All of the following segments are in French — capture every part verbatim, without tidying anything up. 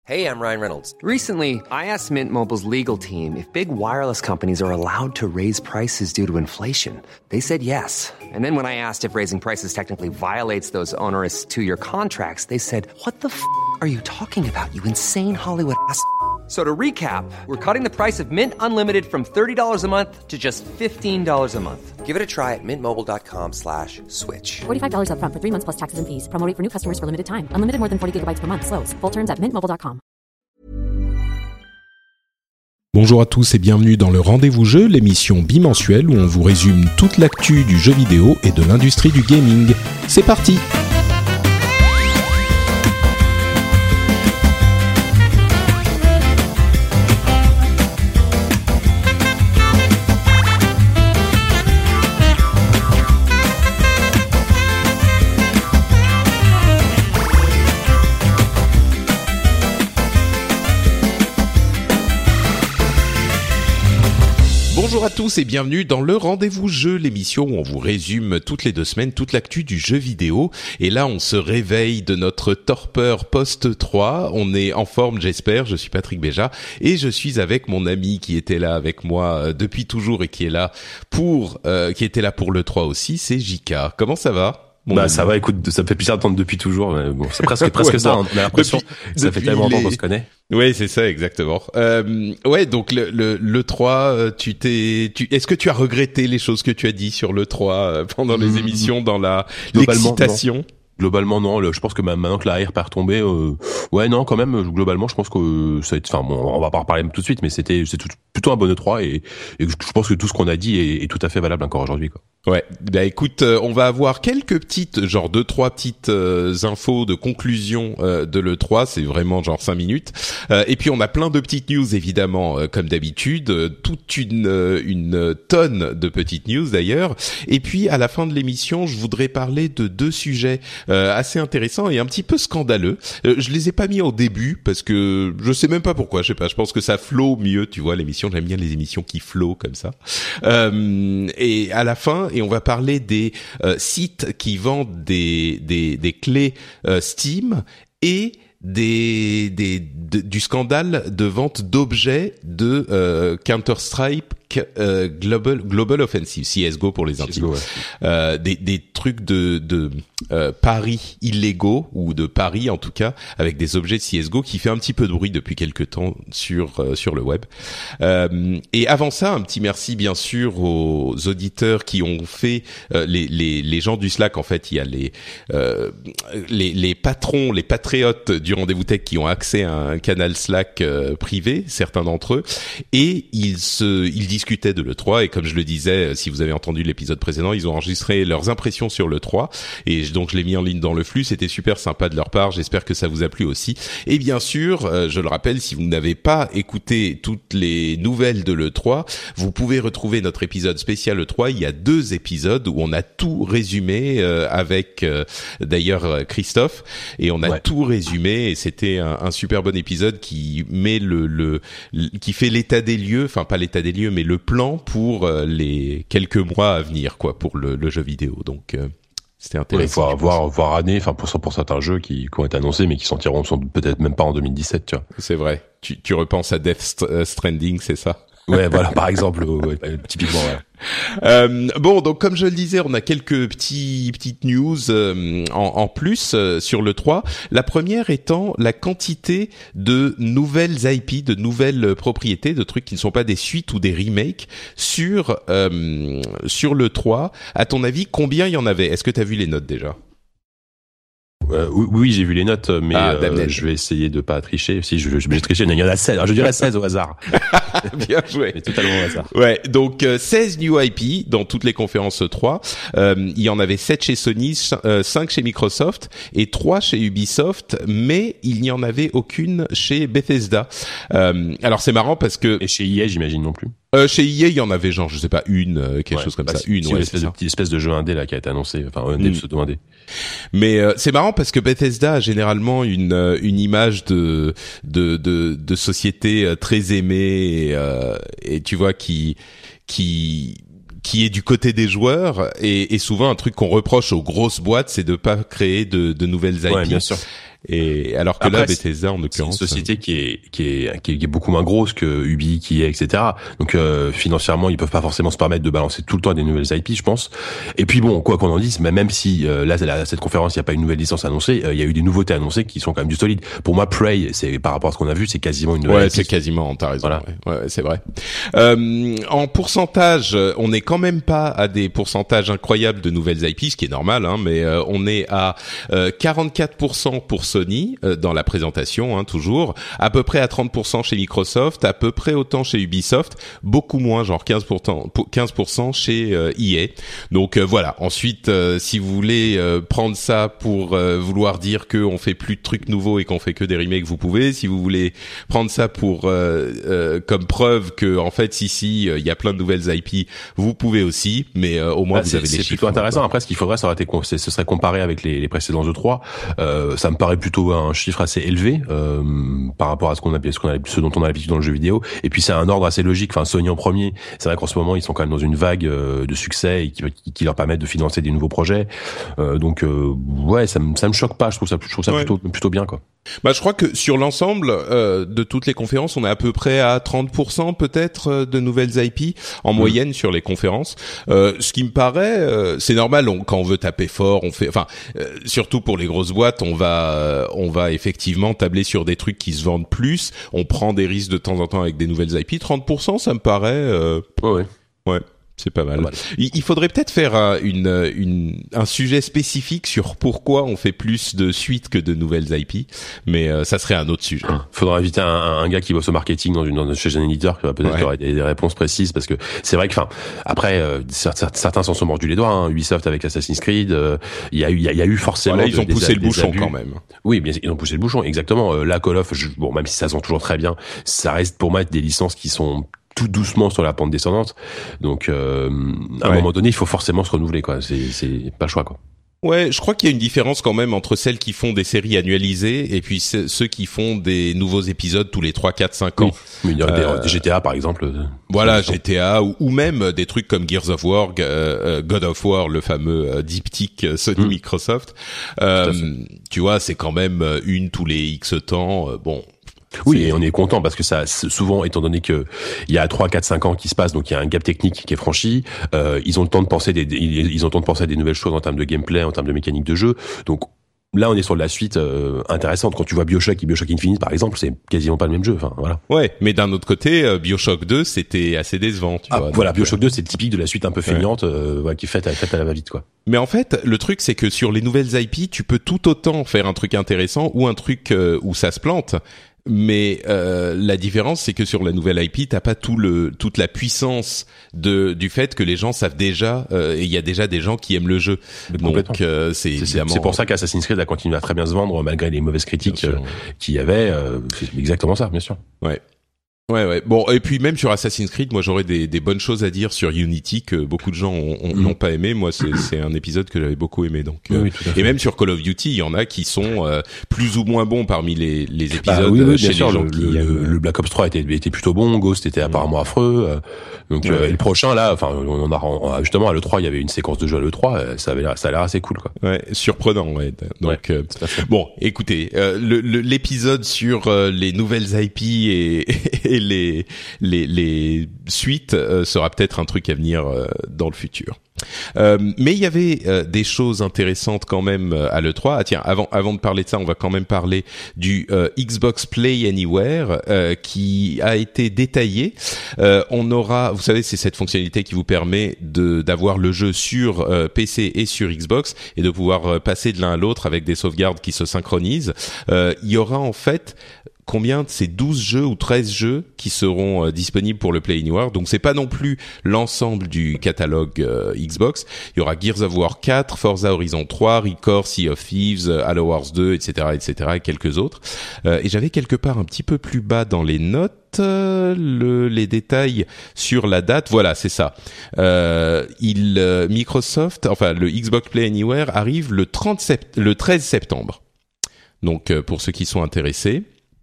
Hey, I'm Ryan Reynolds. Recently, I asked Mint Mobile's legal team if big wireless companies are allowed to raise prices due to inflation. They said yes. And then when I asked if raising prices technically violates those onerous two-year contracts, they said, what the f*** are you talking about, you insane Hollywood ass f- So to recap, we're cutting the price of Mint Unlimited from thirty dollars a month to just fifteen dollars a month. Give it a try at mintmobile.com slash switch. forty-five dollars up front for three months plus taxes and fees. Promo rate for new customers for limited time. Unlimited more than forty gigabytes per month. Slows full terms at mint mobile dot com. Bonjour à tous et bienvenue dans le Rendez-vous Jeu, l'émission bimensuelle où on vous résume toute l'actu du jeu vidéo et de l'industrie du gaming. C'est parti! Bonjour à tous et bienvenue dans le Rendez-vous Jeu, l'émission où on vous résume toutes les deux semaines toute l'actu du jeu vidéo. Et là, on se réveille de notre torpeur post trois. On est en forme, j'espère. Je suis Patrick Béja et je suis avec mon ami qui était là avec moi depuis toujours et qui est là pour, euh, qui était là pour le trois aussi. C'est J K. Comment ça va? Bon, bah, ça va, écoute, ça me fait plaisir d'entendre depuis toujours, mais bon, c'est presque, presque ouais, ça, hein, on a l'impression, depuis, ça depuis fait tellement longtemps les... qu'on se connaît. Oui, c'est ça, exactement. Euh, ouais, donc, le, le, le trois, tu t'es, tu, est-ce que tu as regretté les choses que tu as dit sur le trois pendant les mmh. émissions dans la, l'excitation? Non. Globalement, non. Le, je pense que maintenant que la hype est retombée, euh, ouais, non, quand même, globalement, je pense que ça a été, enfin, bon, on va pas en reparler tout de suite, mais c'était, c'est tout, plutôt un bon E trois et, et je pense que tout ce qu'on a dit est, est tout à fait valable encore aujourd'hui, quoi. Ouais, bah écoute, euh, on va avoir quelques petites, genre deux, trois petites euh, infos de conclusion euh, de l'E trois, c'est vraiment genre cinq minutes. Euh, et puis on a plein de petites news évidemment, euh, comme d'habitude, euh, toute une euh, une tonne de petites news d'ailleurs. Et puis à la fin de l'émission, je voudrais parler de deux sujets euh, assez intéressants et un petit peu scandaleux. Euh, je les ai pas mis au début parce que je sais même pas pourquoi, je sais pas. Je pense que ça flow mieux, tu vois, l'émission. J'aime bien les émissions qui flow comme ça. Euh, et à la fin. Et on va parler des euh, sites qui vendent des des, des clés euh, Steam et des des de, du scandale de vente d'objets de euh, Counter-Strike euh, Global Global Offensive, C S G O pour les intimes, ouais. euh, des des trucs de de euh, paris illégaux ou de paris en tout cas avec des objets de C S G O qui fait un petit peu de bruit depuis quelques temps sur euh, sur le web. Euh, et avant ça, un petit merci bien sûr aux auditeurs qui ont fait euh, les les les gens du Slack. En fait, il y a les euh, les les patrons, les patriotes du Rendez-vous Tech qui ont accès à un canal Slack euh, privé, certains d'entre eux, et ils se ils discutaient de l'E trois et comme je le disais, si vous avez entendu l'épisode précédent, ils ont enregistré leurs impressions sur l'E trois et donc je l'ai mis en ligne dans le flux. C'était super sympa de leur part. J'espère que ça vous a plu aussi. Et bien sûr, euh, je le rappelle, si vous n'avez pas écouté toutes les nouvelles de l'E trois, vous pouvez retrouver notre épisode spécial E trois. Il y a deux épisodes où on a tout résumé euh, avec euh, d'ailleurs Christophe et on a ouais. tout résumé et c'était un, un super bon épisode qui met le, le, le qui fait l'état des lieux, enfin pas l'état des lieux, mais le plan pour euh, les quelques mois à venir, quoi, pour le, le jeu vidéo. Donc euh, c'était intéressant. Il faut voir voir année, enfin pour pour certains jeux qui, qui ont été annoncés mais qui sortiront sans, peut-être même pas en deux mille dix-sept, tu vois. C'est vrai. Tu tu repenses à Death Stranding, c'est ça? Ouais, voilà, par exemple, ouais, typiquement. Ouais. Euh, bon, donc comme je le disais, on a quelques petits petites news euh, en, en plus euh, sur l'E trois. La première étant la quantité de nouvelles I P, de nouvelles propriétés, de trucs qui ne sont pas des suites ou des remakes sur euh, sur l'E trois. À ton avis, combien il y en avait? Est-ce que tu as vu les notes déjà? Euh, oui, oui, j'ai vu les notes, mais ah, euh, je vais essayer de pas tricher. Si je, je vais tricher, il y en a seize. Alors, je dirais seize au hasard. Bien joué. Mais totalement au hasard. Ouais, donc euh, seize new I P dans toutes les conférences E trois. Euh, il y en avait sept chez Sony, cinq chez Microsoft et trois chez Ubisoft, mais il n'y en avait aucune chez Bethesda. Euh, alors c'est marrant parce que et chez E A, j'imagine non plus. Euh, chez E A, il y en avait genre, je sais pas, une, euh, quelque ouais, chose comme bah, ça. C'est, une, c'est ouais, une espèce c'est de petite espèce de jeu indé là qui a été annoncé, enfin un indé mm. pseudo indé. Mais euh, c'est marrant parce que Bethesda a généralement une euh, une image de de de, de société euh, très aimée et, euh, et tu vois qui qui qui est du côté des joueurs et, et souvent un truc qu'on reproche aux grosses boîtes, c'est de pas créer de, de nouvelles I P. Ouais, bien sûr. Et alors que Après, là, Bethesda, en l'occurrence, c'est une société qui est qui est qui est, qui est beaucoup moins grosse que Ubi, qui est, et cetera. Donc euh, financièrement, ils peuvent pas forcément se permettre de balancer tout le temps des nouvelles I P, je pense. Et puis bon, quoi qu'on en dise, mais même si euh, là, à cette conférence, il y a pas une nouvelle licence annoncée, euh, il y a eu des nouveautés annoncées qui sont quand même du solide. Pour moi, Prey, c'est par rapport à ce qu'on a vu, c'est quasiment une nouvelle ouais, I P. c'est quasiment. T'as raison. Voilà. Ouais, ouais, c'est vrai. Euh, en pourcentage, on n'est quand même pas à des pourcentages incroyables de nouvelles I P, ce qui est normal, hein, mais euh, on est à euh, quarante-quatre pour cent pour Sony euh, dans la présentation, hein, toujours, à peu près à trente pour cent chez Microsoft, à peu près autant chez Ubisoft, beaucoup moins, genre quinze pour cent, quinze pour cent chez euh, E A. Donc euh, voilà. Ensuite, euh, si vous voulez euh, prendre ça pour euh, vouloir dire que on fait plus de trucs nouveaux et qu'on fait que des remakes, vous pouvez. Si vous voulez prendre ça pour euh, euh, comme preuve que en fait ici il euh, y a plein de nouvelles I P, vous pouvez aussi. Mais euh, au moins Là, vous c'est, avez les c'est chiffres. plutôt intéressant. Après, ce qu'il faudrait, ça aurait été, ce serait comparé avec les, les précédents E trois. Euh, ça me paraît plutôt un chiffre assez élevé euh, par rapport à ce qu'on a, ce qu'on a, ce dont on a l'habitude dans le jeu vidéo. Et puis c'est un ordre assez logique. Enfin, Sony en premier. C'est vrai qu'en ce moment, ils sont quand même dans une vague euh, de succès et qui, qui leur permettent de financer des nouveaux projets. Euh, donc euh, ouais, ça me, ça me choque pas. Je trouve ça, je trouve ça Ouais. plutôt, plutôt bien, quoi. Bah, je crois que sur l'ensemble euh, de toutes les conférences, on est à peu près à trente pour cent peut-être euh, de nouvelles I P en mmh. moyenne sur les conférences. Euh, ce qui me paraît, euh, c'est normal. On, quand on veut taper fort, on fait. Enfin, euh, surtout pour les grosses boîtes, on va, euh, on va effectivement tabler sur des trucs qui se vendent plus. On prend des risques de temps en temps avec des nouvelles I P. trente pour cent, ça me paraît. Euh, ouais. ouais. Ouais. C'est pas mal. Pas mal. Il faudrait peut-être faire un, une, une, un sujet spécifique sur pourquoi on fait plus de suites que de nouvelles I P, mais euh, ça serait un autre sujet. Faudra inviter un, un gars qui bosse au marketing dans une dans, chez un éditeur qui va peut-être ouais. aurait des, des réponses précises, parce que c'est vrai que, enfin, après euh, certains, certains s'en sont mordus les doigts. Hein. Ubisoft avec Assassin's Creed, il euh, y a eu il y, y a eu forcément. Voilà, ils ont des, poussé des, le bouchon abus. Quand même. Oui, bien ils ont poussé le bouchon, exactement. Euh, là, Call of, je, bon, même si ça sent toujours très bien, ça reste pour moi des licences qui sont tout doucement sur la pente descendante. Donc, euh, à un ouais. moment donné, il faut forcément se renouveler, quoi. C'est, c'est pas le choix, quoi. Ouais, je crois qu'il y a une différence quand même entre celles qui font des séries annualisées et puis ceux qui font des nouveaux épisodes tous les trois, quatre, cinq ans. Oui, euh, des G T A par exemple. Voilà, G T A ou, ou même des trucs comme Gears of War, euh, God of War, le fameux euh, diptyque Sony mmh. Microsoft. Euh, tu vois, c'est quand même une tous les X temps. Euh, bon. Oui, c'est... et on est content parce que ça, souvent, étant donné que il y a trois, quatre, cinq ans qui se passent, donc il y a un gap technique qui est franchi, euh, ils ont le temps de penser des, ils ont le temps de penser à des nouvelles choses en termes de gameplay, en termes de mécanique de jeu. Donc là, on est sur de la suite euh, intéressante. Quand tu vois BioShock et BioShock Infinite, par exemple, c'est quasiment pas le même jeu. Enfin, voilà. Ouais, mais d'un autre côté, euh, BioShock deux, c'était assez décevant. Tu ah, vois, voilà, donc, BioShock deux, c'est le typique de la suite un peu feignante, ouais. euh, ouais, qui est faite à, faite à la va-vite, quoi. Mais en fait, le truc, c'est que sur les nouvelles I P, tu peux tout autant faire un truc intéressant ou un truc euh, où ça se plante. Mais euh, la différence, c'est que sur la nouvelle I P, t'as pas tout le toute la puissance de du fait que les gens savent déjà euh, et il y a déjà des gens qui aiment le jeu. Donc euh, c'est, c'est évidemment... c'est pour ça qu'Assassin's Creed a continué à très bien se vendre malgré les mauvaises critiques euh, qu'il y avait. Euh, c'est exactement ça, bien sûr. Ouais. Ouais, ouais. Bon, et puis même sur Assassin's Creed, moi j'aurais des, des bonnes choses à dire sur Unity que beaucoup de gens ont, ont, mmh. n'ont pas aimé. Moi, c'est, c'est un épisode que j'avais beaucoup aimé. Donc, oui, euh, oui, et même sur Call of Duty, il y en a qui sont euh, plus ou moins bons parmi les, les épisodes. Bah, oui, oui, chez bien sûr. Les gens le, qui, le, euh... le Black Ops trois était, était plutôt bon. Ghost était apparemment affreux. Euh, donc, ouais. euh, et le prochain là, enfin, on a on, justement à l'E trois, il y avait une séquence de jeu à l'E trois. Ça avait l'air, ça a l'air assez cool, quoi. Ouais, surprenant, ouais. Donc, ouais, euh, bon, écoutez, euh, le, le, l'épisode sur euh, les nouvelles I P et, et les les les suites euh, sera peut-être un truc à venir euh, dans le futur. Euh, mais il y avait euh, des choses intéressantes quand même euh, à l'E trois. Ah tiens, avant avant de parler de ça, on va quand même parler du euh, Xbox Play Anywhere euh, qui a été détaillé. Euh, on aura, vous savez, c'est cette fonctionnalité qui vous permet de d'avoir le jeu sur euh, P C et sur Xbox et de pouvoir euh, passer de l'un à l'autre avec des sauvegardes qui se synchronisent. Euh, il y aura en fait combien de ces douze jeux ou treize jeux qui seront euh, disponibles pour le Play Anywhere. Donc c'est pas non plus l'ensemble du catalogue euh, Xbox. Il y aura Gears of War quatre, Forza Horizon trois, Record, Sea of Thieves, Halo Wars deux, et cetera, et cetera, et quelques autres. Euh, et j'avais quelque part un petit peu plus bas dans les notes euh, le, les détails sur la date. Voilà, c'est ça. Euh, il euh, Microsoft, enfin le Xbox Play Anywhere arrive le trente sept, le treize septembre. Donc euh, pour ceux qui sont intéressés.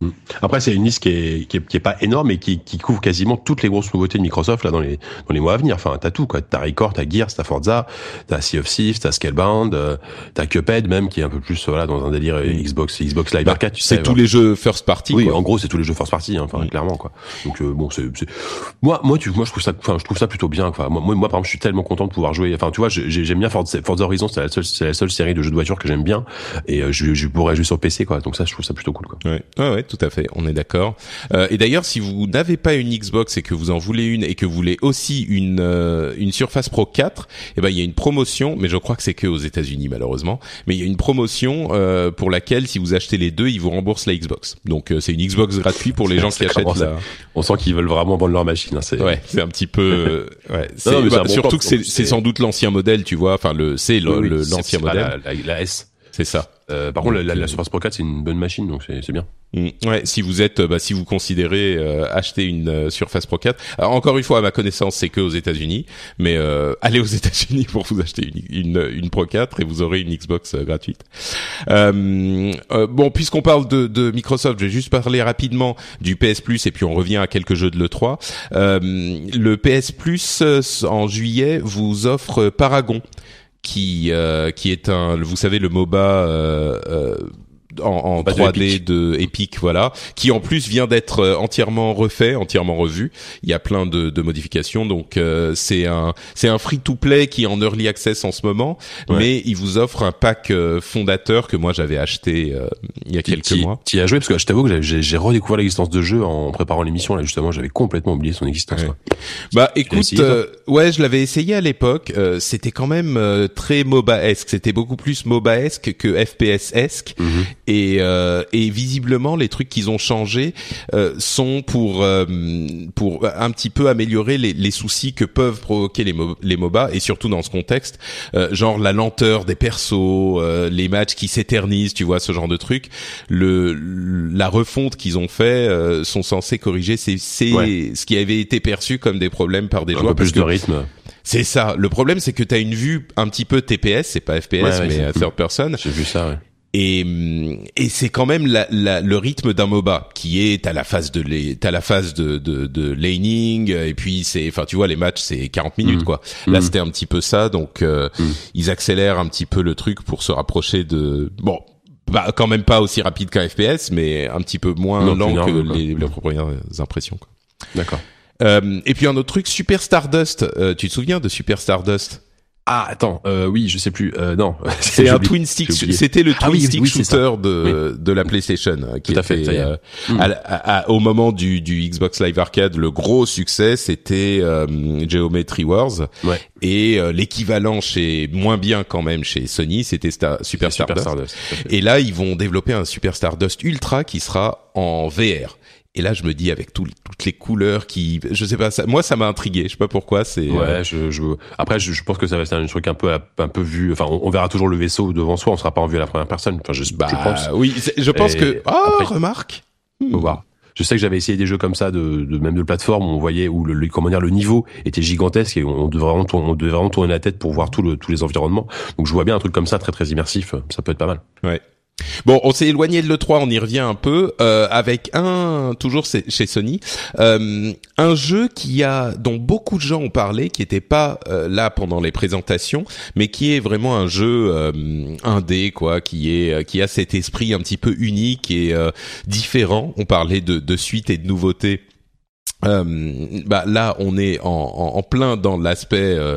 Après, c'est une liste qui est, qui est, qui est pas énorme et qui, qui couvre quasiment toutes les grosses nouveautés de Microsoft là dans les, dans les mois à venir. Enfin, t'as tout, quoi. T'as Record, t'as Gears, t'as Forza, t'as Sea of Thieves, t'as Scalebound, euh, t'as Cuphead même, qui est un peu plus, voilà, dans un délire mmh. Xbox, Xbox Live bah, Arcade, tu c'est sais. tous voilà. les jeux first party, Oui, quoi. en gros, c'est tous les jeux first party, hein, enfin, mmh. clairement, quoi. Donc, euh, bon, c'est, c'est, moi, moi, tu, moi, je trouve ça, enfin, je trouve ça plutôt bien, enfin, moi, moi, moi, par exemple, je suis tellement content de pouvoir jouer, enfin, tu vois, j'ai, j'aime bien Forza, Forza Horizon, c'est la seule, c'est la seule série de jeux de voiture que j'aime bien, et euh, je, je pourrais jouer sur P C, quoi. Donc ça, je trouve ça plutôt cool, quoi. Ouais, ouais, ouais, tout à fait. On est d'accord. Euh, et d'ailleurs, si vous n'avez pas une Xbox et que vous en voulez une et que vous voulez aussi une euh, une Surface Pro quatre, eh ben il y a une promotion, mais je crois que c'est que aux États-Unis malheureusement. Mais il y a une promotion euh, pour laquelle si vous achetez les deux, ils vous remboursent la Xbox. Donc euh, c'est une Xbox gratuite pour les gens qui achètent la. On sent qu'ils veulent vraiment vendre leur machine. Hein, c'est... Ouais, c'est un petit peu. Euh, ouais, c'est, non, non, bah, c'est un bon surtout plan, que c'est, c'est c'est sans doute l'ancien modèle, tu vois. Enfin le c'est le, oui, le c'est, l'ancien c'est modèle. La, la, la S. C'est ça. Euh, par donc, contre, la, la Surface Pro quatre, c'est une bonne machine, donc c'est, c'est bien. Ouais, si vous êtes, bah, si vous considérez euh, acheter une euh, Surface Pro quatre. Alors encore une fois, à ma connaissance, c'est que aux États-Unis, mais euh, allez aux États-Unis pour vous acheter une, une, une Pro quatre et vous aurez une Xbox euh, gratuite. Euh, euh, bon, puisqu'on parle de, de Microsoft, je vais juste parler rapidement du P S Plus et puis on revient à quelques jeux de l'E trois. Euh, le P S Plus en juillet vous offre Paragon, qui euh, qui est un, vous savez, le MOBA euh, euh, en, en trois D de Epic, voilà, qui en plus vient d'être entièrement refait, entièrement revu. Il y a plein de, de modifications, donc euh, c'est un c'est un free-to-play qui est en early access en ce moment, ouais. mais il vous offre un pack euh, fondateur que moi j'avais acheté euh, il y a quelques t'y, mois. Tu y as joué parce que je t'avoue que j'ai, j'ai redécouvert l'existence de jeu en préparant l'émission là, justement, j'avais complètement oublié son existence. Ouais. Quoi. Bah tu écoute, essayé, euh, ouais, je l'avais essayé à l'époque. Euh, c'était quand même euh, très MOBA-esque. C'était beaucoup plus MOBA-esque que F P S-esque. Mm-hmm. Et, euh, et visiblement, les trucs qu'ils ont changés euh, sont pour euh, pour un petit peu améliorer les, les soucis que peuvent provoquer les, mo- les MOBA, et surtout dans ce contexte, euh, genre la lenteur des persos, euh, les matchs qui s'éternisent, tu vois, ce genre de trucs. Le la refonte qu'ils ont fait euh, sont censés corriger ces, ces ouais. ce qui avait été perçu comme des problèmes par des un joueurs. Un peu plus de rythme. C'est ça. Le problème, c'est que t'as une vue un petit peu T P S, c'est pas F P S, ouais, ouais, mais c'est... third person. J'ai vu ça, ouais. Et, et c'est quand même la, la, le rythme d'un MOBA qui est, t'as la phase de, t'as la phase de, de, de laning, et puis c'est, enfin, tu vois, les matchs, c'est quarante minutes, mmh. quoi. Là, mmh. c'était un petit peu ça, donc, euh, mmh. ils accélèrent un petit peu le truc pour se rapprocher de, bon, bah, quand même pas aussi rapide qu'un F P S, mais un petit peu moins non, lent que quoi. les, les premières impressions, quoi. D'accord. Euh, et puis un autre truc, Super Stardust, euh, tu te souviens de Super Stardust? Ah, attends, euh, oui, je sais plus, euh, non. C'est un twin stick, c'était le twin ah, oui, stick oui, shooter de, oui. de la PlayStation, qui Tout à fait, était, euh, mm. à, à, à, au moment du, du Xbox Live Arcade, le gros succès, c'était, euh, Geometry Wars. Ouais. Et, euh, l'équivalent chez, moins bien quand même chez Sony, c'était Star, Super, Super Stardust. Stardust. Et là, ils vont développer un Super Stardust Ultra qui sera en V R. Et là, je me dis, avec tout, toutes les couleurs qui, je sais pas, ça, moi, ça m'a intrigué. Je sais pas pourquoi. C'est. Ouais, euh... je, je, après, je, je pense que ça va être un truc un peu, un peu vu. Enfin, on, on verra toujours le vaisseau devant soi. On sera pas en vue à la première personne. Enfin, je, bah, je pense. Oui, je pense Et que. Oh, après, remarque. Faut hmm. voir. Je sais que j'avais essayé des jeux comme ça, de, de même de plateforme, où on voyait où le, le comment dire, le niveau était gigantesque et on devait vraiment tourner, on devait vraiment tourner la tête pour voir tout le, tous les environnements. Donc, je vois bien un truc comme ça, très très immersif. Ça peut être pas mal. Ouais. Bon, on s'est éloigné de l'E trois, on y revient un peu, euh, avec un, toujours chez Sony, euh, un jeu qui a, dont beaucoup de gens ont parlé, qui était pas euh, là pendant les présentations, mais qui est vraiment un jeu euh, indé, quoi, qui est, qui a cet esprit un petit peu unique et euh, différent. On parlait de, de suite et de nouveautés. Euh, bah là, on est en, en, en plein dans l'aspect euh,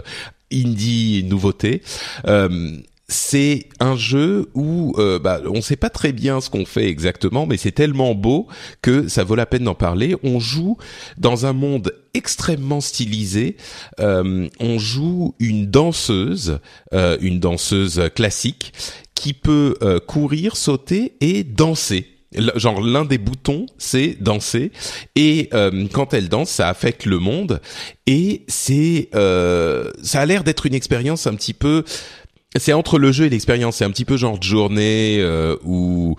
indie nouveauté. Euh, C'est un jeu où euh, bah, on sait pas très bien ce qu'on fait exactement, mais c'est tellement beau que ça vaut la peine d'en parler. On joue dans un monde extrêmement stylisé. Euh, on joue une danseuse, euh, une danseuse classique qui peut euh, courir, sauter et danser. Genre l'un des boutons, c'est danser, et euh, quand elle danse, ça affecte le monde, et c'est euh, ça a l'air d'être une expérience un petit peu. C'est entre le jeu et l'expérience. C'est un petit peu genre de journée euh, où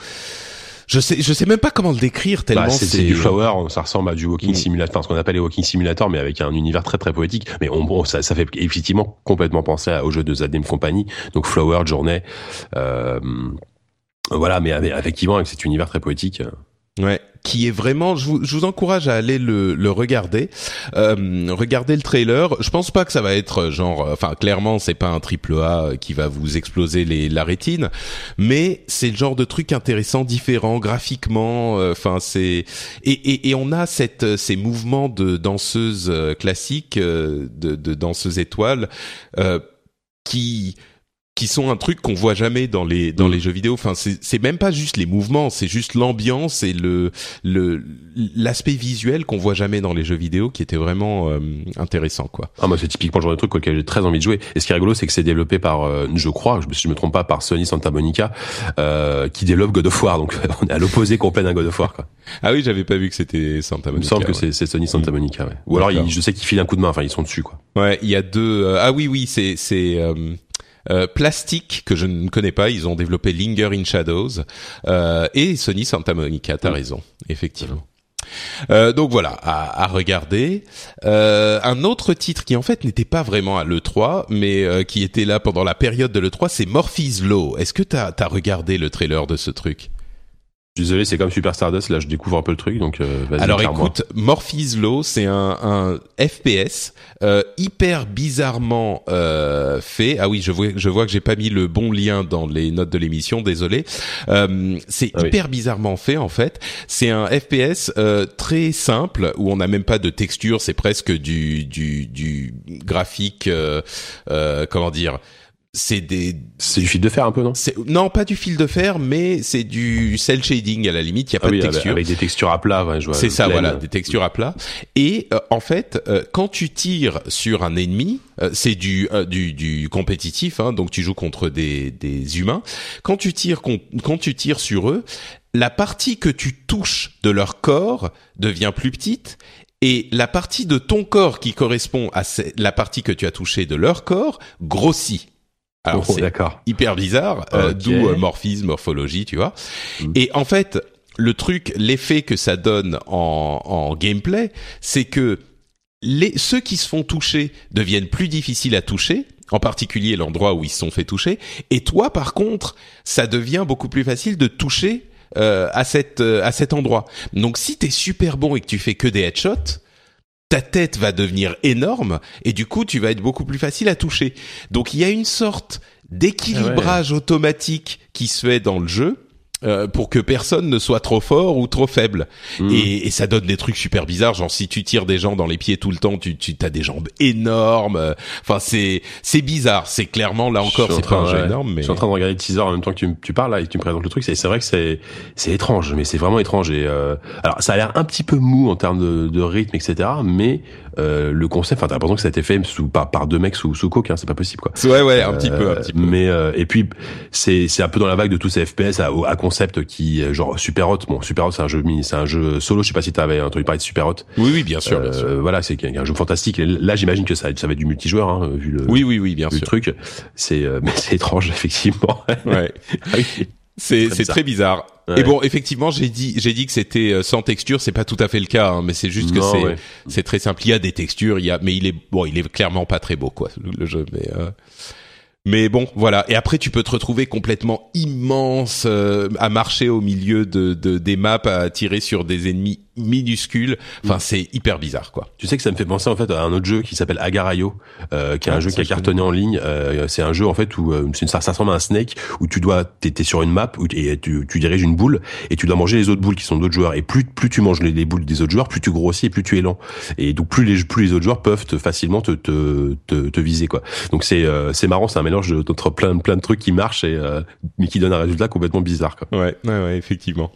je sais, je sais même pas comment le décrire tellement bah, c'est, c'est... c'est du Flower. Ça ressemble à du Walking mmh. Simulator, enfin, ce qu'on appelle les Walking Simulator, mais avec un univers très très poétique. Mais on, bon, ça, ça fait effectivement complètement penser au jeu de Zadem Company. Donc Flower, journée. Euh, voilà, mais avec, effectivement avec cet univers très poétique. Ouais. qui est vraiment, je vous, je vous encourage à aller le, le regarder, euh, regarder le trailer. Je pense pas que ça va être genre, enfin clairement c'est pas un triple A qui va vous exploser les, la rétine, mais c'est le genre de truc intéressant, différent graphiquement. Enfin euh, c'est et, et et on a cette ces mouvements de danseuses classiques, euh, de, de danseuses étoiles, euh, qui qui sont un truc qu'on voit jamais dans les dans mmh. les jeux vidéo. Enfin, c'est c'est même pas juste les mouvements, c'est juste l'ambiance et le le l'aspect visuel qu'on voit jamais dans les jeux vidéo, qui était vraiment euh, intéressant, quoi. Ah, moi, c'est typiquement le genre de truc auquel j'ai très envie de jouer. Et ce qui est rigolo, c'est que c'est développé par, euh, je crois, si je me trompe pas, par Sony Santa Monica, euh, qui développe God of War. Donc, on est à l'opposé complet d'un God of War, quoi. Ah oui, j'avais pas vu que c'était Santa Monica. Il me semble que ouais. c'est, c'est Sony Santa Monica, ouais. Ou alors, il, je sais qu'ils filent un coup de main. Enfin, ils sont dessus, quoi. Ouais, il y a deux. Euh, ah oui, oui, c'est c'est. Euh... Euh, Plastic, que je ne connais pas, ils ont développé Linger in Shadows, euh, et Sony Santa Monica, t'as mmh. raison, effectivement. Euh, donc voilà, à, à regarder. Euh, un autre titre qui en fait n'était pas vraiment à l'E trois, mais euh, qui était là pendant la période de l'E trois, c'est Murphy's Law. Est-ce que t'as, t'as regardé le trailer de ce truc ? Désolé, c'est comme Super Stardust, là je découvre un peu le truc, donc euh, vas-y. Alors écoute, Murphy's Law, c'est un, un F P S euh, hyper bizarrement euh, fait. Ah oui, je vois, je vois que j'ai pas mis le bon lien dans les notes de l'émission, désolé. Euh, c'est ah hyper oui. bizarrement fait en fait. C'est un F P S euh, très simple où on n'a même pas de texture, c'est presque du du du graphique. Euh, euh, comment dire? C'est des, c'est du fil de fer un peu, non? C'est, non, pas du fil de fer, mais c'est du cel shading à la limite. Il y a pas ah oui, de texture. Avec, avec des textures à plat, ouais, je vois. C'est ça, pleine. voilà, des textures à plat. Et euh, en fait, euh, quand tu tires sur un ennemi, euh, c'est du euh, du du compétitif, hein, donc tu joues contre des des humains. Quand tu tires quand tu tires sur eux, la partie que tu touches de leur corps devient plus petite. Et la partie de ton corps qui correspond à la partie que tu as touchée de leur corps grossit. Alors oh, c'est d'accord. hyper bizarre, euh, okay. D'où euh, morphisme, morphologie, tu vois. Mm. Et en fait, le truc, l'effet que ça donne en, en gameplay, c'est que les ceux qui se font toucher deviennent plus difficiles à toucher, en particulier l'endroit où ils se sont fait toucher. Et toi, par contre, ça devient beaucoup plus facile de toucher euh, à cette euh, à cet endroit. Donc, si t'es super bon et que tu fais que des headshots, ta tête va devenir énorme et du coup tu vas être beaucoup plus facile à toucher. Donc il y a une sorte d'équilibrage ah ouais. automatique qui se fait dans le jeu euh, pour que personne ne soit trop fort ou trop faible. Mmh. Et, et ça donne des trucs super bizarres, genre si tu tires des gens dans les pieds tout le temps, tu tu t'as des jambes énormes. Enfin c'est c'est bizarre, c'est clairement là encore c'est pas un jeu ouais. énorme mais je suis en train de regarder le teaser en même temps que tu tu parles là et que tu me présentes le truc, c'est c'est vrai que c'est c'est étrange, mais c'est vraiment étrange et euh, alors ça a l'air un petit peu mou en termes de de rythme et cetera, mais euh, le concept, enfin t'as l'impression que ça a été fait sous par par deux mecs sous sous coke, hein, c'est pas possible quoi. Ouais ouais, un euh, petit peu un petit peu. Mais euh, et puis c'est c'est un peu dans la vague de tous ces F P S à, à concept qui genre Super Hot. Bon, Super Hot c'est un jeu c'est un jeu solo, je sais pas si t'avais entendu parler de Super Hot. Oui oui, bien sûr, euh, bien sûr. Voilà, c'est un jeu fantastique. Et là, j'imagine que ça ça va être du multijoueur hein, vu le Oui oui oui, bien vu sûr. Le truc, c'est euh, mais c'est étrange effectivement. Ouais. C'est c'est très bizarre. Ouais. Et bon, effectivement, j'ai dit j'ai dit que c'était sans texture, c'est pas tout à fait le cas, hein, mais c'est juste que non, c'est ouais. c'est très simple. Il y a des textures, il y a, mais il est bon, il est clairement pas très beau quoi le, le jeu, mais euh, mais bon, voilà. Et après, tu peux te retrouver complètement immense euh, à marcher au milieu de, de des maps, à tirer sur des ennemis minuscules. Enfin, c'est hyper bizarre, quoi. Tu sais que ça me fait penser en fait à un autre jeu qui s'appelle Agar.io, euh, qui est ah, un jeu qui a cartonné en ligne. Euh, c'est un jeu en fait où euh, c'est une, ça, ça ressemble à un Snake où tu dois t'es, t'es sur une map où et tu, tu diriges une boule et tu dois manger les autres boules qui sont d'autres joueurs. Et plus plus tu manges les, les boules des autres joueurs, plus tu grossis et plus tu es lent. Et donc plus les plus les autres joueurs peuvent te, facilement te te, te te viser quoi. Donc c'est euh, c'est marrant, c'est un mélange de d'entre plein plein de trucs qui marchent et euh, mais qui donnent un résultat complètement bizarre quoi. Ouais ouais ouais effectivement.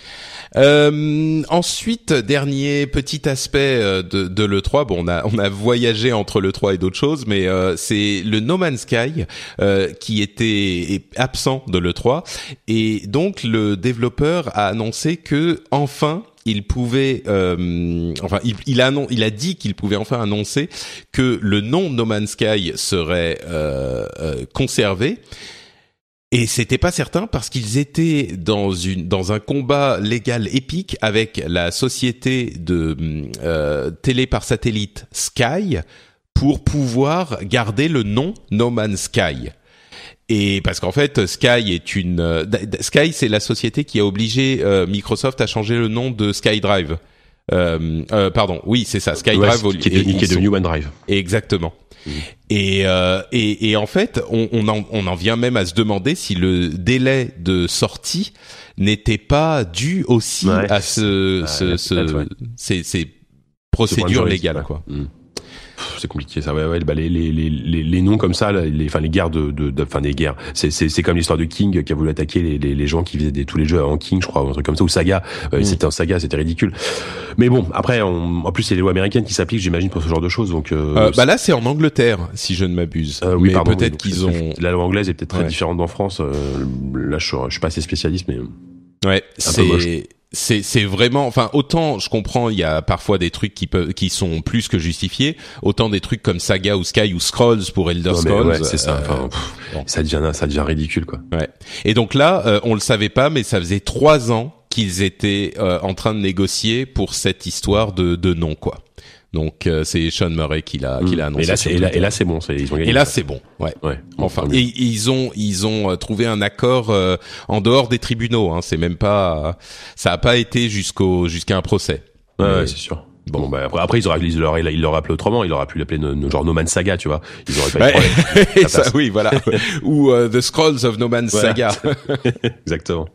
Euh, ensuite, dernier petit aspect de, de l'E trois. Bon, on a on a voyagé entre l'E trois et d'autres choses, mais euh, c'est le No Man's Sky euh, qui était absent de l'E trois, et donc le développeur a annoncé que enfin il pouvait, euh, enfin, il, il a il a dit qu'il pouvait enfin annoncer que le nom No Man's Sky serait euh, euh, conservé. Et c'était pas certain parce qu'ils étaient dans une dans un combat légal épique avec la société de euh, télé par satellite Sky pour pouvoir garder le nom No Man's Sky. Et parce qu'en fait, Sky est une euh, Sky, c'est la société qui a obligé euh, Microsoft à changer le nom de SkyDrive. Euh, euh, pardon, oui, c'est ça, SkyDrive, ouais, qui est, qui est devenu OneDrive. Exactement. Mmh. Et, euh, et et en fait, on, on en on en vient même à se demander si le délai de sortie n'était pas dû aussi ouais. à ce ouais, ce, ce ouais. ces, ces procédures légales, quoi. Mmh. C'est compliqué ça, ouais, ouais, bah les, les, les, les noms comme ça, les, enfin les guerres de, de, de, enfin des guerres, c'est, c'est, c'est comme l'histoire de King qui a voulu attaquer les, les, les gens qui faisaient des, tous les jeux en King, je crois, ou un truc comme ça, ou Saga, mm. c'était un Saga, c'était ridicule. Mais bon, après, on, en plus c'est les lois américaines qui s'appliquent, j'imagine, pour ce genre de choses, donc. Euh, euh, bah là, c'est en Angleterre, si je ne m'abuse. Euh, oui, mais pardon, peut-être oui, qu'ils ont. La loi anglaise est peut-être très ouais. différente d'en France. Euh, là, je, je suis pas assez spécialiste, mais. Ouais, c'est. C'est c'est vraiment, enfin, autant je comprends, il y a parfois des trucs qui peuvent qui sont plus que justifiés, autant des trucs comme Saga ou Sky ou Scrolls pour Elder Scrolls, ouais, c'est ça, enfin, euh, pff, bon. ça devient ça devient ridicule, quoi. Ouais. Et donc là, euh, on le savait pas, mais ça faisait trois ans qu'ils étaient euh, en train de négocier pour cette histoire de de nom, quoi. Donc euh, c'est Sean Murray qui l'a mmh. qui l'a annoncé. Et là c'est et là, et là c'est bon, c'est, ils ont gagné. Et là c'est bon, ouais. ouais enfin, et ils ont ils ont trouvé un accord euh, en dehors des tribunaux. Hein. C'est même pas, ça a pas été jusqu'au jusqu'à un procès. Ouais, mais, ouais c'est sûr. Bon, bon bah après, après ils auraient ils l'auraient ils l'auraient appelé autrement, ils auraient pu l'appeler no, no, genre No Man's Saga, tu vois. Ils auraient pas ouais. eu de problème. Ça, oui, voilà. Ou uh, The Scrolls of No Man's voilà. Saga. Exactement.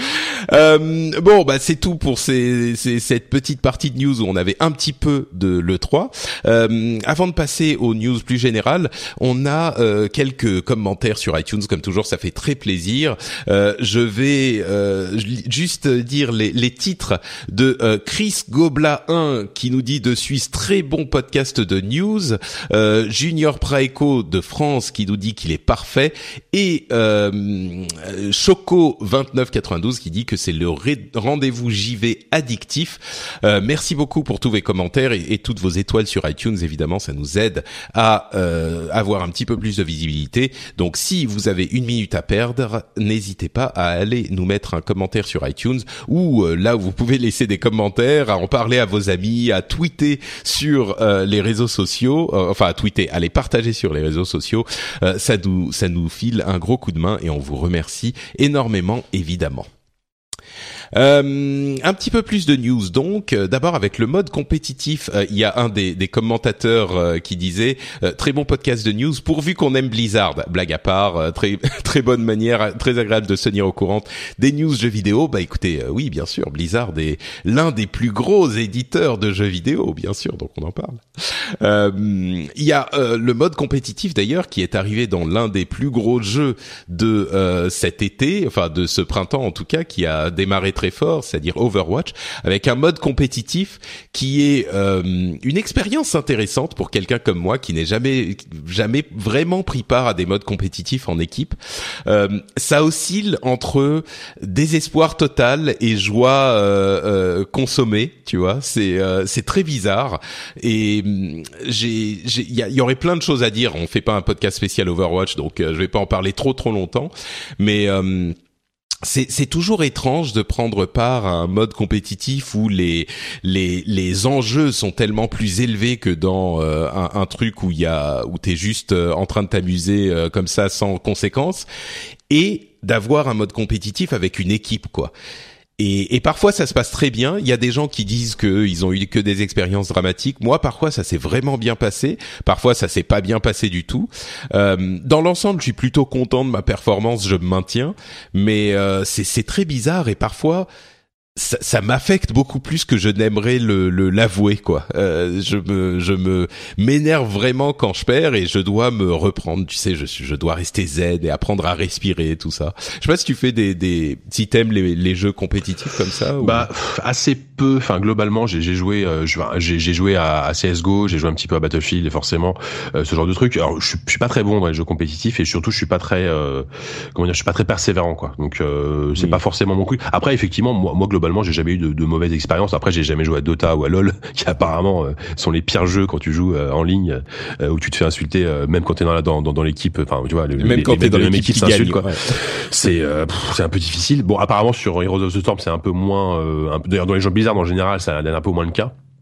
Euh, bon, bah c'est tout pour ces, ces, cette petite partie de news où on avait un petit peu de l'E trois. Euh, avant de passer aux news plus générales, on a euh, quelques commentaires sur iTunes, comme toujours, ça fait très plaisir. Euh, je vais euh, juste dire les, les titres de euh, Chris Gobla un qui nous dit de Suisse, très bon podcast de news. Euh, Junior Praeco de France qui nous dit qu'il est parfait, et euh, Choco vingt-neuf quatre-vingt-douze qui dit que c'est le ré- rendez-vous J V addictif. Euh, merci beaucoup pour tous vos commentaires et, et toutes vos étoiles sur iTunes. Évidemment, ça nous aide à euh, avoir un petit peu plus de visibilité. Donc, si vous avez une minute à perdre, n'hésitez pas à aller nous mettre un commentaire sur iTunes, ou euh, là où vous pouvez laisser des commentaires, à en parler à vos amis, à tweeter sur euh, les réseaux sociaux, euh, enfin à tweeter, à les partager sur les réseaux sociaux. Euh, ça nous ça nous file un gros coup de main et on vous remercie énormément, évidemment. Euh, un petit peu plus de news donc. Euh, d'abord avec le mode compétitif, euh, il y a un des, des commentateurs euh, qui disait euh, très bon podcast de news pourvu qu'on aime Blizzard. Blague à part, euh, très très bonne manière, très agréable de se tenir au courant des news jeux vidéo. Bah écoutez, euh, oui bien sûr, Blizzard est l'un des plus gros éditeurs de jeux vidéo, bien sûr, donc on en parle. Euh, il y a euh, le mode compétitif d'ailleurs qui est arrivé dans l'un des plus gros jeux de euh, cet été, enfin de ce printemps en tout cas, qui a démarré très fort, c'est-à-dire Overwatch, avec un mode compétitif qui est euh, une expérience intéressante pour quelqu'un comme moi qui n'est jamais jamais vraiment pris part à des modes compétitifs en équipe. Euh, ça oscille entre désespoir total et joie euh, euh, consommée, tu vois. C'est euh, c'est très bizarre et j'ai j'ai il y, y aurait plein de choses à dire. On fait pas un podcast spécial Overwatch, donc euh, je vais pas en parler trop trop longtemps, mais euh, C'est, c'est toujours étrange de prendre part à un mode compétitif où les les les enjeux sont tellement plus élevés que dans euh, un, un truc où il y a où t'es juste euh, en train de t'amuser euh, comme ça sans conséquences, et d'avoir un mode compétitif avec une équipe, quoi. Et, et parfois ça se passe très bien. Il y a des gens qui disent qu'ils ont eu que des expériences dramatiques. Moi, parfois ça s'est vraiment bien passé. Parfois ça s'est pas bien passé du tout. Euh, dans l'ensemble, je suis plutôt content de ma performance. Je me maintiens, mais euh, c'est, c'est très bizarre et parfois ça, ça m'affecte beaucoup plus que je n'aimerais le, le l'avouer, quoi. Euh, je me je me m'énerve vraiment quand je perds et je dois me reprendre. Tu sais, je je dois rester zen et apprendre à respirer, tout ça. Je sais pas si tu fais des des si t'aimes les les jeux compétitifs comme ça. Ou... Bah assez peu. Enfin globalement, j'ai j'ai joué euh, j'ai j'ai joué à, à C S G O, j'ai joué un petit peu à Battlefield et forcément euh, ce genre de truc. Alors je suis je suis pas très bon dans les jeux compétitifs et surtout je suis pas très euh, comment dire, je suis pas très persévérant, quoi. Donc euh, c'est mmh. pas forcément mon truc. Après effectivement moi moi globalement j'ai jamais eu de, de mauvaises expériences. Après, j'ai jamais joué à Dota ou à LoL, qui apparemment euh, sont les pires jeux quand tu joues euh, en ligne, euh, où tu te fais insulter, euh, même quand t'es dans, la, dans, dans, dans l'équipe. Enfin, tu vois, le, même les, quand les t'es dans l'équipe qui qui s'insultent, gagne, quoi. Ouais. C'est, euh, pff, c'est un peu difficile. Bon, apparemment sur Heroes of the Storm, c'est un peu moins. Euh, un, d'ailleurs, dans les jeux Blizzard en général, ça a un peu moins le cas.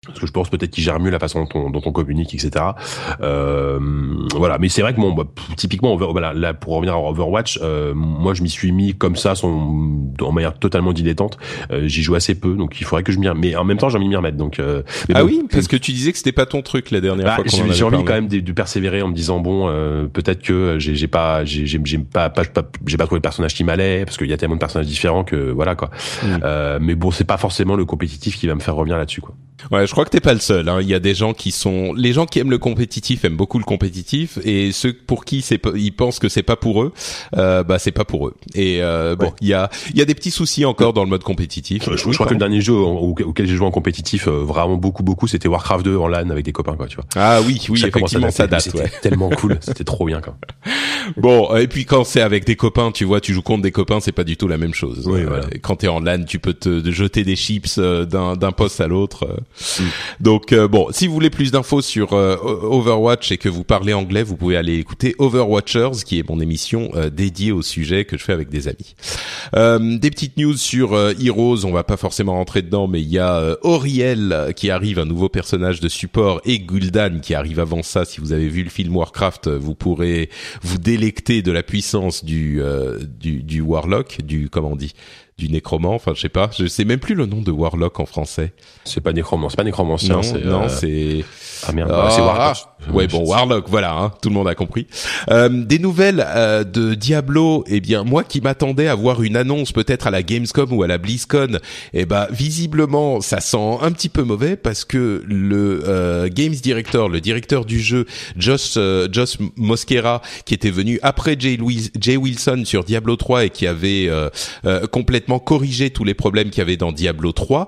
Parce que je pense peut-être qu'il gère mieux la façon dont on, dont on communique, et cetera. Euh, voilà, mais c'est vrai que bon, bah, typiquement, voilà, là pour revenir à Overwatch, euh, moi je m'y suis mis comme ça, son, en manière totalement dilettante. Euh, j'y joue assez peu, donc il faudrait que je m'y, mais en même temps j'ai envie de m'y remettre. Donc, euh, mais ah bon, oui, parce que tu disais que c'était pas ton truc la dernière bah, fois qu'on j'ai, en avait j'ai envie parlé. quand même de, de persévérer en me disant bon, euh, peut-être que j'ai, j'ai pas, j'ai, j'ai, j'ai pas, pas, pas, j'ai pas trouvé le personnage qui m'allait, parce qu'il y a tellement de personnages différents que voilà quoi. Mm. Euh, mais bon, c'est pas forcément le compétitif qui va me faire revenir là-dessus quoi. Ouais, je crois que t'es pas le seul. Hein. Il y a des gens qui sont, les gens qui aiment le compétitif aiment beaucoup le compétitif, et ceux pour qui c'est, ils pensent que c'est pas pour eux, euh, bah c'est pas pour eux. Et euh, bon, il ouais. y a, il y a des petits soucis encore dans le mode compétitif. Je, je, je crois que le dernier jeu auquel j'ai joué en compétitif, euh, vraiment beaucoup, beaucoup, c'était Warcraft deux en LAN avec des copains, quoi, tu vois. Ah oui, oui, ça effectivement, ça date. C'était ouais. tellement cool, c'était trop bien, quoi. Bon, et puis quand c'est avec des copains, tu vois, tu joues contre des copains, c'est pas du tout la même chose. Oui, euh, voilà. Quand t'es en LAN, tu peux te, te jeter des chips d'un, d'un poste à l'autre. Mm. Donc euh, bon, si vous voulez plus d'infos sur euh, Overwatch et que vous parlez anglais, vous pouvez aller écouter Overwatchers, qui est mon émission euh, dédiée au sujet que je fais avec des amis. Euh, des petites news sur euh, Heroes, on va pas forcément rentrer dedans, mais il y a euh, Auriel qui arrive, un nouveau personnage de support, et Gul'dan qui arrive avant ça. Si vous avez vu le film Warcraft, vous pourrez vous délecter de la puissance du euh, du, du Warlock, du comment on dit, du nécromant, enfin je sais pas, je sais même plus le nom de Warlock en français. C'est pas nécromant, c'est pas nécromancien, non, c'est non, euh... c'est ah merde, ah, c'est Warlock. Ouais, bon, Warlock, voilà, hein, tout le monde a compris. Euh, des nouvelles euh, de Diablo, eh bien, moi qui m'attendais à voir une annonce peut-être à la Gamescom ou à la BlizzCon, eh ben, visiblement, ça sent un petit peu mauvais parce que le euh, Games Director, le directeur du jeu, Josh, euh, Josh Mosquera, qui était venu après Jay, Louis, Jay Wilson sur Diablo trois et qui avait euh, euh, complètement corrigé tous les problèmes qu'il y avait dans Diablo trois,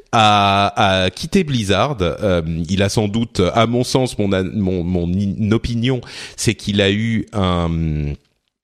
a, a quitté Blizzard. Euh, il a sans doute, à mon sens, mon Mon, mon opinion, c'est qu'il a eu un,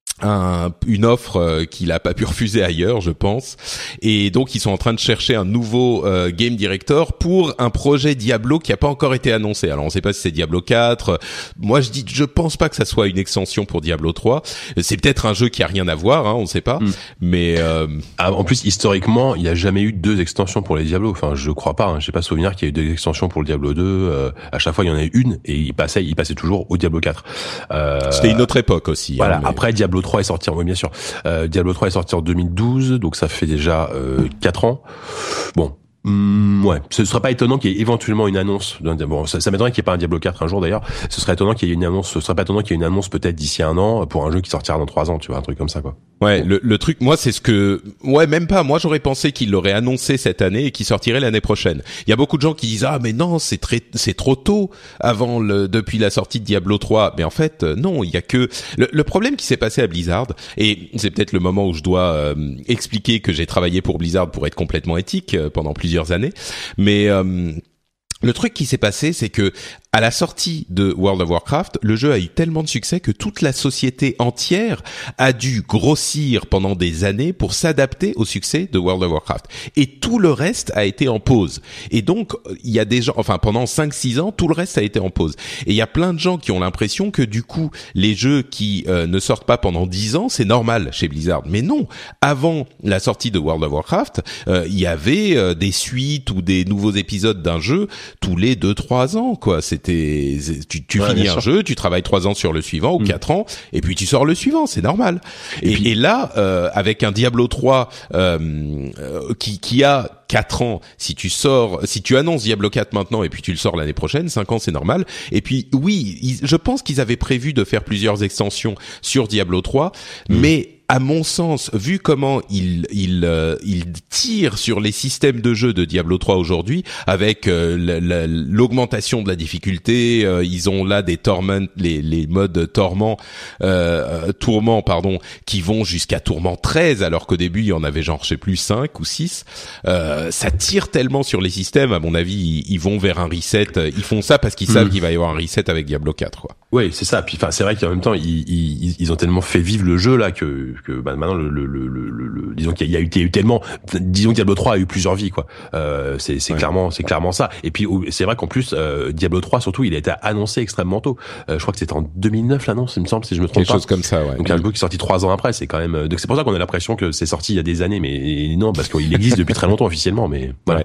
un, une offre euh, qu'il a pas pu refuser ailleurs, je pense. Et donc, ils sont en train de chercher un nouveau euh, game director pour un projet Diablo qui a pas encore été annoncé. Alors, on sait pas si c'est Diablo quatre. Moi, je dis, je pense pas que ça soit une extension pour Diablo trois. C'est peut-être un jeu qui a rien à voir, hein, on sait pas. Mm. Mais euh... ah, en plus, historiquement, il y a jamais eu deux extensions pour les Diablo. Enfin, je crois pas. Hein. J'ai pas souvenir qu'il y ait eu deux extensions pour le Diablo deux. Euh, à chaque fois, il y en a eu une et il passait, il passait toujours au Diablo quatre. Euh... C'était une autre époque aussi. Voilà. Hein, mais... Après, Diablo trois est sorti, oui bien sûr. Euh, Diablo trois est sorti en deux mille douze, donc ça fait déjà euh, quatre ans. Bon, mm, ouais, ce serait pas étonnant qu'il y ait éventuellement une annonce. D'un, bon, ça, ça m'étonnerait qu'il n'y ait pas un Diablo quatre un jour d'ailleurs. Ce serait étonnant qu'il y ait une annonce. Ce serait pas étonnant qu'il y ait une annonce peut-être d'ici un an pour un jeu qui sortira dans trois ans, tu vois, un truc comme ça quoi. Ouais, le, le truc, moi, c'est ce que, ouais, même pas. Moi, j'aurais pensé qu'il l'aurait annoncé cette année et qu'il sortirait l'année prochaine. Il y a beaucoup de gens qui disent ah mais non, c'est très, c'est trop tôt avant le, depuis la sortie de Diablo trois. Mais en fait, non, il y a que le, le problème qui s'est passé à Blizzard, et c'est peut-être le moment où je dois euh, expliquer que j'ai travaillé pour Blizzard pour être complètement éthique euh, pendant plusieurs années, mais euh, le truc qui s'est passé, c'est que à la sortie de World of Warcraft, le jeu a eu tellement de succès que toute la société entière a dû grossir pendant des années pour s'adapter au succès de World of Warcraft. Et tout le reste a été en pause. Et donc, il y a des gens, enfin, pendant cinq six ans, tout le reste a été en pause. Et il y a plein de gens qui ont l'impression que du coup, les jeux qui euh, ne sortent pas pendant dix ans, c'est normal chez Blizzard. Mais non, avant la sortie de World of Warcraft, euh, il y avait euh, des suites ou des nouveaux épisodes d'un jeu tous les deux trois ans, quoi. C'est C'était, tu, tu ouais, finis un sûr. jeu, tu travailles trois ans sur le suivant ou mmh. quatre ans, et puis tu sors le suivant, c'est normal. Et, et, puis, et là, euh, avec un Diablo trois euh, euh, qui, qui a quatre ans, si tu sors, si tu annonces Diablo quatre maintenant et puis tu le sors l'année prochaine, cinq ans c'est normal. Et puis oui, ils, je pense qu'ils avaient prévu de faire plusieurs extensions sur Diablo trois, mmh. mais à mon sens, vu comment il il euh, il tire sur les systèmes de jeu de Diablo trois aujourd'hui, avec euh, la, la, l'augmentation de la difficulté, euh, ils ont là des torment, les les modes torment, euh, tourment pardon, qui vont jusqu'à tourment treize, alors qu'au début il y en avait genre je sais plus cinq ou six. Euh, ça tire tellement sur les systèmes, à mon avis, ils, ils vont vers un reset. Ils font ça parce qu'ils mmh. savent qu'il va y avoir un reset avec Diablo quatre, quoi. Oui, c'est ça. Puis enfin, c'est vrai qu'en même temps, ils ils ils ont tellement fait vivre le jeu là que que bah, maintenant le, le, le, le, le disons qu'il y a eu, il y a eu tellement disons que Diablo trois a eu plusieurs vies quoi. Euh, c'est c'est ouais. clairement c'est clairement ça. Et puis c'est vrai qu'en plus euh, Diablo trois surtout il a été annoncé extrêmement tôt. Euh, je crois que c'était en deux mille neuf l'annonce, il me semble si je me trompe quelque pas. Quelque chose comme ça ouais. Donc un jeu qui est sorti trois ans après, c'est quand même, donc c'est pour ça qu'on a l'impression que c'est sorti il y a des années, mais non parce qu'il existe depuis très longtemps officiellement, mais voilà. Ouais.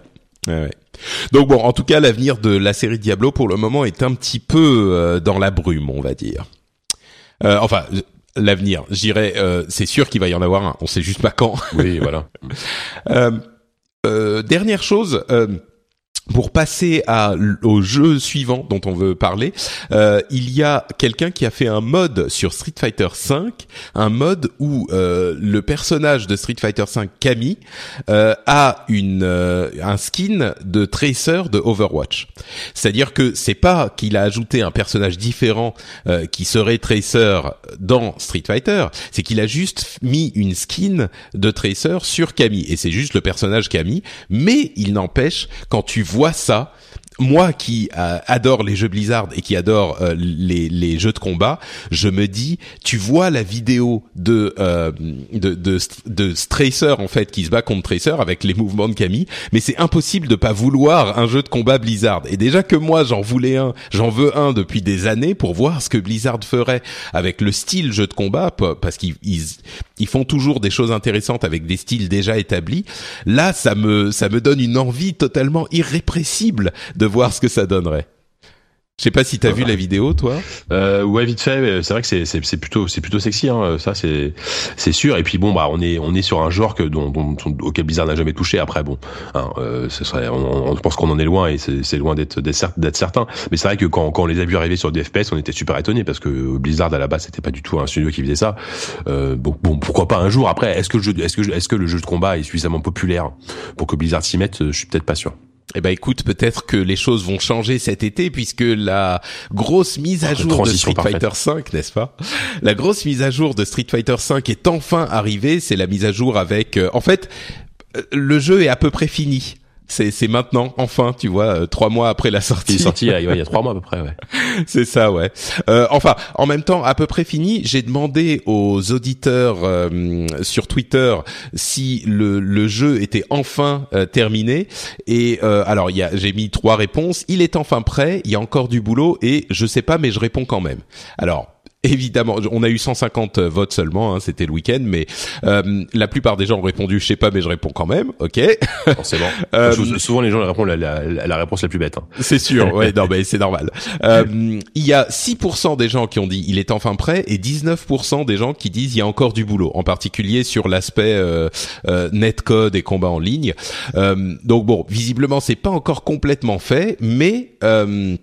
Ouais, ouais. Donc bon, en tout cas, l'avenir de la série Diablo pour le moment est un petit peu euh, dans la brume, on va dire. Euh, enfin, l'avenir, je dirais, euh, c'est sûr qu'il va y en avoir un. On sait juste pas quand. Oui, voilà. euh, euh, dernière chose. Euh, Pour passer à, au jeu suivant dont on veut parler, euh, il y a quelqu'un qui a fait un mode sur Street Fighter cinq, un mode où euh, le personnage de Street Fighter cinq, Camille, euh, a une euh, un skin de Tracer de Overwatch. C'est-à-dire que c'est pas qu'il a ajouté un personnage différent euh, qui serait Tracer dans Street Fighter, c'est qu'il a juste mis une skin de Tracer sur Camille, et c'est juste le personnage Camille, mais il n'empêche, quand tu vois ça, moi qui euh, adore les jeux Blizzard et qui adore euh, les les jeux de combat, je me dis, tu vois la vidéo de euh, de de de Tracer en fait qui se bat contre Tracer avec les mouvements de Camille, mais c'est impossible de pas vouloir un jeu de combat Blizzard. Et déjà que moi j'en voulais un, j'en veux un depuis des années pour voir ce que Blizzard ferait avec le style jeu de combat, parce qu'ils ils, ils font toujours des choses intéressantes avec des styles déjà établis. Là, ça me ça me donne une envie totalement irrépressible de voir ce que ça donnerait. Je sais pas si t'as vu la vidéo, toi. Euh, ouais, vite fait. C'est vrai que c'est c'est c'est plutôt c'est plutôt sexy, hein. Ça c'est c'est sûr. Et puis bon, bah on est on est sur un genre que dont, dont auquel Blizzard n'a jamais touché. Après bon, hein, euh, ce serait on, on pense qu'on en est loin et c'est c'est loin d'être d'être, d'être certain. Mais c'est vrai que quand quand on les a vus arriver sur des F P S, on était super étonnés parce que Blizzard à la base c'était pas du tout un studio qui faisait ça. Euh, bon bon pourquoi pas un jour. Après, est-ce que le jeu est-ce que est-ce que le jeu de combat est suffisamment populaire pour que Blizzard s'y mette? Je suis peut-être pas sûr. Eh ben écoute, peut-être que les choses vont changer cet été puisque la grosse mise à jour de Street Fighter cinq, n'est-ce pas? La grosse mise à jour de Street Fighter cinq est enfin arrivée. C'est la mise à jour avec... Euh, en fait, le jeu est à peu près fini. C'est, c'est maintenant, enfin, tu vois, euh, trois mois après la sortie. Il est sorti il y a, il y a trois mois à peu près, ouais. C'est ça, ouais. Euh, enfin, en même temps, à peu près fini. J'ai demandé aux auditeurs euh, sur Twitter si le, le jeu était enfin euh, terminé. Et euh, alors, il y a, j'ai mis trois réponses. Il est enfin prêt. Il y a encore du boulot et je sais pas, mais je réponds quand même. Alors. Évidemment, on a eu cent cinquante votes seulement, hein, c'était le week-end, mais euh, la plupart des gens ont répondu « je sais pas, mais je réponds quand même », ok. Forcément. euh, Souvent, les gens répondent la, la, la réponse la plus bête. Hein. C'est sûr, ouais, non, mais c'est normal. Euh, il y a six pour cent des gens qui ont dit « il est enfin prêt » et dix-neuf pour cent des gens qui disent « il y a encore du boulot », en particulier sur l'aspect euh, euh, netcode et combat en ligne. Euh, donc bon, visiblement, c'est pas encore complètement fait, mais... Euh,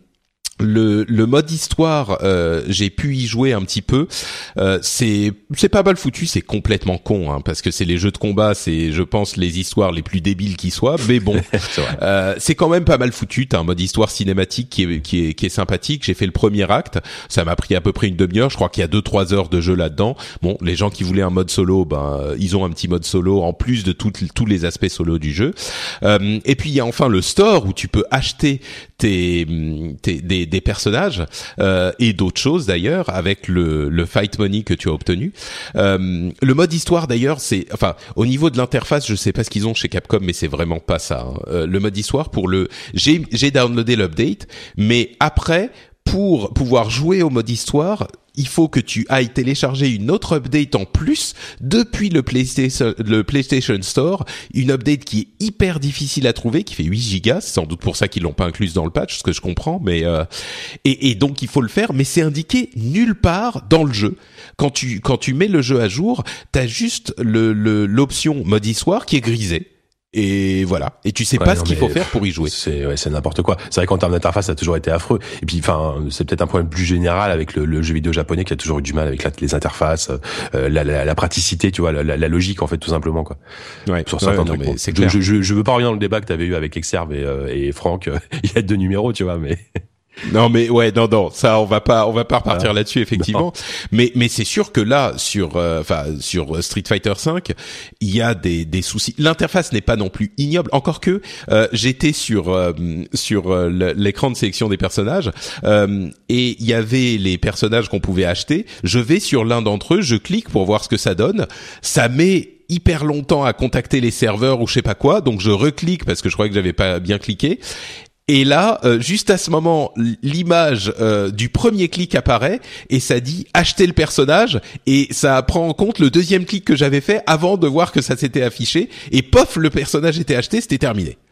Le, le mode histoire, euh, j'ai pu y jouer un petit peu. Euh, c'est c'est pas mal foutu, c'est complètement con, hein, parce que c'est les jeux de combat, c'est je pense les histoires les plus débiles qui soient. Mais bon, c'est, euh, c'est quand même pas mal foutu. T'as un mode histoire cinématique qui est qui est qui est sympathique. J'ai fait le premier acte, ça m'a pris à peu près une demi-heure. Je crois qu'il y a deux trois heures de jeu là-dedans. Bon, les gens qui voulaient un mode solo, ben ils ont un petit mode solo en plus de tout, tous les aspects solo du jeu. Euh, et puis il y a enfin le store où tu peux acheter tes tes des des personnages euh, et d'autres choses d'ailleurs avec le le fight money que tu as obtenu. Euh, le mode histoire d'ailleurs, c'est enfin au niveau de l'interface, je sais pas ce qu'ils ont chez Capcom, mais c'est vraiment pas ça. Hein. Euh, le mode histoire pour le j'ai j'ai downloadé l'update, mais après pour pouvoir jouer au mode histoire, il faut que tu ailles télécharger une autre update en plus depuis le PlayStation, le PlayStation Store, une update qui est hyper difficile à trouver, qui fait huit gigas, c'est sans doute pour ça qu'ils l'ont pas incluse dans le patch, ce que je comprends, mais euh, et, et donc il faut le faire, mais c'est indiqué nulle part dans le jeu. Quand tu quand tu mets le jeu à jour, t'as juste le, le l'option mode histoire qui est grisée. Et voilà. Et tu sais ouais, pas non, ce qu'il faut faire pour y jouer. C'est, ouais, c'est n'importe quoi. C'est vrai qu'en termes d'interface, ça a toujours été affreux. Et puis, enfin, c'est peut-être un problème plus général avec le, le jeu vidéo japonais qui a toujours eu du mal avec la, les interfaces, euh, la, la, la praticité, tu vois, la, la, la logique, en fait, tout simplement, quoi. Ouais. Sur certains ouais, trucs. Non, Bon, c'est je, clair. je, je, je veux pas revenir dans le débat que t'avais eu avec Exerve et, euh, et Franck. Euh, il y a deux numéros, tu vois, mais. Non mais ouais non non ça on va pas on va pas repartir ah, là-dessus effectivement non. mais mais c'est sûr que là sur enfin euh, sur Street Fighter cinq il y a des des soucis. L'interface n'est pas non plus ignoble, encore que euh, j'étais sur euh, sur euh, l'écran de sélection des personnages euh, et il y avait les personnages qu'on pouvait acheter. Je vais sur l'un d'entre eux, je clique pour voir ce que ça donne, ça met hyper longtemps à contacter les serveurs ou je sais pas quoi, donc je reclique parce que je croyais que j'avais pas bien cliqué. Et là, euh, juste à ce moment, l'image euh, du premier clic apparaît et ça dit acheter le personnage et ça prend en compte le deuxième clic que j'avais fait avant de voir que ça s'était affiché et pof, le personnage était acheté, c'était terminé.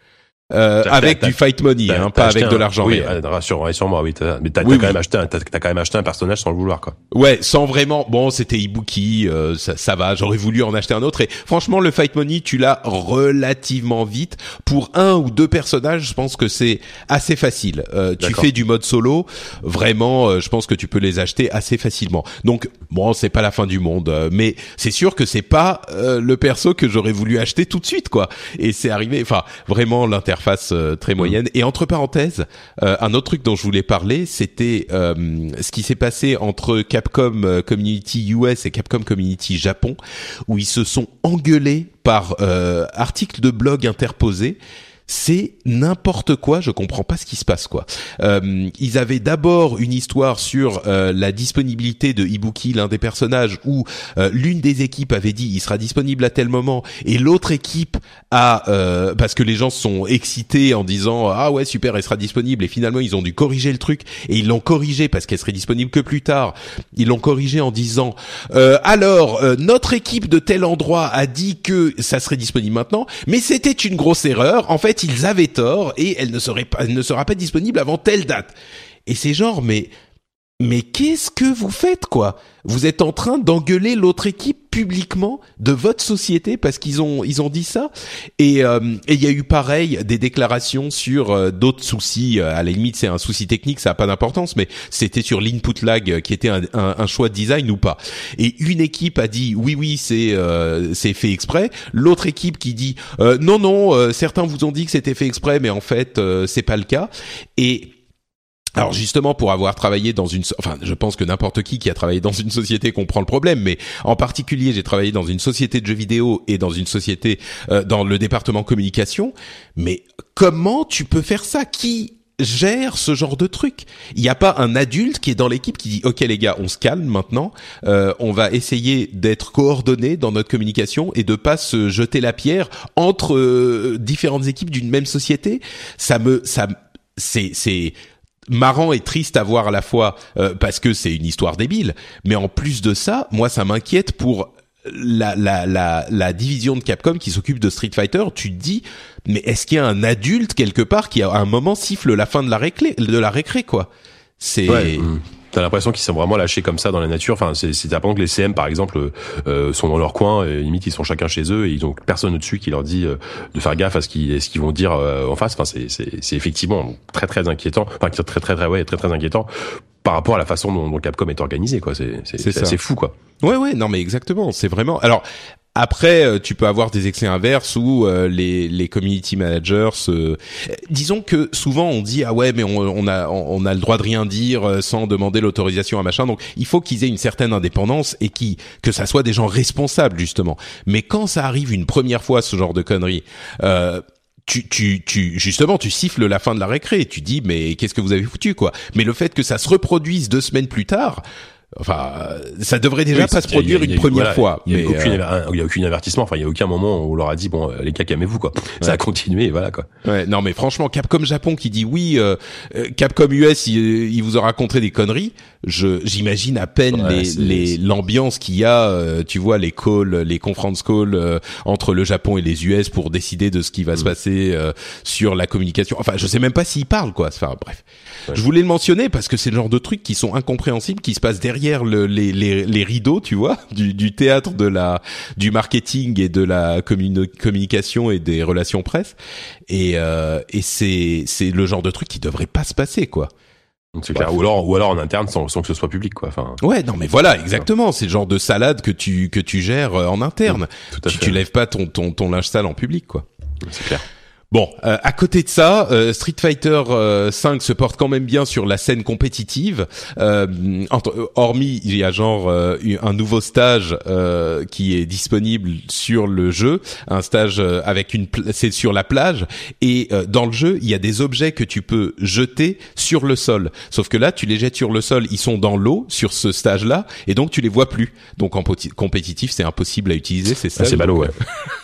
Euh, T'as- avec t'as- du fight money, T'as- hein, t'as pas acheté avec de un- l'argent Oui, réel. euh, rassure, rassure-moi, oui. T'as, mais t'as, Oui, t'as quand oui. même acheté un, t'as, t'as quand même acheté un personnage sans le vouloir, quoi. Ouais, sans vraiment. Bon, c'était Ibuki, euh, ça, ça va. J'aurais voulu en acheter un autre. Et franchement, le fight money, tu l'as relativement vite. Pour un ou deux personnages, je pense que c'est assez facile. Euh, tu D'accord. fais du mode solo, vraiment, euh, je pense que tu peux les acheter assez facilement. Donc, bon, c'est pas la fin du monde, euh, mais c'est sûr que c'est pas euh, le perso que j'aurais voulu acheter tout de suite, quoi. Et c'est arrivé. Enfin, vraiment, l'interface euh, très moyenne. Mmh. Et entre parenthèses, euh, un autre truc dont je voulais parler, c'était euh, ce qui s'est passé entre Capcom euh, Community U S et Capcom Community Japon, où ils se sont engueulés par euh, articles de blog interposés. C'est n'importe quoi, je comprends pas ce qui se passe, quoi. Euh, ils avaient d'abord une histoire sur euh, la disponibilité de Ibuki, l'un des personnages, où euh, l'une des équipes avait dit il sera disponible à tel moment, et l'autre équipe a euh, parce que les gens sont excités en disant ah ouais super, elle sera disponible, et finalement ils ont dû corriger le truc, et ils l'ont corrigé parce qu'elle serait disponible que plus tard. Ils l'ont corrigé en disant euh, alors euh, notre équipe de tel endroit a dit que ça serait disponible maintenant, mais c'était une grosse erreur. En fait, ils avaient tort et elle ne serait pas, elle ne sera pas disponible avant telle date. Et c'est genre, mais, mais qu'est-ce que vous faites, quoi? Vous êtes en train d'engueuler l'autre équipe publiquement de votre société parce qu'ils ont, ils ont dit ça. Et, euh, et il y a eu pareil des déclarations sur euh, d'autres soucis. À la limite, c'est un souci technique, ça a pas d'importance, mais c'était sur l'input lag qui était un, un, un choix de design ou pas. Et une équipe a dit oui, oui, c'est, euh, c'est fait exprès. L'autre équipe qui dit euh, non, non, euh, certains vous ont dit que c'était fait exprès, mais en fait, euh, c'est pas le cas. Et alors justement, pour avoir travaillé dans une, enfin, je pense que n'importe qui qui a travaillé dans une société comprend le problème, mais en particulier, j'ai travaillé dans une société de jeux vidéo et dans une société euh, dans le département communication. Mais comment tu peux faire ça? Qui gère ce genre de truc? Il n'y a pas un adulte qui est dans l'équipe qui dit ok les gars, on se calme maintenant, euh, on va essayer d'être coordonnés dans notre communication et de pas se jeter la pierre entre euh, différentes équipes d'une même société. Ça me, ça, c'est, c'est marrant et triste à voir à la fois euh, parce que c'est une histoire débile, mais en plus de ça, moi ça m'inquiète pour la la la la division de Capcom qui s'occupe de Street Fighter. Tu te dis mais est-ce qu'il y a un adulte quelque part qui à un moment siffle la fin de la récré de la récré, quoi? C'est Ouais, mmh. T'as l'impression qu'ils sont vraiment lâchés comme ça dans la nature. Enfin, c'est, c'est t'apprends que les C M par exemple euh, sont dans leur coin, et limite ils sont chacun chez eux et ils ont personne au-dessus qui leur dit euh, de faire gaffe à ce qu'ils, à ce qu'ils vont dire euh, en face. Enfin, c'est, c'est, c'est effectivement très très inquiétant. Enfin, très très très ouais, très très inquiétant par rapport à la façon dont, dont Capcom est organisé, quoi. C'est, c'est, c'est, c'est assez fou, quoi. Ouais, ouais, non, mais exactement. C'est vraiment. Alors. Après, tu peux avoir des excès inverses où euh, les les community managers, euh, disons que souvent on dit ah ouais mais on, on a on a le droit de rien dire sans demander l'autorisation à machin. Donc il faut qu'ils aient une certaine indépendance et qui que ça soit des gens responsables justement. Mais quand ça arrive une première fois ce genre de conneries, euh, tu tu tu justement tu siffles la fin de la récré. Tu dis mais qu'est-ce que vous avez foutu, quoi. Mais le fait que ça se reproduise deux semaines plus tard. Enfin, ça devrait déjà oui, pas se produire une première voilà, fois. Il y a mais aucune, euh... il y a aucun avertissement. Enfin, il y a aucun moment où on leur a dit bon, les gars, calmez-vous, quoi. Ça ouais. a continué, et voilà, quoi. Ouais, non, mais franchement, Capcom Japon qui dit oui, euh, Capcom U S, il, il vous aura raconté des conneries. Je, j'imagine à peine ouais, les, c'est, les, c'est... l'ambiance qu'il y a. Euh, tu vois, les calls, les conference calls euh, entre le Japon et les U S pour décider de ce qui va mmh. se passer euh, sur la communication. Enfin, je sais même pas s'ils parlent, quoi. Enfin, bref. Ouais. Je voulais le mentionner parce que c'est le genre de trucs qui sont incompréhensibles, qui se passent derrière le, les, les, les rideaux, tu vois, du, du théâtre de la, du marketing et de la communi- communication et des relations presse. Et, euh, et c'est, c'est le genre de truc qui devrait pas se passer, quoi. C'est clair. Ou alors, ou alors en interne sans, sans que ce soit public, quoi. Enfin. Ouais, non, mais voilà, exactement. C'est le genre de salade que tu, que tu gères en interne. Mmh, tout à tu, fait. Tu lèves pas ton, ton, ton linge sale en public, quoi. C'est clair. Bon, euh, à côté de ça, euh, Street Fighter euh, cinq se porte quand même bien sur la scène compétitive. Euh, entre, hormis, il y a genre euh, un nouveau stage euh, qui est disponible sur le jeu, un stage euh, avec une, pla- c'est sur la plage, et euh, dans le jeu, il y a des objets que tu peux jeter sur le sol. Sauf que là, tu les jettes sur le sol, ils sont dans l'eau sur ce stage-là, et donc tu les vois plus. Donc en poti- compétitif, c'est impossible à utiliser. C'est ça. Ah, c'est ballot, ouais.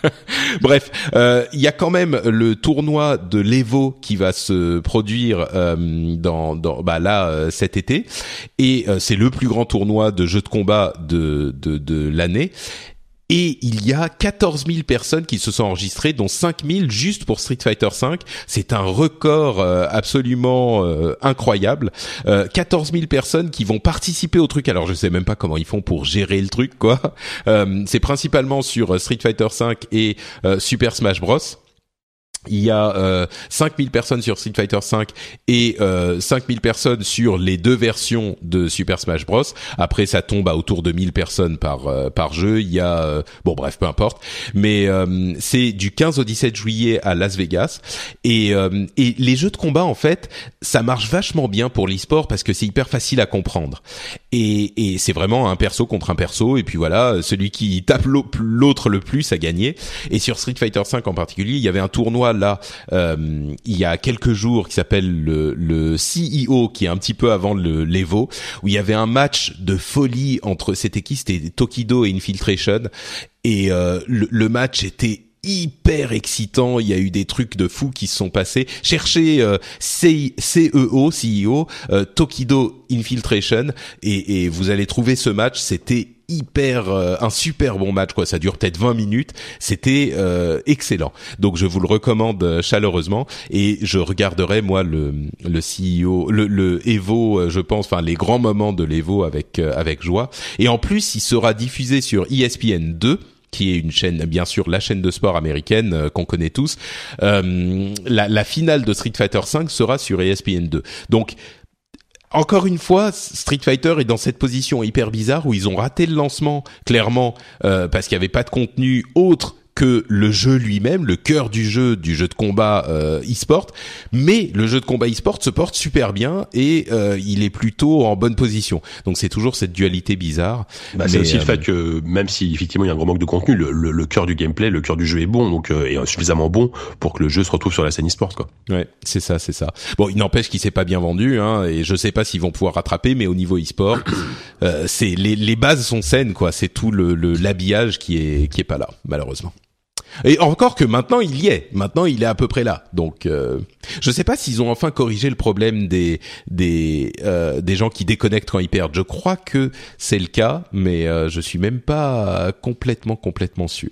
Bref, euh, il y a quand même le tournoi de l'Evo qui va se produire euh, dans, dans bah là euh, cet été, et euh, c'est le plus grand tournoi de jeux de combat de de, de l'année. Et il y a quatorze mille personnes qui se sont enregistrées, dont cinq mille juste pour Street Fighter cinq. C'est un record euh, absolument euh, incroyable. Euh, quatorze mille personnes qui vont participer au truc. Alors je sais même pas comment ils font pour gérer le truc, quoi. Euh, c'est principalement sur Street Fighter cinq et euh, Super Smash Bros. Il y a euh, cinq mille personnes sur Street Fighter cinq et euh, cinq mille personnes sur les deux versions de Super Smash Bros. Après, ça tombe à autour de mille personnes par euh, par jeu. Il y a euh, bon bref, peu importe. Mais euh, c'est du quinze au dix-sept juillet à Las Vegas et euh, et les jeux de combat en fait, ça marche vachement bien pour l'e-sport parce que c'est hyper facile à comprendre. Et et c'est vraiment un perso contre un perso et puis voilà, celui qui tape l'autre le plus a gagné. Et sur Street Fighter cinq en particulier, il y avait un tournoi là euh, il y a quelques jours qui s'appelle le, le C E O, qui est un petit peu avant le l'Evo, où il y avait un match de folie entre, c'était qui, c'était Tokido et Infiltration, et euh, le, le match était hyper excitant. Il y a eu des trucs de fous qui se sont passés. Cherchez euh, C E O, C E O, euh, Tokido Infiltration, et, et vous allez trouver ce match. C'était hyper euh, un super bon match, quoi. Ça dure peut-être vingt minutes. C'était euh, excellent. Donc je vous le recommande chaleureusement, et je regarderai moi le le C E O, le, le Evo, je pense, enfin les grands moments de l'Evo avec euh, avec joie. Et en plus, il sera diffusé sur E S P N deux, qui est une chaîne, bien sûr, la chaîne de sport américaine euh, qu'on connaît tous. Euh, la, la finale de Street Fighter cinq sera sur E S P N deux. Donc, encore une fois, Street Fighter est dans cette position hyper bizarre où ils ont raté le lancement, clairement, euh, parce qu'il n'y avait pas de contenu autre que le jeu lui-même, le cœur du jeu, du jeu de combat euh, e-sport. Mais le jeu de combat e-sport se porte super bien et euh, il est plutôt en bonne position. Donc c'est toujours cette dualité bizarre. Bah, c'est aussi euh, le fait que même si effectivement il y a un gros manque de contenu, le, le, le cœur du gameplay, le cœur du jeu est bon, donc euh, est suffisamment bon pour que le jeu se retrouve sur la scène e-sport, quoi. Ouais, c'est ça, c'est ça. Bon, il n'empêche qu'il s'est pas bien vendu, hein, et je sais pas s'ils vont pouvoir rattraper, mais au niveau e-sport, euh, c'est les, les bases sont saines, quoi. C'est tout le, le l'habillage qui est qui est pas là, malheureusement. Et encore que maintenant il y est, maintenant il est à peu près là. Donc euh, je sais pas s'ils ont enfin corrigé le problème des des euh, des gens qui déconnectent quand ils perdent. Je crois que c'est le cas, mais euh, je suis même pas complètement complètement sûr.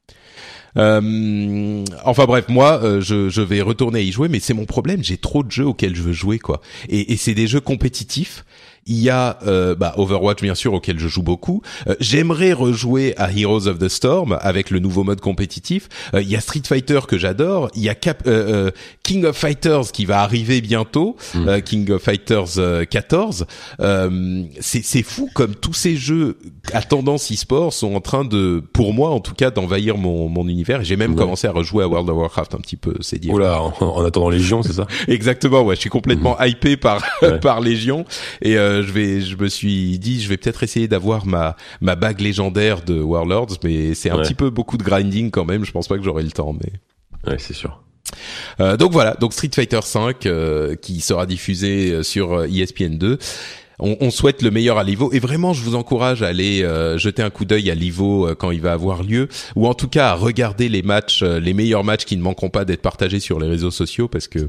Euh, enfin bref, moi euh, je je vais retourner y jouer, mais c'est mon problème, j'ai trop de jeux auxquels je veux jouer, quoi. Et et c'est des jeux compétitifs. Il y a euh, bah, Overwatch, bien sûr, auquel je joue beaucoup. Euh, j'aimerais rejouer à Heroes of the Storm avec le nouveau mode compétitif. Euh, il y a Street Fighter que j'adore. Il y a Cap, euh, euh, King of Fighters qui va arriver bientôt. Mmh. Euh, King of Fighters euh, quatorze. Euh, c'est, c'est fou comme tous ces jeux à tendance e-sport sont en train de, pour moi en tout cas, d'envahir mon, mon univers. Et j'ai même ouais. commencé à rejouer à World of Warcraft un petit peu, c'est dire. Oula, en, en attendant Légion, c'est ça? Exactement, ouais. Je suis complètement mmh. hypé par ouais. par Légion, et euh, je vais, je me suis dit, je vais peut-être essayer d'avoir ma ma bague légendaire de Warlords, mais c'est un ouais. petit peu beaucoup de grinding quand même. Je pense pas que j'aurai le temps, mais ouais, c'est sûr. Euh, donc voilà, donc Street Fighter cinq euh, qui sera diffusé sur E S P N deux. On, on souhaite le meilleur à l'Evo, et vraiment je vous encourage à aller euh, jeter un coup d'œil à l'Evo euh, quand il va avoir lieu, ou en tout cas à regarder les matchs, euh, les meilleurs matchs qui ne manqueront pas d'être partagés sur les réseaux sociaux, parce que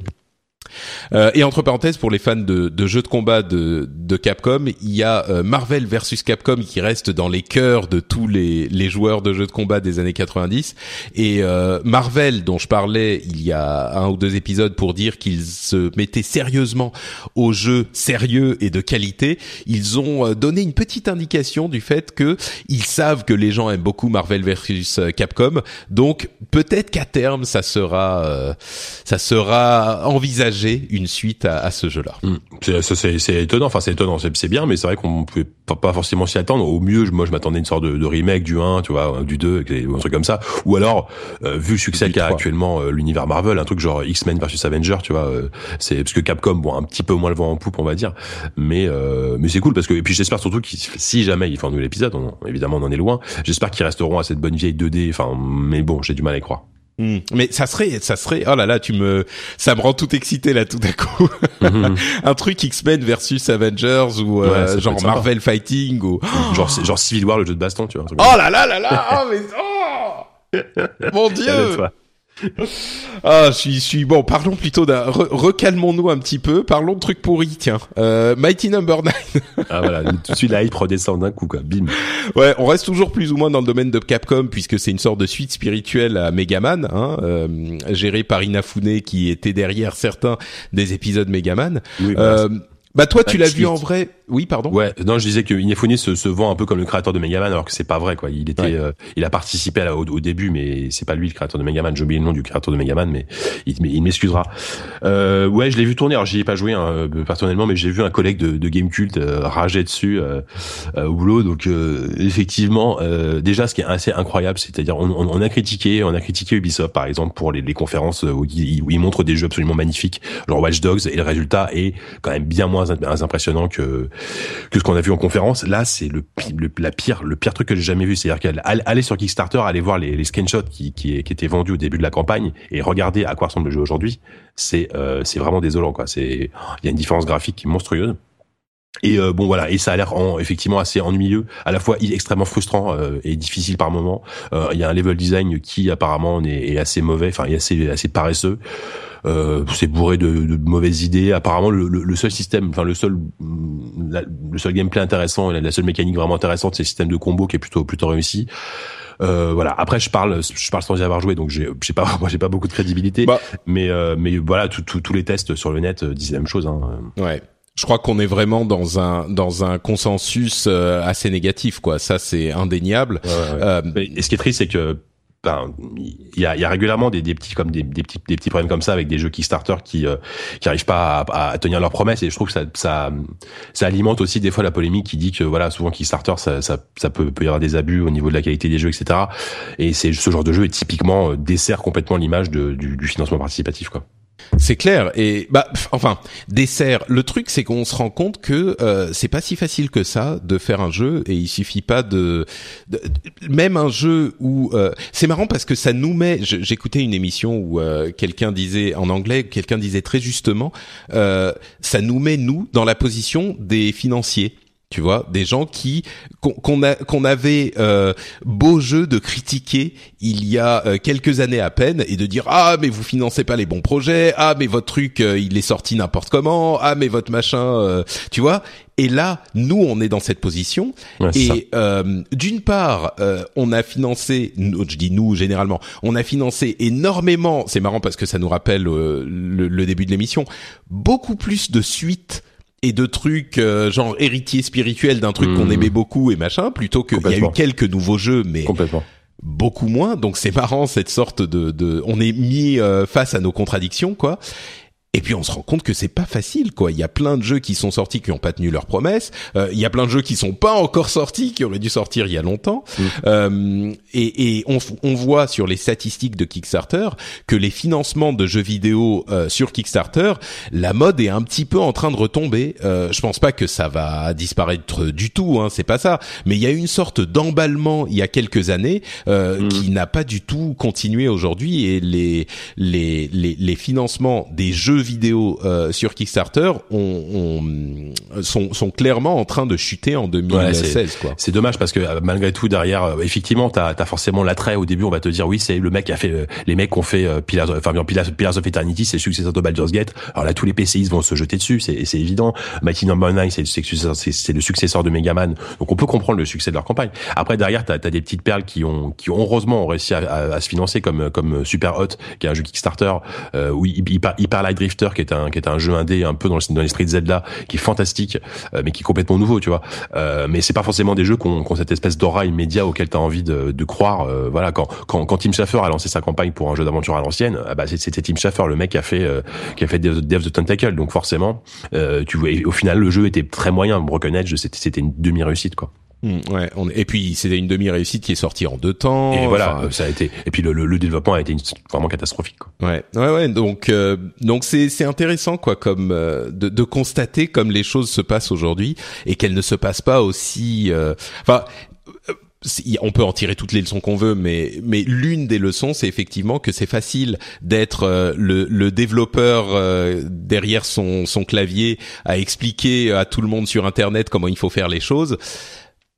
Euh, et entre parenthèses, pour les fans de, de jeux de combat de, de Capcom, il y a euh, Marvel versus Capcom qui reste dans les cœurs de tous les, les joueurs de jeux de combat des années quatre-vingt-dix. Et euh, Marvel, dont je parlais il y a un ou deux épisodes pour dire qu'ils se mettaient sérieusement aux jeux sérieux et de qualité, ils ont donné une petite indication du fait que ils savent que les gens aiment beaucoup Marvel versus Capcom. Donc peut-être qu'à terme, ça sera, euh, ça sera envisagé une suite à, à ce jeu-là. Mmh. C'est, c'est, c'est étonnant, enfin c'est étonnant, c'est, c'est bien, mais c'est vrai qu'on pouvait pas, pas forcément s'y attendre. Au mieux, moi je m'attendais à une sorte de, de remake du un, tu vois, du deux, un truc comme ça. Ou alors, euh, vu le succès qu'a actuellement euh, l'univers Marvel, un truc genre X-Men versus Avengers, tu vois, euh, c'est parce que Capcom, bon, un petit peu moins le vent en poupe, on va dire, mais euh, mais c'est cool parce que, et puis j'espère surtout qu'ils, si jamais ils font un nouvel épisode, on, évidemment on en est loin, j'espère qu'ils resteront à cette bonne vieille deux D. Enfin, mais bon, j'ai du mal à y croire. Mmh. Mais ça serait, ça serait, oh là là, tu me, ça me rend tout excité là tout à coup. Mmh. Un truc X-Men versus Avengers ou euh, ouais, genre Marvel Fighting ou genre genre Civil War, le jeu de baston, tu vois. Oh là là là là, oh mais oh mon Dieu. Ah, je suis, je suis bon. Parlons plutôt d'un. Re, recalmons-nous un petit peu. Parlons de trucs pourris. Tiens, euh, Mighty Number Nine. Ah voilà, tout de suite la hype redescend d'un coup, quoi. Bim. Ouais, on reste toujours plus ou moins dans le domaine de Capcom puisque c'est une sorte de suite spirituelle à Megaman, hein, euh, gérée par Inafune qui était derrière certains des épisodes Megaman. Oui, euh, bah, bah toi, tu bah, l'as vu suite. en vrai. Oui, pardon. Ouais, non, je disais que Inafune se, se vend un peu comme le créateur de Megaman, alors que c'est pas vrai, quoi. Il était, ouais. euh, il a participé à la, au, au début, mais c'est pas lui le créateur de Megaman. J'ai oublié le nom du créateur de Megaman, mais il, il m'excusera. Euh, ouais, je l'ai vu tourner. Alors, j'y ai pas joué hein, personnellement, mais j'ai vu un collègue de, de Gamecult euh, rager dessus euh, euh, au boulot. Donc, euh, effectivement, euh, déjà, ce qui est assez incroyable, c'est-à-dire, on, on, on a critiqué, on a critiqué Ubisoft, par exemple, pour les, les conférences où ils, où ils montrent des jeux absolument magnifiques, genre Watch Dogs, et le résultat est quand même bien moins impressionnant que que ce qu'on a vu en conférence. Là, c'est le, le la pire le pire truc que j'ai jamais vu. C'est-à-dire qu'aller sur Kickstarter, aller voir les, les screenshots qui, qui qui étaient vendus au début de la campagne et regarder à quoi ressemble le jeu aujourd'hui, c'est euh, c'est vraiment désolant, quoi. C'est il y a une différence graphique monstrueuse. Et euh, bon voilà, et ça a l'air en, effectivement assez ennuyeux, à la fois extrêmement frustrant euh, et difficile par moments. Euh, il y a un level design qui apparemment est, est assez mauvais, enfin est assez assez paresseux. Euh, c'est bourré de, de mauvaises idées. Apparemment, le, le, le seul système, enfin le seul, la, le seul gameplay intéressant, la, la seule mécanique vraiment intéressante, c'est le système de combo qui est plutôt plutôt réussi. Euh, voilà. Après, je parle, je parle sans y avoir joué, donc j'ai, j'ai pas, moi j'ai pas beaucoup de crédibilité. Bah, mais euh, mais voilà, tous les tests sur le net disent la même chose. Hein. Ouais. Je crois qu'on est vraiment dans un dans un consensus euh, assez négatif, quoi. Ça, c'est indéniable. Ouais, ouais. Euh, et ce qui est triste, c'est que ben il y a il y a régulièrement des des petits comme des des petits des petits problèmes comme ça avec des jeux Kickstarter qui euh, qui arrivent pas à, à tenir leurs promesses, et je trouve que ça ça ça alimente aussi des fois la polémique qui dit que voilà, souvent Kickstarter ça ça ça peut peut y avoir des abus au niveau de la qualité des jeux, et cetera. Et c'est ce genre de jeu est typiquement euh, dessert complètement l'image de du, du financement participatif, quoi. C'est clair. Et bah enfin, dessert. Le truc, c'est qu'on se rend compte que euh, c'est pas si facile que ça de faire un jeu, et il suffit pas de, de, de même un jeu où euh, c'est marrant parce que ça nous met. J'écoutais une émission où euh, quelqu'un disait en anglais, quelqu'un disait très justement, euh, ça nous met nous dans la position des financiers. Tu vois, des gens qui qu'on, qu'on a qu'on avait euh, beau jeu de critiquer il y a euh, quelques années à peine, et de dire ah mais vous financez pas les bons projets, ah mais votre truc euh, il est sorti n'importe comment, ah mais votre machin, euh, tu vois. Et là, nous, on est dans cette position. Ouais, et euh, d'une part, euh, on a financé, je dis nous généralement, on a financé énormément. C'est marrant parce que ça nous rappelle euh, le, le début de l'émission, beaucoup plus de suites et de trucs euh, genre héritier spirituel d'un truc mmh. qu'on aimait beaucoup et machin, plutôt que il y a eu quelques nouveaux jeux, mais beaucoup moins. Donc c'est marrant cette sorte de, de on est mis euh, face à nos contradictions, quoi. Et puis on se rend compte que c'est pas facile, quoi. Il y a plein de jeux qui sont sortis qui ont pas tenu leurs promesses. Euh, il y a plein de jeux qui sont pas encore sortis, qui auraient dû sortir il y a longtemps. Mmh. Euh, et, et on, on voit sur les statistiques de Kickstarter que les financements de jeux vidéo euh, sur Kickstarter, la mode est un petit peu en train de retomber. Euh, je pense pas que ça va disparaître du tout, hein, c'est pas ça. Mais il y a une sorte d'emballement il y a quelques années euh, mmh. qui n'a pas du tout continué aujourd'hui. Et les les les, les financements des jeux vidéo euh, sur Kickstarter on, on, sont, sont clairement en train de chuter en deux mille seize. Ouais, c'est, quoi. C'est dommage parce que malgré tout derrière, euh, effectivement, t'as, t'as forcément l'attrait. Au début, on va te dire oui, c'est le mec qui a fait, euh, les mecs qui ont fait euh, Pillars, enfin Pillars, Pillars of Eternity, c'est le successeur de Baldur's Gate. Alors là, tous les P C istes vont se jeter dessus, c'est, c'est évident. Mighty Number Nine, c'est le successeur, c'est, c'est le successeur de Megaman. Donc on peut comprendre le succès de leur campagne. Après derrière, t'as, t'as des petites perles qui ont, qui ont heureusement ont réussi à, à, à se financer comme, comme Super Hot, qui est un jeu Kickstarter, euh, où Hyper, Hyper Light Drifter, qui est un, qui est un jeu indé un peu dans, dans l'esprit de Zelda, qui est fantastique, euh, mais qui est complètement nouveau, tu vois. Euh, mais c'est pas forcément des jeux qui ont, qui ont cette espèce d'aura immédiat auquel t'as envie de, de croire. Euh, voilà, quand, quand, quand Tim Schafer a lancé sa campagne pour un jeu d'aventure à l'ancienne, ah bah c'était Tim Schafer, le mec qui a fait, euh, qui a fait Death of the Tentacle. Donc forcément, euh, tu vois, au final, le jeu était très moyen. Broken Edge, c'était, c'était une demi-réussite, quoi. Mmh, ouais, on, et puis c'était une demi-réussite qui est sortie en deux temps. Et voilà, enfin, ça a été. Et puis le, le, le développement a été une, vraiment catastrophique, quoi. Ouais, ouais, ouais. Donc, euh, donc c'est c'est intéressant, quoi, comme euh, de, de constater comme les choses se passent aujourd'hui et qu'elles ne se passent pas aussi. Euh, enfin. Euh, on peut en tirer toutes les leçons qu'on veut, mais mais l'une des leçons, c'est effectivement que c'est facile d'être euh, le, le développeur euh, derrière son son clavier à expliquer à tout le monde sur Internet comment il faut faire les choses.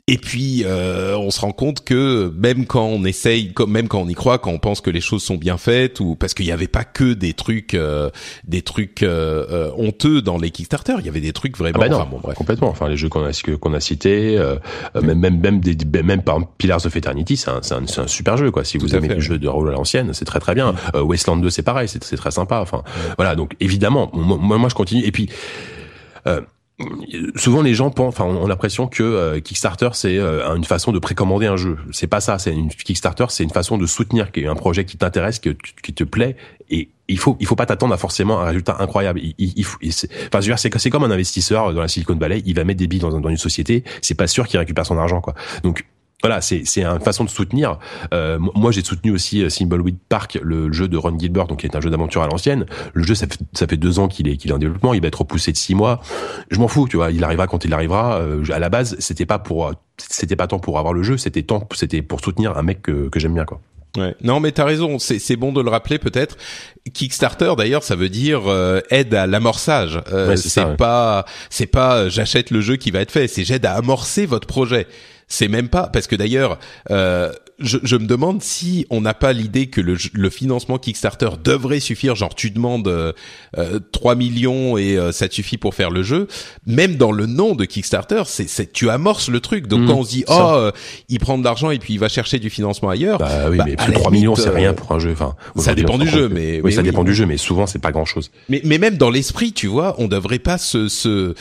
Et puis euh, on se rend compte que même quand on essaye, comme même quand on y croit, quand on pense que les choses sont bien faites, ou parce qu'il y avait pas que des trucs, euh, des trucs euh, euh, honteux dans les Kickstarter, il y avait des trucs vraiment. Ah bah non, enfin, bon, bref. complètement. Enfin, les jeux qu'on a qu'on a cités, euh, mmh. même même même des même par exemple, Pillars of Eternity, c'est un c'est un, c'est un super jeu quoi. Si vous aimez les jeux de rôle à l'ancienne, c'est très très bien. Mmh. Euh, Wasteland deux, c'est pareil, c'est c'est très sympa. Enfin, mmh. voilà. Donc évidemment, moi moi je continue. Et puis. Euh, Souvent les gens pensent, enfin, ont l'impression que euh, Kickstarter c'est euh, une façon de précommander un jeu. C'est pas ça. C'est une Kickstarter, c'est une façon de soutenir un projet qui t'intéresse, qui, qui te plaît. Et il faut, il faut pas t'attendre à forcément un résultat incroyable. Il, il, il, il c'est, enfin, je veux dire, c'est, c'est comme un investisseur dans la Silicon Valley. Il va mettre des billes dans, dans une société. C'est pas sûr qu'il récupère son argent, quoi. Donc voilà, c'est c'est une façon de soutenir. Euh, moi, j'ai soutenu aussi Thimbleweed Park, le jeu de Ron Gilbert, donc qui est un jeu d'aventure à l'ancienne. Le jeu, ça fait ça fait deux ans qu'il est qu'il est en développement. Il va être repoussé de six mois. Je m'en fous, tu vois. Il arrivera quand il arrivera. Euh, à la base, c'était pas pour c'était pas tant pour avoir le jeu, c'était tant c'était pour soutenir un mec que que j'aime bien, quoi. Ouais. Non, mais t'as raison. C'est c'est bon de le rappeler peut-être. Kickstarter d'ailleurs, ça veut dire euh, aide à l'amorçage. Euh, ouais, c'est c'est ça, ouais. pas c'est pas euh, j'achète le jeu qui va être fait. C'est j'aide à amorcer votre projet. C'est même pas parce que d'ailleurs, euh, je, je me demande si on n'a pas l'idée que le, le financement Kickstarter devrait suffire. Genre, tu demandes euh, euh, trois millions et euh, ça te suffit pour faire le jeu. Même dans le nom de Kickstarter, c'est, c'est tu amorces le truc. Donc mmh, quand on se dit oh, euh, il prend de l'argent et puis il va chercher du financement ailleurs. Bah oui, bah, mais trois millions, c'est rien pour un jeu. Enfin, ça dépend du jeu, mais oui, mais ça oui, dépend oui. du jeu, mais souvent c'est pas grand chose. Mais mais même dans l'esprit, tu vois, on devrait pas se se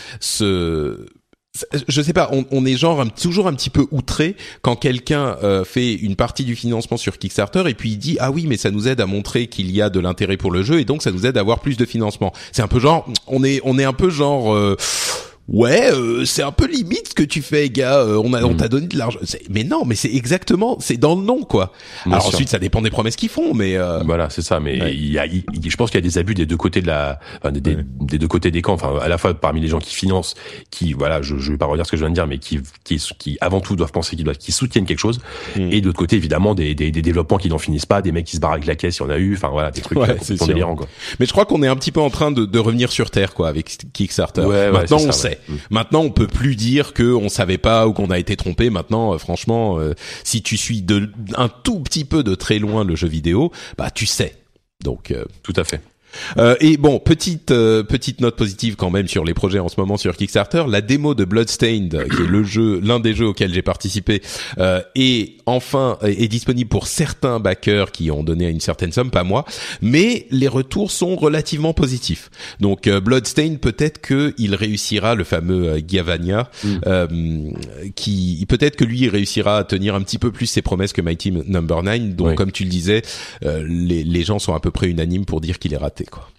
se je sais pas, on, on est genre un, toujours un petit peu outré quand quelqu'un euh, fait une partie du financement sur Kickstarter et puis il dit ah oui mais ça nous aide à montrer qu'il y a de l'intérêt pour le jeu et donc ça nous aide à avoir plus de financement. C'est un peu genre on est on est un peu genre euh, ouais, euh, c'est un peu limite ce que tu fais, gars. Euh, on a, mmh. on t'a donné de l'argent. C'est, mais non, mais c'est exactement, c'est dans le nom, quoi. Bien Alors sûr. Ensuite, ça dépend des promesses qu'ils font, mais euh... voilà, c'est ça. Mais ouais. il y a, il, je pense qu'il y a des abus des deux côtés de la, enfin, des, ouais. des, des deux côtés des camps. Enfin, à la fois parmi les gens qui financent, qui, voilà, je, je vais pas redire ce que je viens de dire, mais qui, qui, qui avant tout doivent penser qu'ils doivent, qu'ils soutiennent quelque chose. Mmh. Et de l'autre côté, évidemment, des, des, des développements qui n'en finissent pas, des mecs qui se barrent avec la caisse, il y en a eu. Enfin, voilà, des trucs ouais, qui sont délirants, quoi. Mais je crois qu'on est un petit peu en train de, de revenir sur terre, quoi, avec Kickstarter. Ouais, Maintenant, ouais, on ça, sait. Ouais. Maintenant, on peut plus dire que on savait pas ou qu'on a été trompé. Maintenant, euh, franchement, euh, si tu suis de un tout petit peu de très loin le jeu vidéo, bah tu sais. Donc euh, tout à fait. Euh, et bon, petite euh, petite note positive quand même sur les projets en ce moment sur Kickstarter. La démo de Bloodstained, qui est le jeu, l'un des jeux auxquels j'ai participé, euh, est enfin est disponible pour certains backers qui ont donné une certaine somme, pas moi. Mais les retours sont relativement positifs. Donc euh, Bloodstained, peut-être que il réussira, le fameux euh, Gavania, mm. euh, qui peut-être que lui il réussira à tenir un petit peu plus ses promesses que Mighty Number Nine. Donc oui. Comme tu le disais, euh, les les gens sont à peu près unanimes pour dire qu'il est raté. Quoi.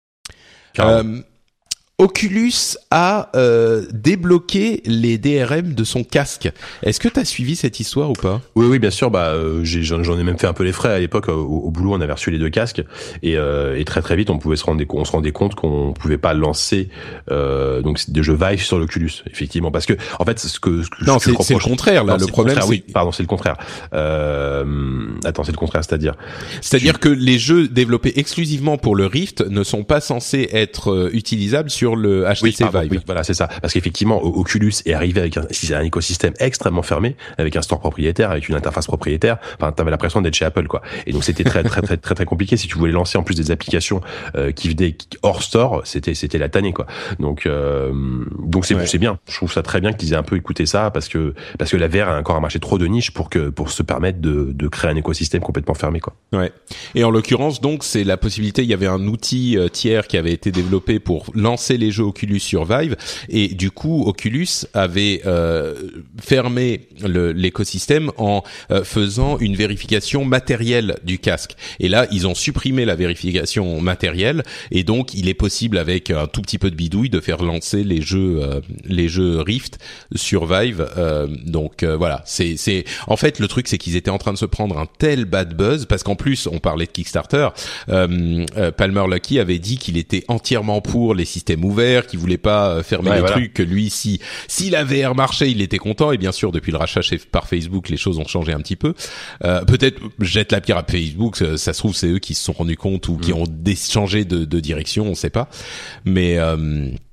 Euh, Oculus a euh, débloqué les D R M de son casque. Est-ce que tu as suivi cette histoire ou pas ? Oui, oui, bien sûr. Bah, euh, j'ai, j'en, j'en ai même fait un peu les frais à l'époque. Au, au boulot, on avait reçu les deux casques et, euh, et très très vite, on pouvait se rendre, on se rendait compte qu'on pouvait pas lancer euh, donc des jeux Vive sur l'Oculus, effectivement, parce que en fait, ce que, ce que non, ce c'est, que c'est le contraire là. Non, le problème, le c'est oui, pardon, c'est le contraire. Euh, attends, c'est le contraire, c'est-à-dire, c'est-à-dire tu... que les jeux développés exclusivement pour le Rift ne sont pas censés être euh, utilisables sur le H T C. Oui, Vive. Oui, voilà, c'est ça. Parce qu'effectivement, Oculus est arrivé avec un, un écosystème extrêmement fermé, avec un store propriétaire, avec une interface propriétaire. Enfin, t'avais l'impression d'être chez Apple, quoi. Et donc, c'était très, très, très, très, très compliqué. Si tu voulais lancer en plus des applications euh, qui venaient hors store, c'était, c'était la tannée, quoi. Donc, euh, donc c'est, ouais. c'est bien. Je trouve ça très bien qu'ils aient un peu écouté ça, parce que, parce que la V R a encore un marché trop de niche pour que, pour se permettre de, de créer un écosystème complètement fermé, quoi. Ouais. Et en l'occurrence, donc, c'est la possibilité. Il y avait un outil euh, tiers qui avait été développé pour lancer les jeux Oculus sur Vive. Et du coup, Oculus avait euh, fermé le, l'écosystème en euh, faisant une vérification matérielle du casque. Et là, ils ont supprimé la vérification matérielle, et donc il est possible, avec un tout petit peu de bidouille, de faire lancer les jeux, euh, les jeux Rift sur Vive. Euh, donc euh, voilà, c'est, c'est. En fait, le truc, c'est qu'ils étaient en train de se prendre un tel bad buzz, parce qu'en plus, on parlait de Kickstarter. Euh, euh, Palmer Luckey avait dit qu'il était entièrement pour les systèmes ouverts, qu'il voulait pas euh, fermer ouais, les voilà. trucs, que lui, si si la V R marchait, il était content. Et bien sûr, depuis le rachat chez, par Facebook, les choses ont changé un petit peu. Euh, peut-être jette la pierre à Facebook, ça, ça se trouve c'est eux qui se sont rendus compte ou mmh. qui ont changé de, de direction, on sait pas. Mais euh,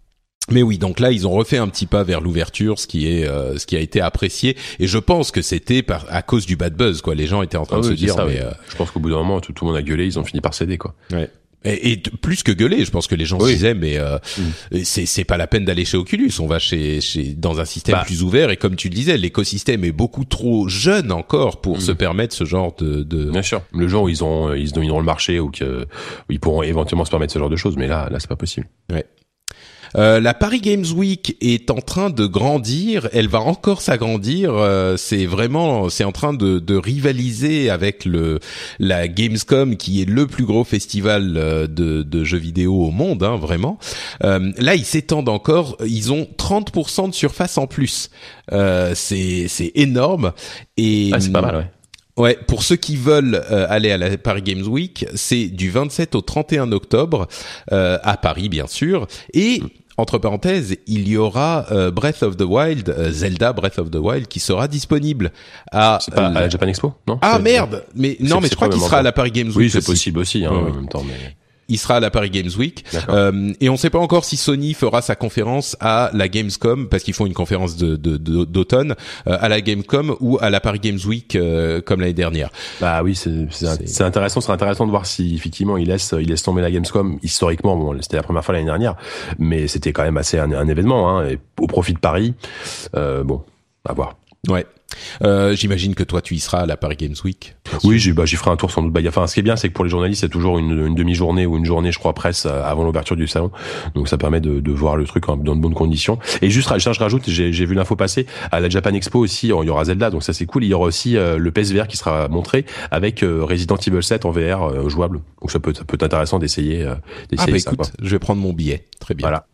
Mais oui, donc là ils ont refait un petit pas vers l'ouverture, ce qui est euh, ce qui a été apprécié, et je pense que c'était par à cause du bad buzz, quoi. Les gens étaient en train ah de oui, se dire, ça, mais oui. euh... je pense qu'au bout d'un moment tout, tout le monde a gueulé, ils ont fini par céder, quoi. Ouais. Et, et plus que gueuler, je pense que les gens oui. se disaient, mais euh, mm. c'est c'est pas la peine d'aller chez Oculus, on va chez chez dans un système bah. plus ouvert, et comme tu le disais, l'écosystème est beaucoup trop jeune encore pour mm. se permettre ce genre de, de. Bien sûr, le jour où ils ont ils domineront le marché ou que où ils pourront éventuellement se permettre ce genre de choses, mais là là c'est pas possible. Ouais. Euh, la Paris Games Week est en train de grandir, elle va encore s'agrandir. Euh, c'est vraiment, c'est en train de, de rivaliser avec le la Gamescom, qui est le plus gros festival de, de jeux vidéo au monde, hein, vraiment. Euh, là, ils s'étendent encore. Ils ont trente pour cent de surface en plus. Euh, c'est c'est énorme. Et ah, c'est pas mal, ouais. Ouais, pour ceux qui veulent euh, aller à la Paris Games Week, c'est du vingt-sept au trente et un octobre euh, à Paris, bien sûr. Et entre parenthèses, il y aura euh, Breath of the Wild, euh, Zelda Breath of the Wild, qui sera disponible à. C'est pas à la Japan Expo, non? Ah merde, mais non, mais je crois qu'il sera à la Paris Games Week. Oui, c'est aussi. possible aussi, hein, ouais, en même temps, mais. Il sera à la Paris Games Week, euh, et on ne sait pas encore si Sony fera sa conférence à la Gamescom, parce qu'ils font une conférence de, de, de d'automne euh, à la Gamescom ou à la Paris Games Week euh, comme l'année dernière. Bah oui, c'est, c'est, c'est... c'est intéressant, c'est intéressant de voir si effectivement il laisse il laisse tomber la Gamescom. Historiquement, bon, c'était la première fois l'année dernière, mais c'était quand même assez un, un événement, hein, et au profit de Paris. Euh, bon, à voir. Ouais. Euh, j'imagine que toi tu y seras à la Paris Games Week. Oui, j'y, bah, j'y ferai un tour sans doute. Bah, y a, enfin, ce qui est bien, c'est que pour les journalistes, c'est toujours une, une demi-journée ou une journée, je crois, presse avant l'ouverture du salon. Donc ça permet de, de voir le truc dans de bonnes conditions. Et juste, je, je rajoute, j'ai, j'ai vu l'info passer, à la Japan Expo aussi, il y aura Zelda, donc ça c'est cool. Il y aura aussi euh, le P S V R qui sera montré avec euh, Resident Evil sept en V R euh, jouable. Donc ça peut, ça peut être intéressant d'essayer, euh, d'essayer ah bah ça. Écoute, Quoi. Je vais prendre mon billet. Très bien. Voilà.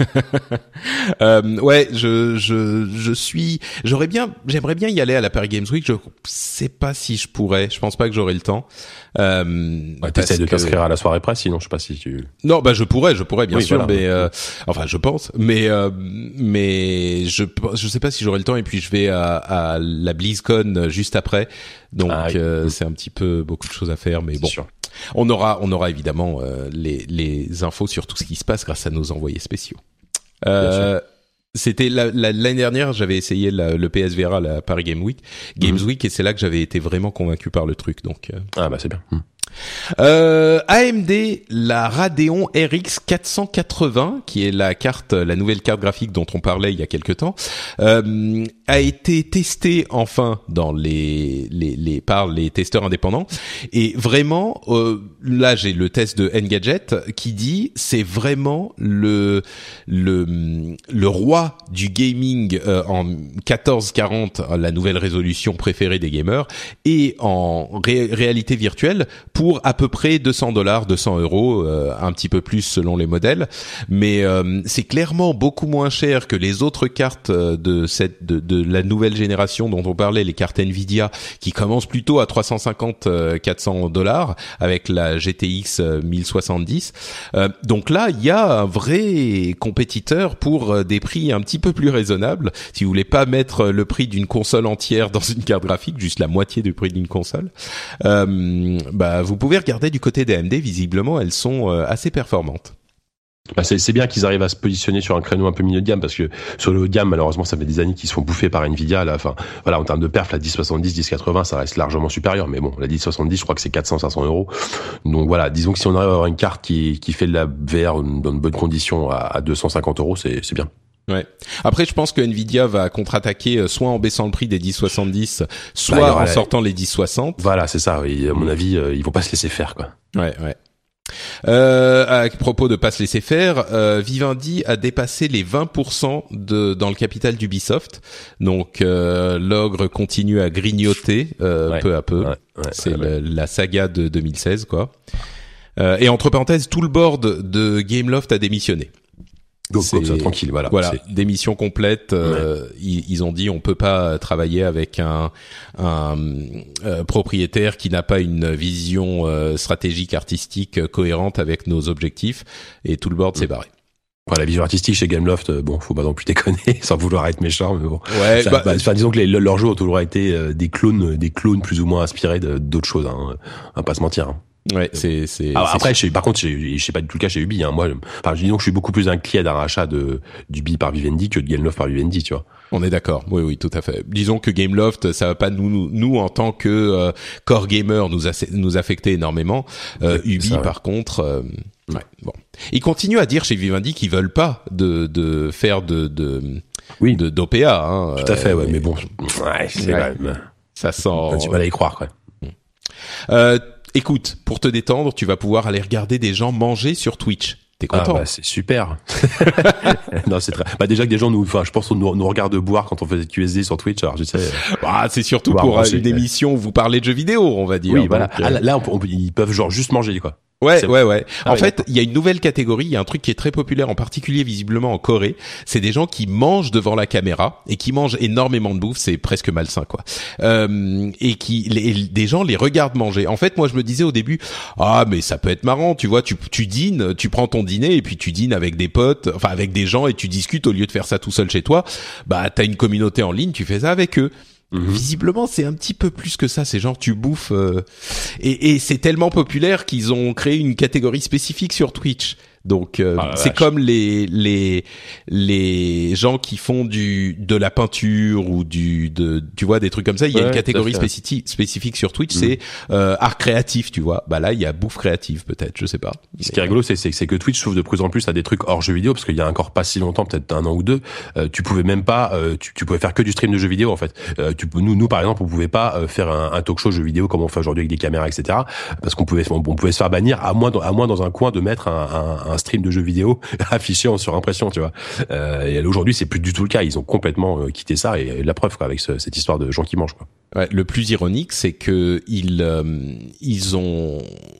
euh, ouais, je, je, je suis, j'aurais bien, j'aimerais bien y aller à la Paris Games Week. Je sais pas si je pourrais. Je pense pas que j'aurai le temps. Euh, ouais, t'essayes de t'inscrire à la soirée presse, sinon je sais pas si tu. Non, bah je pourrais, je pourrais bien oui, sûr, voilà. mais euh, enfin je pense, mais euh, mais je je sais pas si j'aurai le temps. Et puis je vais à, à la BlizzCon juste après, donc ah, oui. euh, c'est un petit peu beaucoup de choses à faire, mais c'est bon. Sûr. On aura, on aura évidemment euh, les, les infos sur tout ce qui se passe grâce à nos envoyés spéciaux. Euh, c'était la, la, l'année dernière, j'avais essayé la, le P S V R à la Paris Game Week, Games mmh. Week, et c'est là que j'avais été vraiment convaincu par le truc. Donc euh... ah bah c'est bien. Mmh. Euh, A M D, la Radeon R X quatre cent quatre-vingts, qui est la carte, la nouvelle carte graphique dont on parlait il y a quelque temps, euh, a été testée enfin dans les, les, les par les testeurs indépendants. Et vraiment, euh, là j'ai le test de Engadget qui dit c'est vraiment le le le roi du gaming euh, en quatorze quarante, la nouvelle résolution préférée des gamers, et en ré- réalité virtuelle pour à peu près deux cents dollars, deux cents euros, euh, un petit peu plus selon les modèles, mais euh, c'est clairement beaucoup moins cher que les autres cartes de cette de, de la nouvelle génération dont on parlait, les cartes Nvidia, qui commencent plutôt à trois cent cinquante, quatre cents dollars avec la G T X mille soixante-dix. Euh, donc là, il y a un vrai compétiteur pour des prix un petit peu plus raisonnables. Si vous voulez pas mettre le prix d'une console entière dans une carte graphique, juste la moitié du prix d'une console, euh, bah vous pouvez regarder du côté des A M D. Visiblement, elles sont euh, assez performantes. Bah c'est, c'est bien qu'ils arrivent à se positionner sur un créneau un peu milieu de gamme, parce que sur le haut de gamme, malheureusement, ça fait des années qu'ils se font bouffer par Nvidia. Là, enfin, voilà, en termes de perf, la dix soixante-dix, dix quatre-vingts, ça reste largement supérieur. Mais bon, la dix soixante-dix, je crois que c'est quatre cents, cinq cents euros. Donc voilà, disons que si on arrive à avoir une carte qui qui fait de la V R dans de bonnes conditions à, à deux cent cinquante euros, c'est c'est bien. Ouais. Après, je pense que Nvidia va contre-attaquer soit en baissant le prix des dix soixante-dix, soit bah, en la... sortant les dix soixante. Voilà, c'est ça. Oui. À mon avis, euh, ils vont pas se laisser faire, quoi. Ouais, ouais. Euh, à propos de pas se laisser faire, euh, Vivendi a dépassé les vingt pour cent de dans le capital d'Ubisoft. Donc euh, l'ogre continue à grignoter euh, ouais. peu à peu. Ouais, ouais, c'est ouais, le, ouais. la saga de deux mille seize, quoi. Euh, et entre parenthèses, tout le board de Gameloft a démissionné. Donc c'est ça, tranquille, voilà. Voilà, c'est... démission complète. Euh, ouais. ils, ils ont dit on peut pas travailler avec un, un euh, propriétaire qui n'a pas une vision euh, stratégique artistique euh, cohérente avec nos objectifs, et tout le board mmh. s'est barré. Enfin, la vision artistique chez Gameloft, bon, faut pas non plus déconner, sans vouloir être méchant, mais bon. Ouais, ça, bah, bah, enfin, disons que les, leurs jeux ont toujours été euh, des clones, des clones plus ou moins inspirés de, d'autres choses, hein. On va pas se mentir. Hein. Ouais, c'est c'est. Ah, c'est après, chez, par contre, chez, je sais pas du tout le cas chez Ubi. Hein. Moi, enfin, disons que je suis beaucoup plus inquiet d'un rachat de d'Ubi par Vivendi que de Gameloft par Vivendi, tu vois. On est d'accord. Oui, oui, tout à fait. Disons que Gameloft, ça va pas nous, nous, nous en tant que euh, core gamer, nous, a, nous affecter énormément. Euh, Ubi, ça, ouais. par contre, euh, ouais. Bon, ils continuent à dire chez Vivendi qu'ils veulent pas de de faire de de oui, de d'O P A. Hein, tout à fait. Ouais, euh, mais bon, ouais, c'est ouais. quand même. Ça sent. On a du mal à y croire, quoi. Euh, écoute, pour te détendre, tu vas pouvoir aller regarder des gens manger sur Twitch. T'es content? Ah bah c'est super. Non, c'est très. Bah déjà que des gens nous, enfin, je pense qu'on nous, nous regarde boire quand on faisait Q S D sur Twitch. Alors je sais. Bah c'est surtout pour manger, une ouais. émission où vous parlez de jeux vidéo, on va dire. Oui, voilà. Donc, ah, là, là on peut, ils peuvent genre juste manger, quoi. Ouais, c'est ouais, ouais. Ah, en oui, fait, d'accord. il y a une nouvelle catégorie, il y a un truc qui est très populaire, en particulier visiblement en Corée. C'est des gens qui mangent devant la caméra et qui mangent énormément de bouffe, c'est presque malsain, quoi. Euh, et qui, les, des gens les regardent manger. En fait, moi, je me disais au début, ah, mais ça peut être marrant, tu vois, tu, tu dînes, tu prends ton dîner et puis tu dînes avec des potes, enfin avec des gens et tu discutes au lieu de faire ça tout seul chez toi. Bah, t'as une communauté en ligne, tu fais ça avec eux. Mmh. Visiblement, c'est un petit peu plus que ça. C'est genre tu bouffes euh, et, et c'est tellement populaire qu'ils ont créé une catégorie spécifique sur Twitch. Donc euh, ah, c'est vache. Comme les les les gens qui font du de la peinture ou du de tu vois des trucs comme ça. Il y a ouais, une catégorie spécifique spécifique sur Twitch, mmh. c'est euh, art créatif, tu vois. Bah là il y a bouffe créative peut-être, je sais pas. Ce qui est rigolo, c'est c'est, c'est que Twitch s'ouvre de plus en plus à des trucs hors jeux vidéo parce qu'il y a encore pas si longtemps, peut-être un an ou deux, euh, tu pouvais même pas, euh, tu, tu pouvais faire que du stream de jeux vidéo en fait. Euh, tu nous nous par exemple on pouvait pas euh, faire un, un talk show jeux vidéo comme on fait aujourd'hui avec des caméras et cetera parce qu'on pouvait on, on pouvait se faire bannir à moins à moins dans un coin de mettre un, un, un stream de jeux vidéo affiché en surimpression, tu vois. Euh, et aujourd'hui, c'est plus du tout le cas. Ils ont complètement euh, quitté ça et, et la preuve, quoi, avec ce, cette histoire de gens qui mangent, quoi. Ouais, le plus ironique, c'est que ils euh, ils ont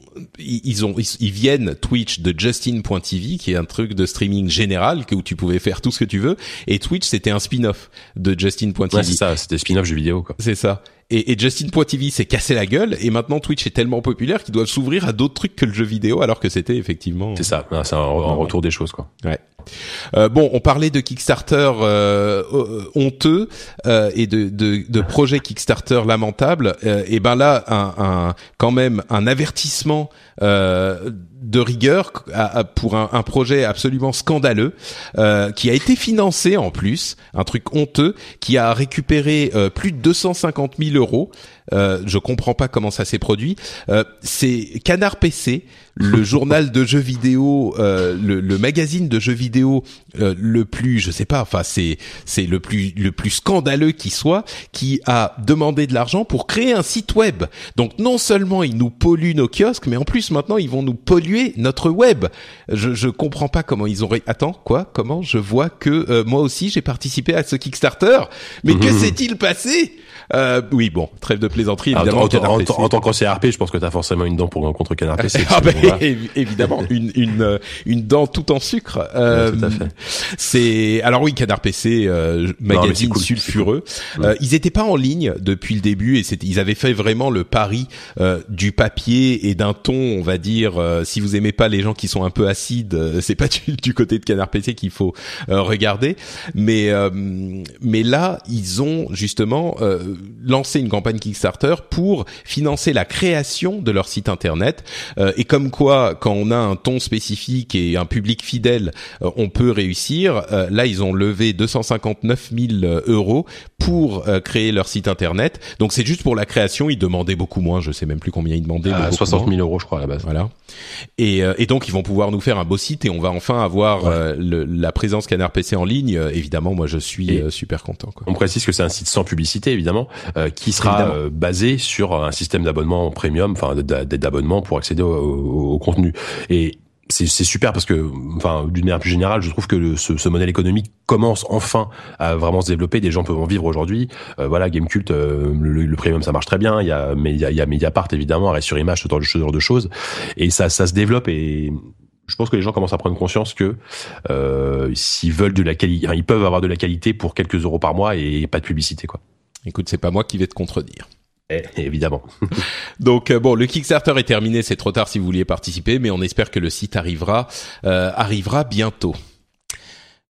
ils ont ils, ils viennent Twitch de Justin point T V qui est un truc de streaming général où tu pouvais faire tout ce que tu veux et Twitch c'était un spin-off de Justin point T V. Ouais, c'est ça, c'était spin-off jeux vidéo, quoi. C'est ça. Et, et Justin point T V s'est cassé la gueule et maintenant Twitch est tellement populaire qu'ils doivent s'ouvrir à d'autres trucs que le jeu vidéo alors que c'était effectivement. C'est ça, c'est un, un retour des choses, quoi. Ouais. Euh, bon, on parlait de Kickstarter euh, honteux euh, et de, de, de projets Kickstarter lamentables. Euh, et ben là, un, un quand même un avertissement euh, de rigueur à, à, pour un, un projet absolument scandaleux euh, qui a été financé en plus, un truc honteux qui a récupéré euh, plus de deux cent cinquante mille euros. Euh, je comprends pas comment ça s'est produit. Euh, c'est Canard P C, le journal de jeux vidéo, euh, le, le magazine de jeux vidéo euh, le plus, je sais pas, enfin c'est c'est le plus le plus scandaleux qui soit, qui a demandé de l'argent pour créer un site web. Donc non seulement ils nous polluent nos kiosques, mais en plus maintenant ils vont nous polluer notre web. Je je comprends pas comment ils ont. Ré... Attends, quoi? Comment? Je vois que euh, moi aussi j'ai participé à ce Kickstarter. Mais que s'est-il passé? Euh, oui, bon, trêve de plaisanterie, évidemment. En, en, en, en tant qu'ancien R P, je pense que t'as forcément une dent pour contre Canard P C. Ah ben, voilà. Évidemment, une une une dent tout en sucre. Euh, ouais, tout à fait. C'est alors oui, Canard P C, euh, magazine non, cool, sulfureux. Cool. Euh, ils étaient pas en ligne depuis le début et c'était, ils avaient fait vraiment le pari euh, du papier et d'un ton, on va dire. Euh, si vous aimez pas les gens qui sont un peu acides, euh, c'est pas du, du côté de Canard P C qu'il faut euh, regarder. Mais euh, mais là, ils ont justement euh, lancé une campagne Kickstarter pour financer la création de leur site internet. Euh, et comme quoi, quand on a un ton spécifique et un public fidèle, euh, on peut réussir. Euh, là, ils ont levé deux cent cinquante-neuf mille euros pour euh, créer leur site internet. Donc c'est juste pour la création. Ils demandaient beaucoup moins. Je sais même plus combien ils demandaient. Ah, soixante mille euros, je crois à la base. Voilà. Et, euh, et donc ils vont pouvoir nous faire un beau site et on va enfin avoir ouais. euh, le, la présence Canard P C en ligne. Euh, évidemment, moi je suis euh, super content, quoi. On précise que c'est un site sans publicité, évidemment, euh, qui sera euh, basé sur un système d'abonnement premium, enfin d'abonnement pour accéder au, au, au contenu. Et c'est, c'est super parce que, enfin, d'une manière plus générale, je trouve que le, ce, ce modèle économique commence enfin à vraiment se développer. Des gens peuvent en vivre aujourd'hui. Euh, voilà, Gamecult, euh, le, le premium, ça marche très bien. Il y a, mais il y a, il y a Mediapart évidemment, Arrêt sur Image, ce genre de choses. Et ça, ça se développe et je pense que les gens commencent à prendre conscience que euh, s'ils veulent de la qualité, enfin, ils peuvent avoir de la qualité pour quelques euros par mois et pas de publicité, quoi. Écoute, c'est pas moi qui vais te contredire. Eh, évidemment. Donc euh, bon, le Kickstarter est terminé, c'est trop tard si vous vouliez participer, mais on espère que le site arrivera euh, arrivera bientôt.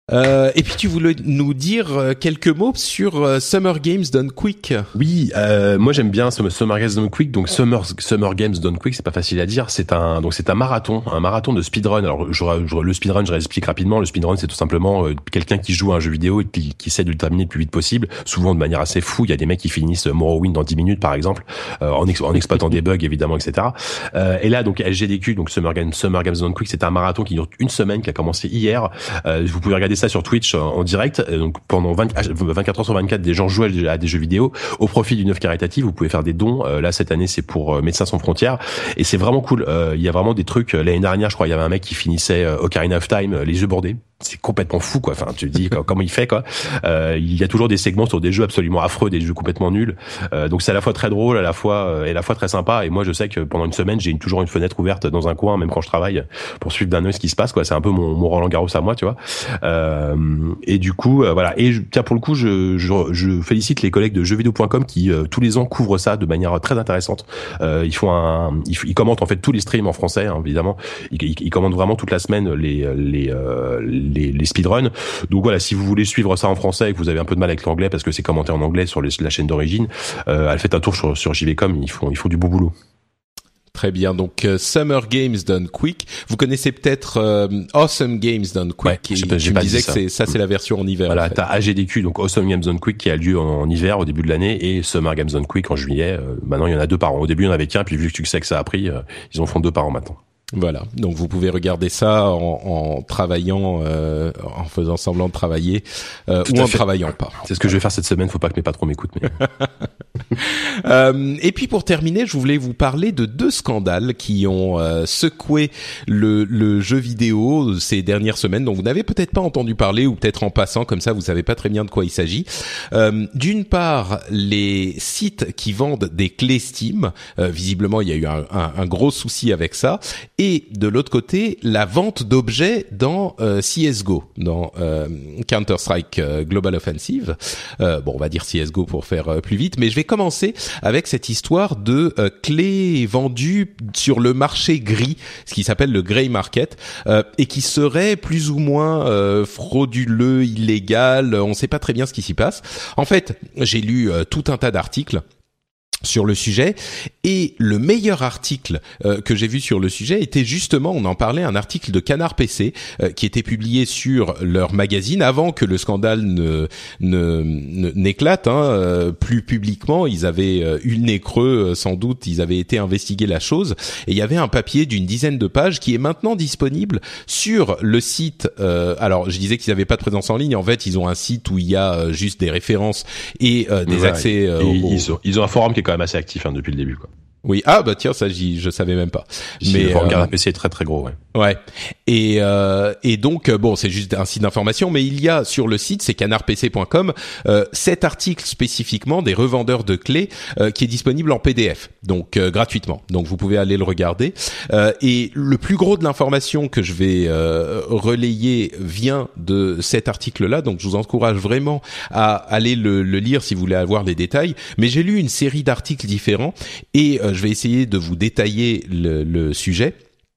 Euh, et puis tu voulais nous dire quelques mots sur euh, Summer Games Done Quick. Oui, euh, moi j'aime bien Summer Games Done Quick. Donc Summer Summer Games Done Quick, c'est pas facile à dire. C'est un donc c'est un marathon, un marathon de speedrun. Alors je, je, le speedrun, je réexplique rapidement. Le speedrun, c'est tout simplement euh, quelqu'un qui joue à un jeu vidéo et qui, qui essaie de le terminer le plus vite possible. Souvent de manière assez fou. Il y a des mecs qui finissent Morrowind dans dix minutes par exemple, euh, en, ex, en exploitant des bugs évidemment, et cetera. Euh, et là donc L G D Q, donc Summer Games Summer Games Done Quick, c'est un marathon qui dure une semaine, qui a commencé hier. Euh, vous pouvez regarder ça sur Twitch en direct, donc pendant vingt, vingt-quatre heures sur vingt-quatre, des gens jouent à des jeux vidéo au profit d'une œuvre caritative. Vous pouvez faire des dons. Euh, là cette année c'est pour euh, Médecins sans frontières et c'est vraiment cool. Euh, il y a vraiment des trucs. L'année dernière je crois il y avait un mec qui finissait euh, Ocarina of Time les yeux bordés. C'est complètement fou quoi. Enfin tu te dis comment il fait quoi. Euh, il y a toujours des segments sur des jeux absolument affreux, des jeux complètement nuls. Euh, donc c'est à la fois très drôle, à la fois euh, et à la fois très sympa. Et moi je sais que pendant une semaine j'ai une, toujours une fenêtre ouverte dans un coin, même quand je travaille, pour suivre d'un œil ce qui se passe quoi. C'est un peu mon, mon Roland Garros à moi, tu vois. Euh, et du coup euh, voilà. Et je, tiens pour le coup je, je, je félicite les collègues de jeux vidéo point com qui euh, tous les ans couvrent ça de manière très intéressante. Euh, ils font un, ils, ils commentent en fait tous les streams en français hein, évidemment. Ils, ils, ils commentent vraiment toute la semaine les les euh, les, les speedruns. Donc voilà, si vous voulez suivre ça en français et que vous avez un peu de mal avec l'anglais parce que c'est commenté en anglais sur les, la chaîne d'origine, euh, allez faites un tour sur, sur J V point com, ils font, ils font du beau boulot. Très bien, donc euh, Summer Games Done Quick. Vous connaissez peut-être euh, Awesome Games Done Quick. Ouais, et j'ai pas, j'ai tu pas me disais dit que ça. c'est, ça c'est la version en hiver. Voilà, en fait. t'as A G D Q, donc Awesome Games Done Quick qui a lieu en, en hiver au début de l'année et Summer Games Done Quick en juillet. Euh, maintenant il y en a deux par an. Au début il y en avait qu'un, puis vu que tu sais que ça a pris, euh, ils en font deux par an maintenant. Voilà, donc vous pouvez regarder ça en, en travaillant, euh, en faisant semblant de travailler euh, ou en fait. travaillant pas. C'est ce que je vais faire cette semaine. Faut pas que mes patrons m'écoutent. Mais... euh, et puis pour terminer, je voulais vous parler de deux scandales qui ont euh, secoué le, le jeu vidéo ces dernières semaines, dont vous n'avez peut-être pas entendu parler ou peut-être en passant comme ça, vous savez pas très bien de quoi il s'agit. Euh, d'une part, les sites qui vendent des clés Steam, euh, visiblement il y a eu un, un, un gros souci avec ça. Et de l'autre côté, la vente d'objets dans euh, C S G O, dans euh, Counter-Strike euh, Global Offensive. Euh, bon, on va dire C S G O pour faire euh, plus vite, mais je vais commencer avec cette histoire de euh, clés vendues sur le marché gris, ce qui s'appelle le grey market, euh, et qui serait plus ou moins euh, frauduleux, illégal. On ne sait pas très bien ce qui s'y passe. En fait, j'ai lu euh, tout un tas d'articles sur le sujet, et le meilleur article euh, que j'ai vu sur le sujet était justement, on en parlait, un article de Canard P C euh, qui était publié sur leur magazine avant que le scandale ne, ne, ne n'éclate hein, euh, plus publiquement. Ils avaient euh, eu le nez creux, euh, sans doute, ils avaient été investiguer la chose, et il y avait un papier d'une dizaine de pages qui est maintenant disponible sur le site. Euh, alors, je disais qu'ils n'avaient pas de présence en ligne. En fait, ils ont un site où il y a euh, juste des références et euh, des ouais, accès. Euh, et, au, ils, ont, ils ont un forum qui est quand même assez actif hein, depuis le début, quoi. Oui, ah bah tiens, ça j'y, je savais même pas. Si, mais le forum euh, Canard P C est très très gros, ouais. Ouais. Et euh, et donc bon, c'est juste un site d'information, mais il y a sur le site, c'est canard p c point com, euh, cet article spécifiquement des revendeurs de clés euh, qui est disponible en P D F, donc euh, gratuitement. Donc vous pouvez aller le regarder. Euh, et le plus gros de l'information que je vais euh, relayer vient de cet article-là. Donc je vous encourage vraiment à aller le, le lire si vous voulez avoir les détails. Mais j'ai lu une série d'articles différents et euh, je vais essayer de vous détailler le, le sujet.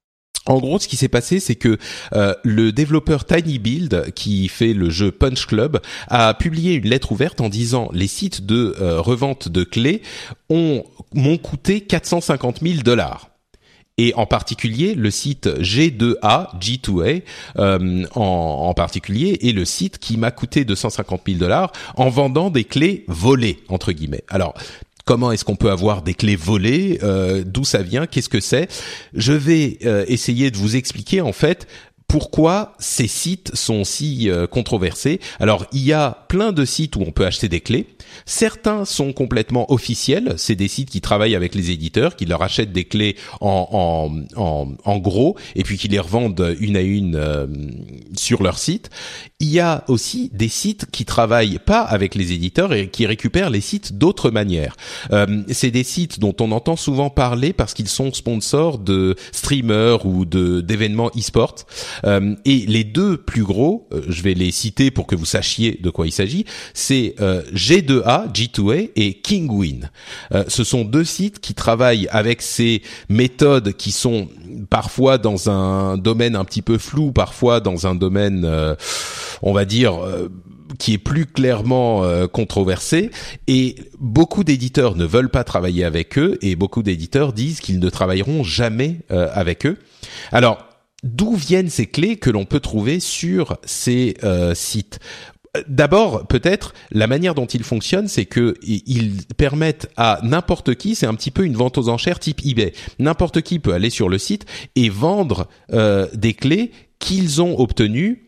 En gros, ce qui s'est passé, c'est que euh, le développeur TinyBuild, qui fait le jeu Punch Club, a publié une lettre ouverte en disant les sites de euh, revente de clés ont m'ont coûté quatre cent cinquante mille dollars. Et en particulier, le site G deux A, G deux A, euh, en, en particulier, est le site qui m'a coûté deux cent cinquante mille dollars en vendant des clés volées, entre guillemets. Alors, comment est-ce qu'on peut avoir des clés volées, euh, d'où ça vient, qu'est-ce que c'est? Je vais euh, essayer de vous expliquer en fait pourquoi ces sites sont si euh, controversés. Alors, il y a plein de sites où on peut acheter des clés. Certains sont complètement officiels. C'est des sites qui travaillent avec les éditeurs, qui leur achètent des clés en, en, en, en gros, et puis qui les revendent une à une euh, sur leur site. Il y a aussi des sites qui travaillent pas avec les éditeurs et qui récupèrent les sites d'autres manières. Euh, c'est des sites dont on entend souvent parler parce qu'ils sont sponsors de streamers ou de d'événements e-sport. Euh, et les deux plus gros, euh, je vais les citer pour que vous sachiez de quoi il s'agit, c'est euh, G deux A, G deux A et Kinguin. Euh, ce sont deux sites qui travaillent avec ces méthodes qui sont parfois dans un domaine un petit peu flou, parfois dans un domaine, euh, on va dire, euh, qui est plus clairement euh, controversé, et beaucoup d'éditeurs ne veulent pas travailler avec eux, et beaucoup d'éditeurs disent qu'ils ne travailleront jamais euh, avec eux. Alors, d'où viennent ces clés que l'on peut trouver sur ces euh, sites ? D'abord, peut-être, la manière dont ils fonctionnent, c'est que ils permettent à n'importe qui, c'est un petit peu une vente aux enchères type eBay. N'importe qui peut aller sur le site et vendre euh, des clés qu'ils ont obtenues,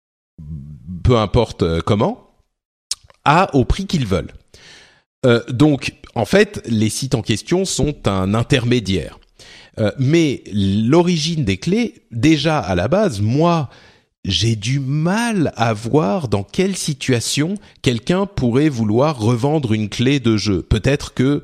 peu importe euh, comment, à au prix qu'ils veulent. Euh, donc, en fait, les sites en question sont un intermédiaire. Euh, mais l'origine des clés, déjà à la base, moi, j'ai du mal à voir dans quelle situation quelqu'un pourrait vouloir revendre une clé de jeu. Peut-être que,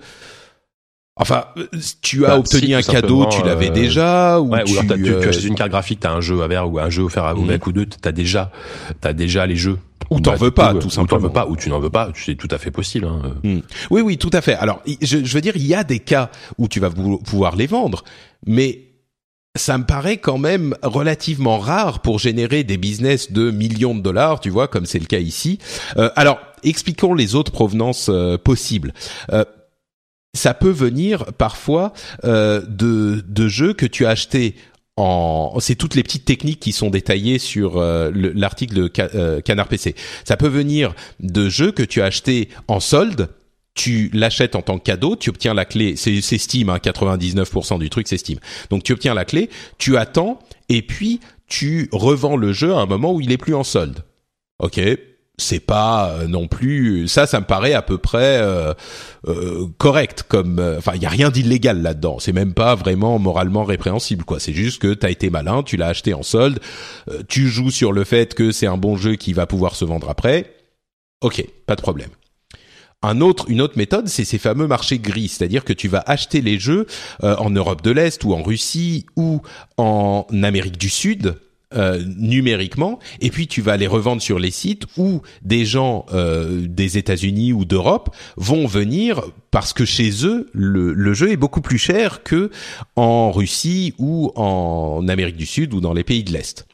enfin, tu as bah, obtenu si, un cadeau, tu l'avais euh... déjà, ou ouais, tu, ou alors t'as, tu, euh... tu achètes une carte graphique, t'as un jeu à faire ou un jeu offert au mmh. mec ou deux, t'as déjà, t'as déjà les jeux. Ou t'en bah, veux pas, tout, tout ou simplement. Ou t'en veux pas, ou tu n'en veux pas, c'est tout à fait possible. Hein. Mmh. Oui, oui, tout à fait. Alors, je, je veux dire, il y a des cas où tu vas pouvoir les vendre, mais ça me paraît quand même relativement rare pour générer des business de millions de dollars, tu vois, comme c'est le cas ici. Euh, alors, expliquons les autres provenances euh, possibles. Euh, ça peut venir parfois euh, de, de jeux que tu as achetés en... C'est toutes les petites techniques qui sont détaillées sur euh, le, l'article de Ca- euh, Canard P C. Ça peut venir de jeux que tu as achetés en solde. Tu l'achètes en tant que cadeau, tu obtiens la clé, c'est, c'est Steam, hein, quatre-vingt-dix-neuf pour cent du truc c'est Steam. Donc tu obtiens la clé, tu attends, et puis tu revends le jeu à un moment où il est plus en solde. Ok, c'est pas euh, non plus, ça, ça me paraît à peu près euh, euh, correct, comme, enfin, euh, il y a rien d'illégal là-dedans. C'est même pas vraiment moralement répréhensible, quoi. C'est juste que t'as été malin, tu l'as acheté en solde, euh, tu joues sur le fait que c'est un bon jeu qui va pouvoir se vendre après. Ok, pas de problème. Un autre, une autre méthode, c'est ces fameux marchés gris, c'est-à-dire que tu vas acheter les jeux euh, en Europe de l'Est ou en Russie ou en Amérique du Sud euh, numériquement, et puis tu vas les revendre sur les sites où des gens euh, des États-Unis ou d'Europe vont venir parce que chez eux le, le jeu est beaucoup plus cher que en Russie ou en Amérique du Sud ou dans les pays de l'Est.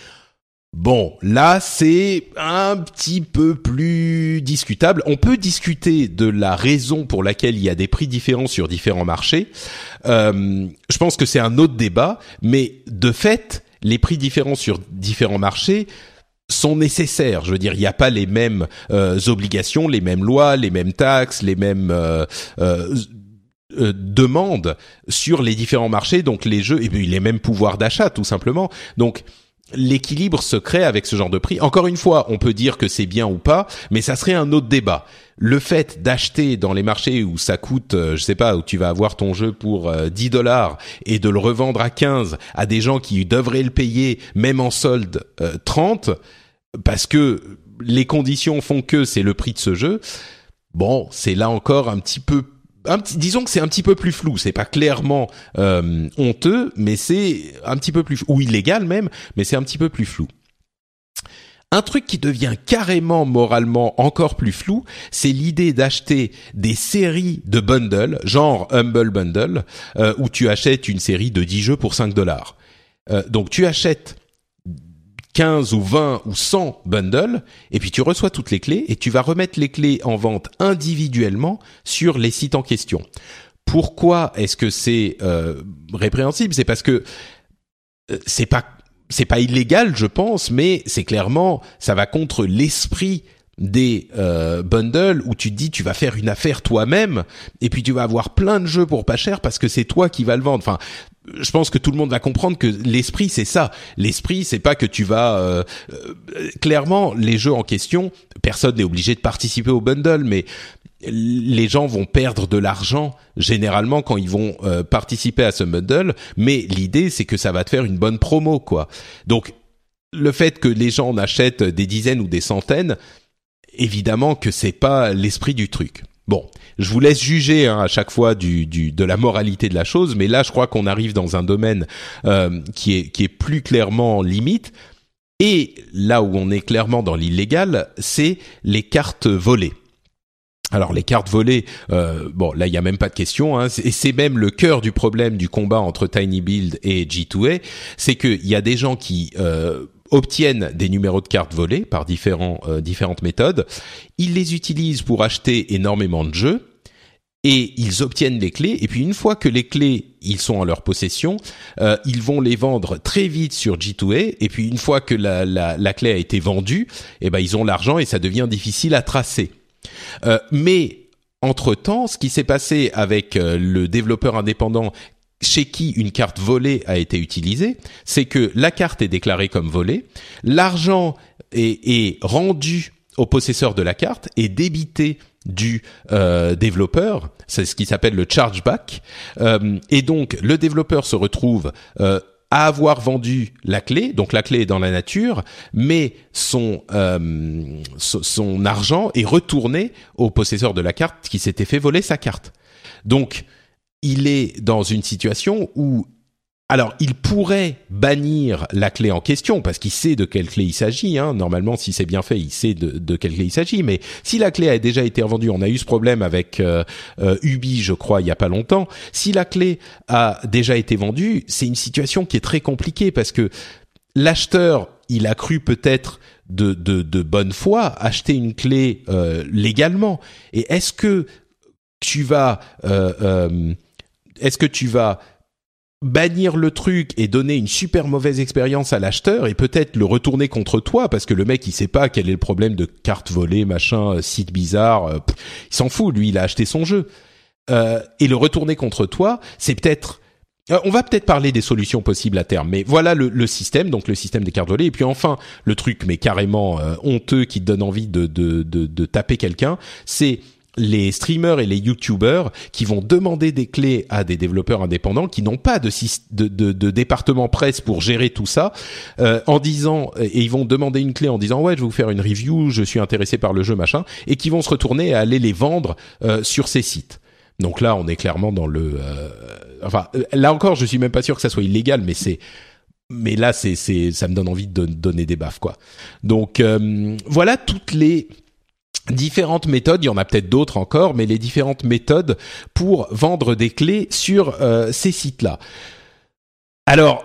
Bon, là, c'est un petit peu plus discutable. On peut discuter de la raison pour laquelle il y a des prix différents sur différents marchés. Euh, je pense que c'est un autre débat, mais de fait, les prix différents sur différents marchés sont nécessaires. Je veux dire, il n'y a pas les mêmes euh, obligations, les mêmes lois, les mêmes taxes, les mêmes... Euh, euh, Euh, demande sur les différents marchés, donc les jeux, et puis les mêmes pouvoirs d'achat, tout simplement. Donc, l'équilibre se crée avec ce genre de prix. Encore une fois, on peut dire que c'est bien ou pas, mais ça serait un autre débat. Le fait d'acheter dans les marchés où ça coûte, euh, je sais pas, où tu vas avoir ton jeu pour euh, dix dollars et de le revendre à quinze à des gens qui devraient le payer, même en solde, euh, trente, parce que les conditions font que c'est le prix de ce jeu. Bon, c'est là encore un petit peu Un petit, disons que c'est un petit peu plus flou, c'est pas clairement euh, honteux, mais c'est un petit peu plus flou, ou illégal même, mais c'est un petit peu plus flou. Un truc qui devient carrément moralement encore plus flou, c'est l'idée d'acheter des séries de bundles, genre Humble Bundle, euh, où tu achètes une série de dix jeux pour cinq dollars. Euh, donc tu achètes quinze ou vingt ou cent bundles, et puis tu reçois toutes les clés, et tu vas remettre les clés en vente individuellement sur les sites en question. Pourquoi est-ce que c'est euh, répréhensible ? C'est parce que euh, c'est pas c'est pas illégal, je pense, mais c'est clairement, ça va contre l'esprit des euh, bundles où tu te dis tu vas faire une affaire toi-même et puis tu vas avoir plein de jeux pour pas cher parce que c'est toi qui vas le vendre. Enfin, je pense que tout le monde va comprendre que l'esprit c'est ça. L'esprit c'est pas que tu vas euh, euh, clairement les jeux en question, personne n'est obligé de participer au bundle, mais les gens vont perdre de l'argent généralement quand ils vont euh, participer à ce bundle, mais l'idée c'est que ça va te faire une bonne promo quoi. Donc le fait que les gens en achètent des dizaines ou des centaines, évidemment que c'est pas l'esprit du truc. Bon, je vous laisse juger hein, à chaque fois du, du de la moralité de la chose, mais là je crois qu'on arrive dans un domaine euh, qui est qui est plus clairement limite. Et là où on est clairement dans l'illégal, c'est les cartes volées. Alors les cartes volées, euh, bon là il y a même pas de question, hein, et c'est même le cœur du problème du combat entre TinyBuild et G deux A, c'est que il y a des gens qui euh, obtiennent des numéros de carte volés par différents, euh, différentes méthodes. Ils les utilisent pour acheter énormément de jeux et ils obtiennent les clés. Et puis une fois que les clés, ils sont en leur possession, euh, ils vont les vendre très vite sur G deux A. Et puis une fois que la, la, la clé a été vendue, eh ben ils ont l'argent et ça devient difficile à tracer. Euh, mais entre-temps, ce qui s'est passé avec euh, le développeur indépendant chez qui une carte volée a été utilisée, c'est que la carte est déclarée comme volée, l'argent est, est rendu au possesseur de la carte et débité du euh, développeur, c'est ce qui s'appelle le chargeback, euh, et donc le développeur se retrouve euh, à avoir vendu la clé, donc la clé est dans la nature, mais son euh, son argent est retourné au possesseur de la carte qui s'était fait voler sa carte. Donc il est dans une situation où, alors, il pourrait bannir la clé en question parce qu'il sait de quelle clé il s'agit. Hein. Normalement, si c'est bien fait, il sait de, de quelle clé il s'agit. Mais si la clé a déjà été revendue, on a eu ce problème avec euh, euh, Ubi, je crois, il y a pas longtemps. Si la clé a déjà été vendue, c'est une situation qui est très compliquée parce que l'acheteur, il a cru peut-être de, de, de bonne foi acheter une clé euh, légalement. Et est-ce que tu vas euh, euh, Est-ce que tu vas bannir le truc et donner une super mauvaise expérience à l'acheteur et peut-être le retourner contre toi parce que le mec il sait pas quel est le problème de carte volée, machin, site bizarre, euh, pff, il s'en fout, lui il a acheté son jeu. Euh, et le retourner contre toi, c'est peut-être... Euh, on va peut-être parler des solutions possibles à terme, mais voilà le, le système, donc le système des cartes volées. Et puis enfin, le truc mais carrément euh, honteux qui te donne envie de, de, de, de taper quelqu'un, c'est les streamers et les youtubeurs qui vont demander des clés à des développeurs indépendants qui n'ont pas de, de, de, de département presse pour gérer tout ça, euh, en disant, et ils vont demander une clé en disant ouais je vais vous faire une review, je suis intéressé par le jeu machin, et qui vont se retourner à aller les vendre euh, sur ces sites. Donc là on est clairement dans le, euh, enfin là encore je suis même pas sûr que ça soit illégal, mais c'est mais là c'est c'est ça me donne envie de donner des baffes quoi. Donc euh, voilà toutes les différentes méthodes, il y en a peut-être d'autres encore, mais les différentes méthodes pour vendre des clés sur euh, ces sites-là. Alors,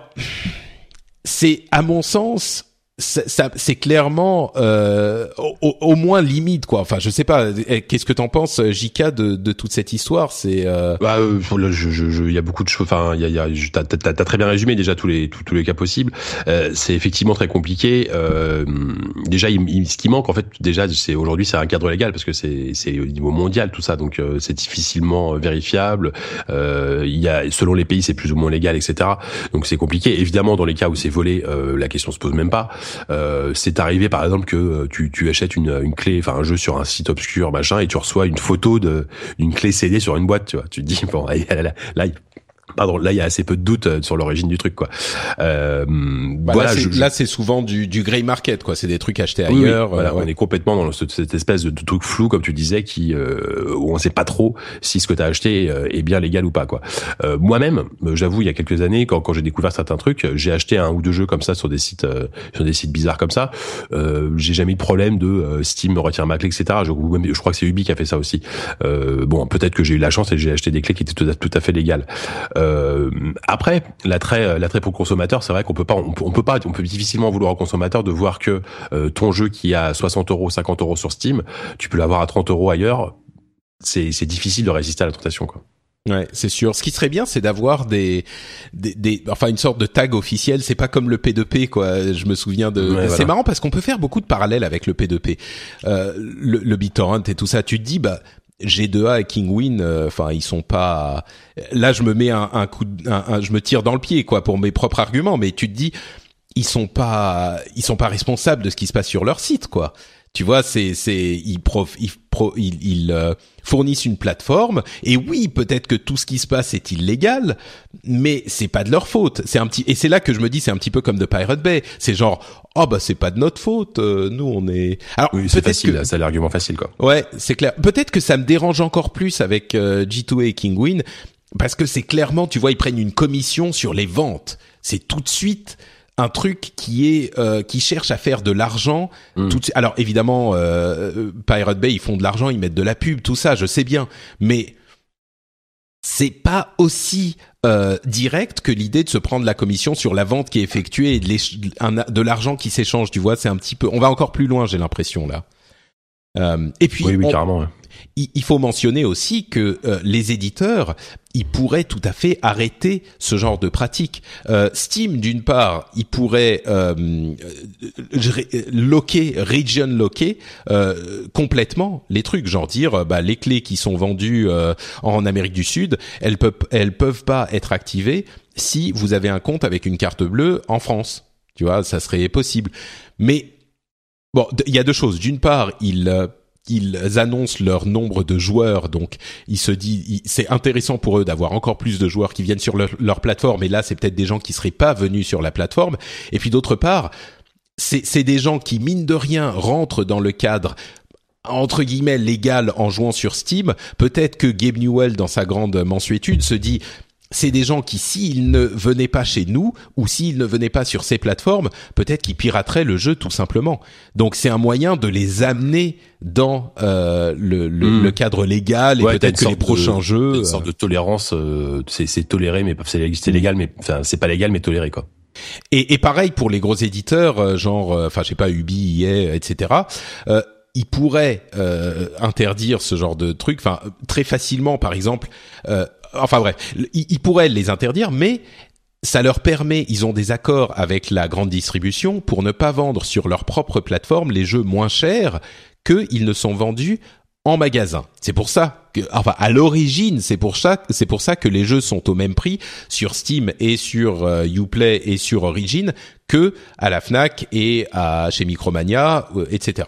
c'est à mon sens, ça, ça, c'est clairement euh, au, au moins limite quoi. Enfin, je sais pas. Qu'est-ce que t'en penses, J K, de, de toute cette histoire? C'est euh... bah, euh, je, je, je, il y a beaucoup de choses. Enfin, il y a, il y a, t'as, t'as, t'as très bien résumé déjà tous les tous, tous les cas possibles. Euh, c'est effectivement très compliqué. Euh, déjà, il, il, ce qui manque en fait, déjà, c'est aujourd'hui, c'est un cadre légal parce que c'est c'est au niveau mondial tout ça, donc euh, c'est difficilement vérifiable. Euh, il y a selon les pays, c'est plus ou moins légal, et cetera. Donc c'est compliqué. Évidemment, dans les cas où c'est volé, euh, la question se pose même pas. Euh, c'est arrivé par exemple que tu, tu achètes une, une clé, enfin un jeu sur un site obscur machin et tu reçois une photo de d'une clé C D sur une boîte, tu vois. Tu te dis bon là, là, là, pardon, là il y a assez peu de doutes sur l'origine du truc quoi. Euh, bah, voilà, là, c'est, je, là c'est souvent du, du grey market quoi, c'est des trucs achetés ailleurs. Oui, voilà, ouais. On est complètement dans cette, cette espèce de, de truc flou comme tu disais qui euh, où on sait pas trop si ce que t'as acheté est bien légal ou pas quoi. Euh, moi-même, j'avoue, il y a quelques années quand quand j'ai découvert certains trucs, j'ai acheté un ou deux jeux comme ça sur des sites euh, sur des sites bizarres comme ça. Euh, j'ai jamais eu de problème de euh, Steam me retire ma clé, et cetera. Je, je crois que c'est Ubi qui a fait ça aussi. Euh, bon, peut-être que j'ai eu la chance et j'ai acheté des clés qui étaient tout à, tout à fait légales. Euh, Après, l'attrait, l'attrait pour le consommateur, c'est vrai qu'on peut pas, on peut, on peut pas, on peut difficilement vouloir au consommateur de voir que euh, ton jeu qui a soixante euros, cinquante euros sur Steam, tu peux l'avoir à trente euros ailleurs. C'est, c'est difficile de résister à la tentation, quoi. Ouais, c'est sûr. Ce qui serait bien, c'est d'avoir des, des, des, enfin une sorte de tag officiel. C'est pas comme le P deux P, quoi. Je me souviens de. Ouais, c'est voilà. marrant parce qu'on peut faire beaucoup de parallèles avec le P deux P, euh, le, le BitTorrent et tout ça. Tu te dis, bah. G deux A et Kinguin, enfin euh, ils sont pas. Là, je me mets un, un coup, de, un, un, je me tire dans le pied quoi pour mes propres arguments, mais tu te dis ils sont pas, ils sont pas responsables de ce qui se passe sur leur site quoi. Tu vois, c'est c'est ils prof, ils, pro, ils, ils euh, fournissent une plateforme et oui, peut-être que tout ce qui se passe est illégal, mais c'est pas de leur faute. C'est un petit et c'est là que je me dis c'est un petit peu comme de Pirate Bay. C'est genre oh bah c'est pas de notre faute. Euh, nous on est. Alors oui, c'est facile. Que... C'est l'argument facile quoi. Ouais, c'est clair. Peut-être que ça me dérange encore plus avec euh, G deux A et Kinguin parce que c'est clairement, tu vois, ils prennent une commission sur les ventes. C'est tout de suite un truc qui est euh, qui cherche à faire de l'argent. Mmh. Tout, alors évidemment, euh, Pirate Bay ils font de l'argent, ils mettent de la pub, tout ça, je sais bien, mais c'est pas aussi euh, direct que l'idée de se prendre la commission sur la vente qui est effectuée et de, un, de l'argent qui s'échange. Tu vois, c'est un petit peu. On va encore plus loin, j'ai l'impression là. Euh, et puis, oui, oui, on, carrément. Ouais. Il, il faut mentionner aussi que euh, les éditeurs, ils pourraient tout à fait arrêter ce genre de pratique. Euh, Steam, d'une part, il pourrait euh, locker, region locker euh, complètement les trucs, genre dire, bah les clés qui sont vendues euh, en Amérique du Sud, elles peuvent, elles peuvent pas être activées si vous avez un compte avec une carte bleue en France. Tu vois, ça serait possible. Mais bon, il y a deux choses. D'une part, ils euh, ils annoncent leur nombre de joueurs, donc il se dit c'est intéressant pour eux d'avoir encore plus de joueurs qui viennent sur leur, leur plateforme, et là c'est peut-être des gens qui seraient pas venus sur la plateforme. Et puis d'autre part, c'est, c'est des gens qui mine de rien rentrent dans le cadre entre guillemets légal en jouant sur Steam. Peut-être que Gabe Newell dans sa grande mansuétude se dit c'est des gens qui, s'ils ne venaient pas chez nous, ou s'ils ne venaient pas sur ces plateformes, peut-être qu'ils pirateraient le jeu tout simplement. Donc c'est un moyen de les amener dans euh, le, le, mmh. le cadre légal, et ouais, peut-être que les prochains de, jeux... Une sorte de tolérance, euh, c'est, c'est toléré, mais c'est, c'est légal, mais enfin c'est pas légal, mais toléré quoi. Et, et pareil pour les gros éditeurs, genre, enfin euh, je sais pas, Ubi, E A, et cetera. Euh, ils pourraient euh, interdire ce genre de trucs, enfin très facilement, par exemple... Euh, Enfin bref, ils pourraient les interdire, mais ça leur permet, ils ont des accords avec la grande distribution pour ne pas vendre sur leur propre plateforme les jeux moins chers qu'ils ne sont vendus en magasin. C'est pour ça que, enfin, à l'origine, c'est pour ça, c'est pour ça que les jeux sont au même prix sur Steam et sur euh, Uplay et sur Origin que à la Fnac et à chez Micromania, euh, et cetera.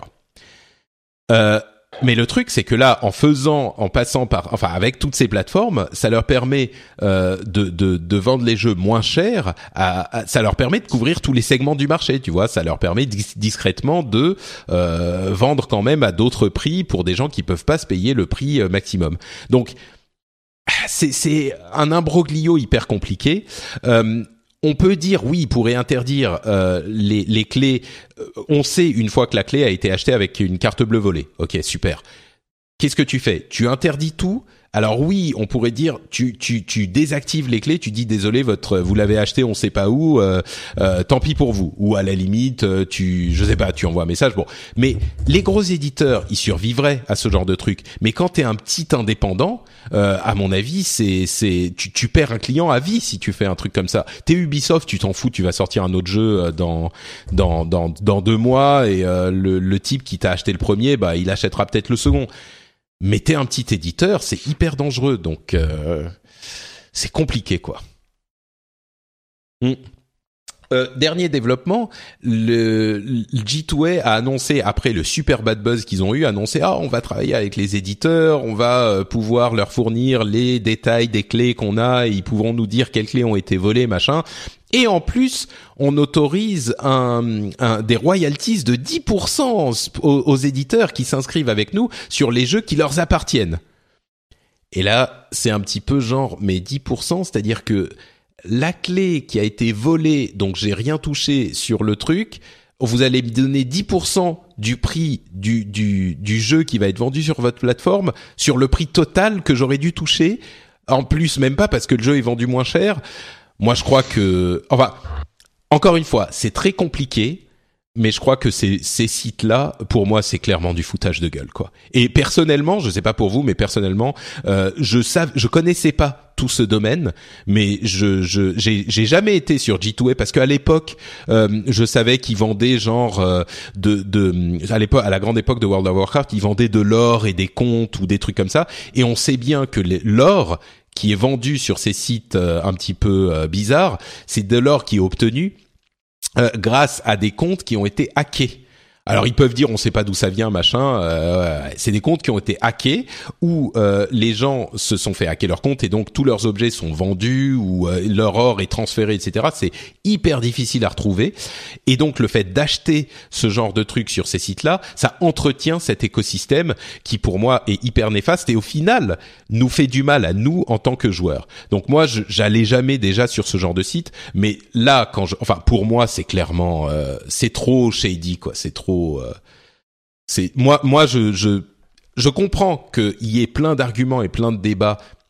Euh, Mais le truc, c'est que là, en faisant, en passant par, enfin, avec toutes ces plateformes, ça leur permet euh, de, de, de vendre les jeux moins chers. À, à, ça leur permet de couvrir tous les segments du marché, tu vois. Ça leur permet dis- discrètement de euh, vendre quand même à d'autres prix pour des gens qui peuvent pas se payer le prix euh, maximum. Donc, c'est, c'est un imbroglio hyper compliqué. Euh, On peut dire oui, il pourrait interdire euh, les, les clés. Euh, on sait une fois que la clé a été achetée avec une carte bleue volée. Ok, super. Qu'est-ce que tu fais ? Tu interdis tout ? Alors oui, on pourrait dire tu tu tu désactives les clés, tu dis désolé, votre vous l'avez acheté, on sait pas où, euh, euh, tant pis pour vous. Ou à la limite, tu je sais pas, tu envoies un message. Bon, mais les gros éditeurs, ils survivraient à ce genre de truc. Mais quand t'es un petit indépendant, euh, à mon avis, c'est c'est tu tu perds un client à vie si tu fais un truc comme ça. T'es Ubisoft, tu t'en fous, tu vas sortir un autre jeu dans dans dans dans deux mois et euh, le le type qui t'a acheté le premier, bah il achètera peut-être le second. Mais t'es un petit éditeur, c'est hyper dangereux, donc euh, c'est compliqué, quoi. Mm. Euh, dernier développement, le, le G deux A a annoncé, après le super bad buzz qu'ils ont eu, a annoncé ah on va travailler avec les éditeurs, on va euh, pouvoir leur fournir les détails des clés qu'on a, et ils pourront nous dire quelles clés ont été volées, machin. Et en plus, on autorise un, un, des royalties de dix pour cent aux, aux éditeurs qui s'inscrivent avec nous sur les jeux qui leur appartiennent. Et là, c'est un petit peu genre, mais dix pour cent, c'est-à-dire que la clé qui a été volée, donc j'ai rien touché sur le truc, vous allez me donner dix pour cent du prix du, du, du jeu qui va être vendu sur votre plateforme, sur le prix total que j'aurais dû toucher. En plus, même pas parce que le jeu est vendu moins cher. Moi, je crois que, enfin, encore une fois, c'est très compliqué, mais je crois que ces, ces sites-là, pour moi, c'est clairement du foutage de gueule, quoi. Et personnellement, je sais pas pour vous, mais personnellement, euh, je sav- je connaissais pas tout ce domaine, mais je, je, j'ai, j'ai jamais été sur G deux A parce qu'à l'époque, euh, je savais qu'ils vendaient genre euh, de, de, à l'époque, à la grande époque de World of Warcraft, ils vendaient de l'or et des comptes ou des trucs comme ça, et on sait bien que les, l'or qui est vendu sur ces sites euh, un petit peu euh, bizarres, c'est de l'or qui est obtenu euh, grâce à des comptes qui ont été hackés. Alors ils peuvent dire on sait pas d'où ça vient machin, euh, c'est des comptes qui ont été hackés où euh, les gens se sont fait hacker leurs comptes et donc tous leurs objets sont vendus ou euh, leur or est transféré, et cetera. C'est hyper difficile à retrouver et donc le fait d'acheter ce genre de trucs sur ces sites-là, ça entretient cet écosystème qui pour moi est hyper néfaste et au final nous fait du mal à nous en tant que joueurs. Donc moi je, j'allais jamais déjà sur ce genre de site, mais là quand je, enfin pour moi c'est clairement euh, c'est trop shady quoi, c'est trop Euh, c'est moi moi je je je comprends qu'il y ait plein d'arguments et plein de débats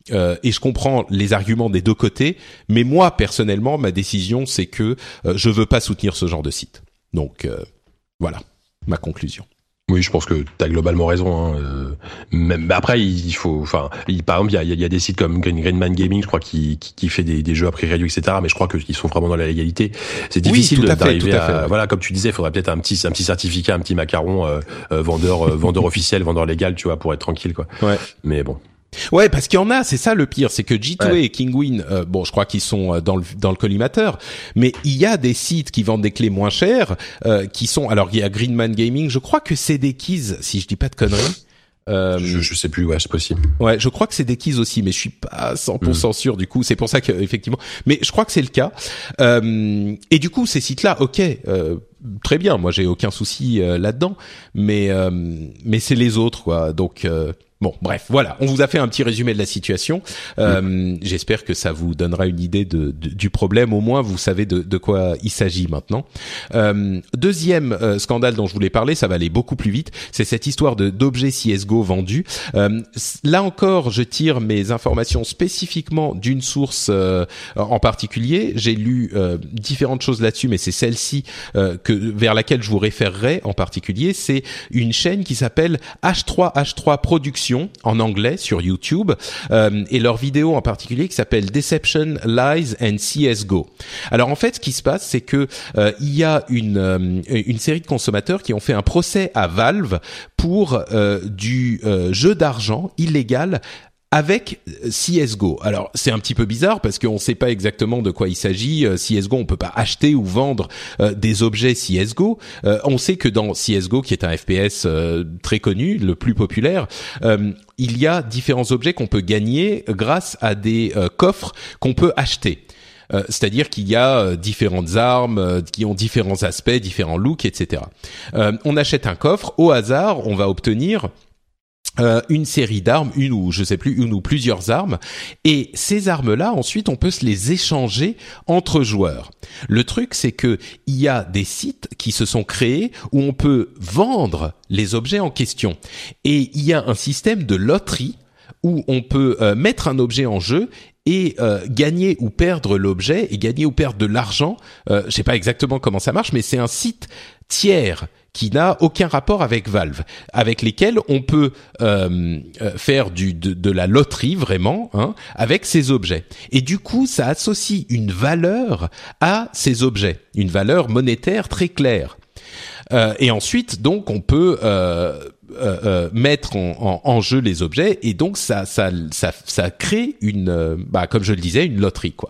euh, et je comprends les arguments des deux côtés, mais moi personnellement, ma décision c'est que euh, je veux pas soutenir ce genre de site. Donc euh, voilà ma conclusion. Oui, je pense que t'as globalement raison. Hein. Euh, même après, il faut, enfin, il, par exemple, il y a, il y a des sites comme Green, Greenman Gaming, je crois, qui, qui, qui fait des, des jeux à prix réduit, et cetera. Mais je crois qu'ils sont vraiment dans la légalité. C'est difficile oui, d'arriver fait, à, à, à ouais. voilà, comme tu disais, il faudrait peut-être un petit, un petit certificat, un petit macaron, euh, euh, vendeur, euh, vendeur officiel, vendeur légal, tu vois, pour être tranquille, quoi. Ouais. Mais bon. Ouais, parce qu'il y en a, c'est ça le pire, c'est que G deux A ouais. et Kinguin, euh, bon, je crois qu'ils sont dans le dans le collimateur, mais il y a des sites qui vendent des clés moins chères, euh, qui sont, alors il y a Greenman Gaming, je crois que c'est des keys, si je dis pas de conneries. Euh, je, je sais plus, ouais, c'est possible. Ouais, je crois que c'est des keys aussi, mais je suis pas cent pour cent mmh. sûr du coup. C'est pour ça que effectivement, mais je crois que c'est le cas. Euh, et du coup, ces sites-là, ok, euh, très bien. Moi, j'ai aucun souci euh, là-dedans, mais euh, mais c'est les autres, quoi. Donc euh, bon, bref, voilà. On vous a fait un petit résumé de la situation. Euh, mmh. J'espère que ça vous donnera une idée de, de, du problème. Au moins, vous savez de, de quoi il s'agit maintenant. Euh, deuxième euh, scandale dont je voulais parler, ça va aller beaucoup plus vite. C'est cette histoire de d'objets C S G O vendus. Euh, là encore, je tire mes informations spécifiquement d'une source euh, en particulier. J'ai lu euh, différentes choses là-dessus, mais c'est celle-ci euh, que vers laquelle je vous référerai en particulier. C'est une chaîne qui s'appelle H trois H trois Productions en anglais sur YouTube, euh, et leur vidéo en particulier qui s'appelle Deception, Lies and C S G O. Alors en fait, ce qui se passe, c'est que euh, il y a une euh, une série de consommateurs qui ont fait un procès à Valve pour euh, du euh, jeu d'argent illégal avec C S G O. Alors, c'est un petit peu bizarre parce qu'on ne sait pas exactement de quoi il s'agit. C S G O, on peut pas acheter ou vendre euh, des objets C S G O. Euh, on sait que dans C S G O, qui est un F P S euh, très connu, le plus populaire, euh, il y a différents objets qu'on peut gagner grâce à des euh, coffres qu'on peut acheter. Euh, c'est-à-dire qu'il y a euh, différentes armes euh, qui ont différents aspects, différents looks, et cetera. Euh, on achète un coffre, au hasard, on va obtenir Euh, une série d'armes, une ou je sais plus, une ou plusieurs armes, et ces armes-là, ensuite, on peut se les échanger entre joueurs. Le truc, c'est que il y a des sites qui se sont créés où on peut vendre les objets en question, et il y a un système de loterie où on peut euh, mettre un objet en jeu et euh, gagner ou perdre l'objet, et gagner ou perdre de l'argent. Euh, je sais pas exactement comment ça marche, mais c'est un site tiers qui n'a aucun rapport avec Valve, avec lesquels on peut euh, faire du de, de la loterie vraiment, hein, avec ces objets. Et du coup, ça associe une valeur à ces objets, une valeur monétaire très claire. Euh, et ensuite, donc, on peut euh, euh, euh, mettre en, en, en jeu les objets, et donc ça, ça, ça, ça crée une, euh, bah, comme je le disais, une loterie, quoi.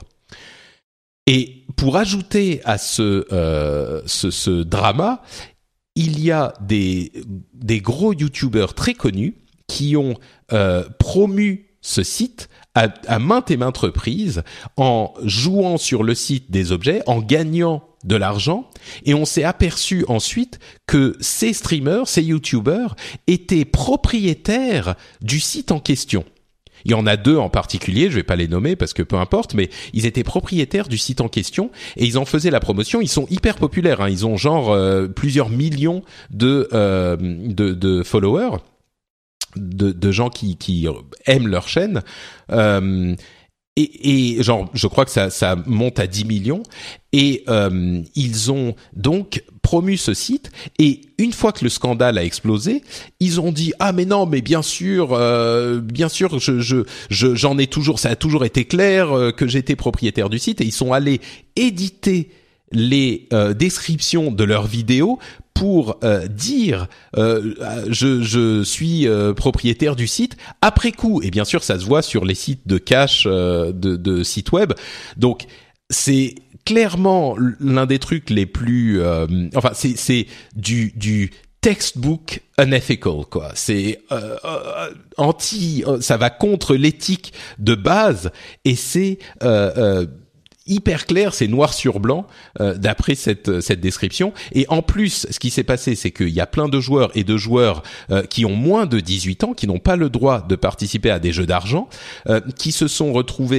Et pour ajouter à ce, euh, ce, ce drama, il y a des, des gros youtubeurs très connus qui ont euh, promu ce site à, à maintes et maintes reprises en jouant sur le site des objets, en gagnant de l'argent, et on s'est aperçu ensuite que ces streamers, ces youtubeurs étaient propriétaires du site en question. Il y en a deux en particulier, je vais pas les nommer parce que peu importe, mais ils étaient propriétaires du site en question et ils en faisaient la promotion. Ils sont hyper populaires, hein. Ils ont genre euh, plusieurs millions de, euh, de de followers, de, de gens qui, qui aiment leur chaîne. Euh, et, et genre, je crois que ça, ça monte à dix millions. Et euh, ils ont donc promu ce site, et une fois que le scandale a explosé, ils ont dit ah mais non mais bien sûr euh, bien sûr je je je j'en ai toujours, ça a toujours été clair euh, que j'étais propriétaire du site, et ils sont allés éditer les euh, descriptions de leurs vidéos pour euh, dire euh, je je suis euh, propriétaire du site après coup, et bien sûr ça se voit sur les sites de cache euh, de de sites web. Donc c'est clairement l'un des trucs les plus euh, enfin c'est c'est du du textbook unethical, quoi. C'est euh, euh, anti euh, ça va contre l'éthique de base, et c'est euh, euh, hyper clair, c'est noir sur blanc euh, d'après cette cette description. Et en plus, ce qui s'est passé, c'est qu'il y a plein de joueurs et de joueurs euh, qui ont moins de dix-huit ans, qui n'ont pas le droit de participer à des jeux d'argent, euh, qui se sont retrouvés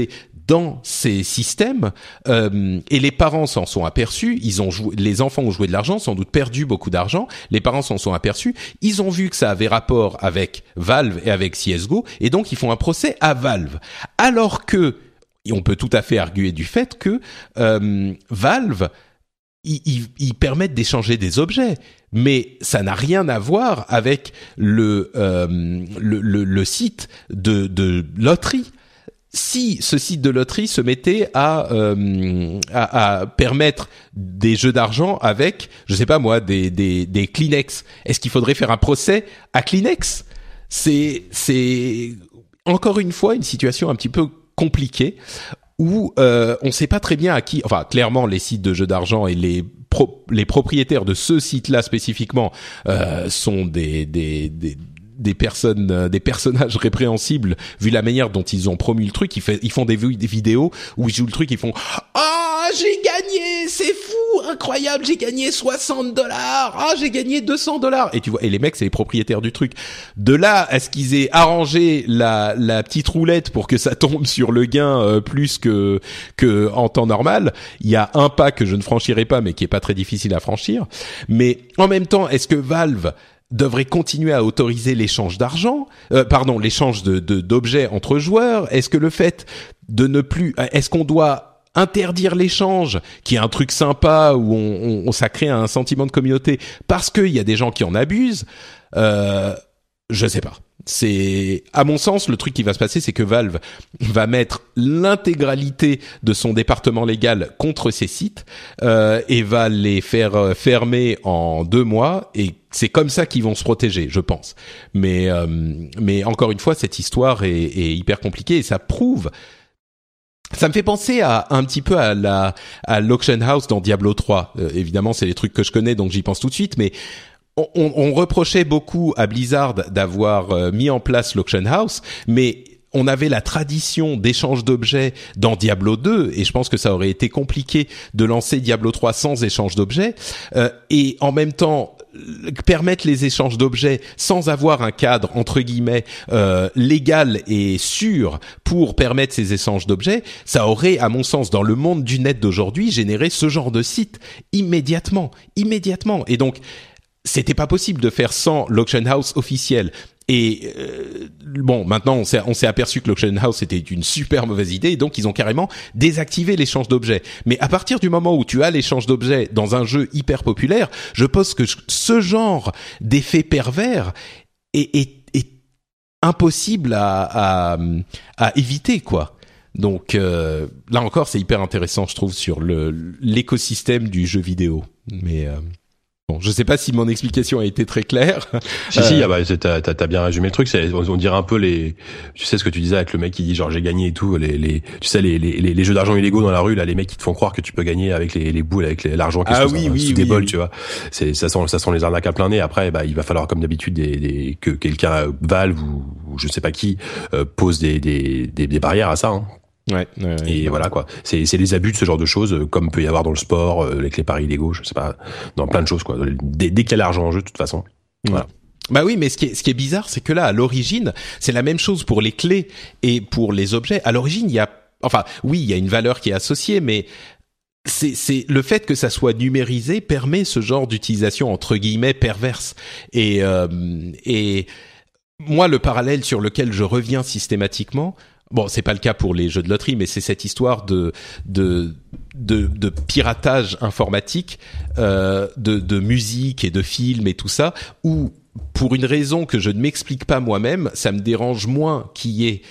dans ces systèmes euh, et les parents s'en sont aperçus. Ils ont joué, les enfants ont joué de l'argent, sans doute perdu beaucoup d'argent. Les parents s'en sont aperçus. Ils ont vu que ça avait rapport avec Valve et avec C S G O et donc ils font un procès à Valve. Alors que, et on peut tout à fait arguer du fait que euh, Valve Ils, ils, ils permettent d'échanger des objets, mais ça n'a rien à voir avec le euh, le, le, le site de, de loterie. Si ce site de loterie se mettait à, euh, à à permettre des jeux d'argent avec, je sais pas moi, des des des Kleenex, est-ce qu'il faudrait faire un procès à Kleenex ? C'est c'est encore une fois une situation un petit peu compliquée, où euh, on ne sait pas très bien à qui. Enfin, clairement, les sites de jeux d'argent et les pro, les propriétaires de ce site-là spécifiquement euh, sont des des des des personnes, euh, des personnages répréhensibles vu la manière dont ils ont promu le truc. Ils, fait, ils font des, des vidéos où ils jouent le truc, ils font ah oh, j'ai gagné, c'est fou, incroyable, j'ai gagné soixante dollars, ah oh, j'ai gagné deux cents dollars. Et tu vois, et les mecs c'est les propriétaires du truc. De là à ce qu'ils aient arrangé la la petite roulette pour que ça tombe sur le gain euh, plus que que en temps normal, il y a un pas que je ne franchirai pas, mais qui est pas très difficile à franchir. Mais en même temps, est-ce que Valve devrait continuer à autoriser l'échange d'argent, euh, pardon, l'échange de, de d'objets entre joueurs? Est-ce que le fait de ne plus, est-ce qu'on doit interdire l'échange, qui est un truc sympa où on, on ça crée un sentiment de communauté, parce qu'il y a des gens qui en abusent? euh, Je sais pas. C'est, à mon sens, le truc qui va se passer, c'est que Valve va mettre l'intégralité de son département légal contre ces sites euh, et va les faire fermer en deux mois. Et c'est comme ça qu'ils vont se protéger, je pense. Mais, euh, mais encore une fois, cette histoire est, est hyper compliquée et ça prouve. Ça me fait penser à un petit peu à la à l'auction house dans Diablo trois. Euh, évidemment, c'est les trucs que je connais, donc j'y pense tout de suite, mais On, on reprochait beaucoup à Blizzard d'avoir euh, mis en place l'auction house, mais on avait la tradition d'échange d'objets dans Diablo deux, et je pense que ça aurait été compliqué de lancer Diablo trois sans échange d'objets, euh, et en même temps permettre les échanges d'objets sans avoir un cadre entre guillemets euh, légal et sûr pour permettre ces échanges d'objets, ça aurait, à mon sens, dans le monde du net d'aujourd'hui, généré ce genre de site immédiatement, immédiatement, et donc c'était pas possible de faire sans l'auction house officielle. Et euh, bon, maintenant on s'est on s'est aperçu que l'auction house était une super mauvaise idée, et donc ils ont carrément désactivé l'échange d'objets. Mais à partir du moment où tu as l'échange d'objets dans un jeu hyper populaire, je pense que ce genre d'effet pervers est, est, est impossible à, à, à éviter, quoi. Donc euh, là encore, c'est hyper intéressant, je trouve, sur le l'écosystème du jeu vidéo. Mais euh, bon, je sais pas si mon explication a été très claire. Si, euh... si, ah bah, t'as, t'as, t'as bien résumé le truc. C'est, on dirait un peu les, tu sais ce que tu disais avec le mec qui dit genre j'ai gagné et tout, les, les, tu sais les, les, les jeux d'argent illégaux dans la rue là, les mecs qui te font croire que tu peux gagner avec les, les boules, avec les, l'argent qui ah, se oui, oui, sous oui, des bols, oui. tu vois. C'est, ça sent, ça sent les arnaques à plein nez. Après, bah, il va falloir comme d'habitude des, des que quelqu'un Valve ou, ou je sais pas qui euh, pose des, des, des, des barrières à ça. Hein. Ouais, ouais, ouais, et ouais. voilà quoi. C'est c'est les abus de ce genre de choses, comme peut y avoir dans le sport, euh, avec les paris illégaux, je sais pas, dans plein de choses quoi. Dès, dès qu'il y a l'argent en jeu, de toute façon. Voilà. Ouais. Bah oui, mais ce qui est ce qui est bizarre, c'est que là, à l'origine, c'est la même chose pour les clés et pour les objets. À l'origine, il y a, enfin, oui, il y a une valeur qui est associée, mais c'est c'est le fait que ça soit numérisé permet ce genre d'utilisation entre guillemets perverse. Et euh, et moi, le parallèle sur lequel je reviens systématiquement. Bon, c'est pas le cas pour les jeux de loterie, mais c'est cette histoire de de de, de piratage informatique, euh, de, de musique et de films et tout ça, où pour une raison que je ne m'explique pas moi-même, ça me dérange moins qu'il y ait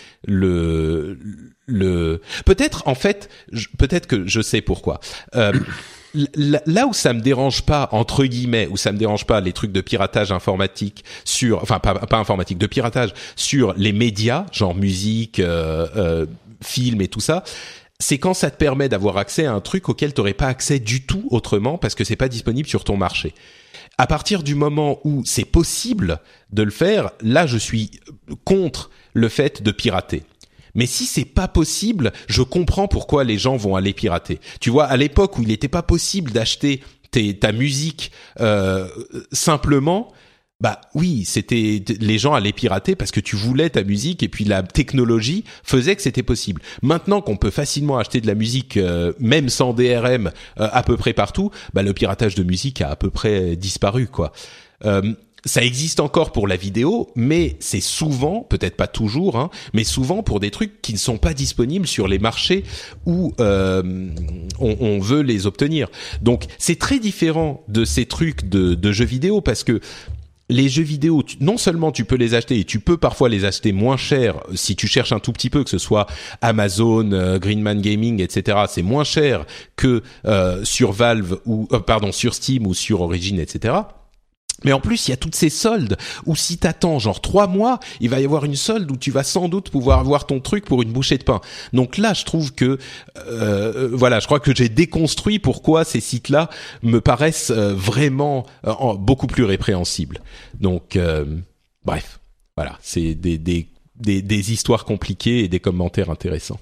le le peut-être en fait, je, peut-être que je sais pourquoi. Euh, Là où ça me dérange pas, entre guillemets, où ça me dérange pas les trucs de piratage informatique sur, enfin pas, pas informatique, de piratage sur les médias, genre musique, euh, euh, films et tout ça, c'est quand ça te permet d'avoir accès à un truc auquel t'aurais pas accès du tout autrement parce que c'est pas disponible sur ton marché. À partir du moment où c'est possible de le faire, là je suis contre le fait de pirater. Mais si c'est pas possible, je comprends pourquoi les gens vont aller pirater. Tu vois, à l'époque où il n'était pas possible d'acheter tes, ta musique euh, simplement, Bah oui, c'était les gens allaient pirater parce que tu voulais ta musique et puis la technologie faisait que c'était possible. Maintenant qu'on peut facilement acheter de la musique euh, même sans D R M euh, à peu près partout, bah le piratage de musique a à peu près disparu quoi. Euh, ça existe encore pour la vidéo, mais c'est souvent, peut-être pas toujours, hein, mais souvent pour des trucs qui ne sont pas disponibles sur les marchés où euh, on, on veut les obtenir. Donc c'est très différent de ces trucs de, de jeux vidéo parce que les jeux vidéo, tu, non seulement tu peux les acheter et tu peux parfois les acheter moins cher si tu cherches un tout petit peu, que ce soit Amazon, euh, Greenman Gaming, et cetera. C'est moins cher que euh, sur Valve ou euh, pardon sur Steam ou sur Origin, et cetera. Mais en plus, il y a toutes ces soldes où si t'attends genre trois mois, il va y avoir une solde où tu vas sans doute pouvoir avoir ton truc pour une bouchée de pain. Donc là, je trouve que euh, voilà, je crois que j'ai déconstruit pourquoi ces sites-là me paraissent euh, vraiment euh, beaucoup plus répréhensibles. Donc euh, bref, voilà, c'est des, des des des histoires compliquées et des commentaires intéressants.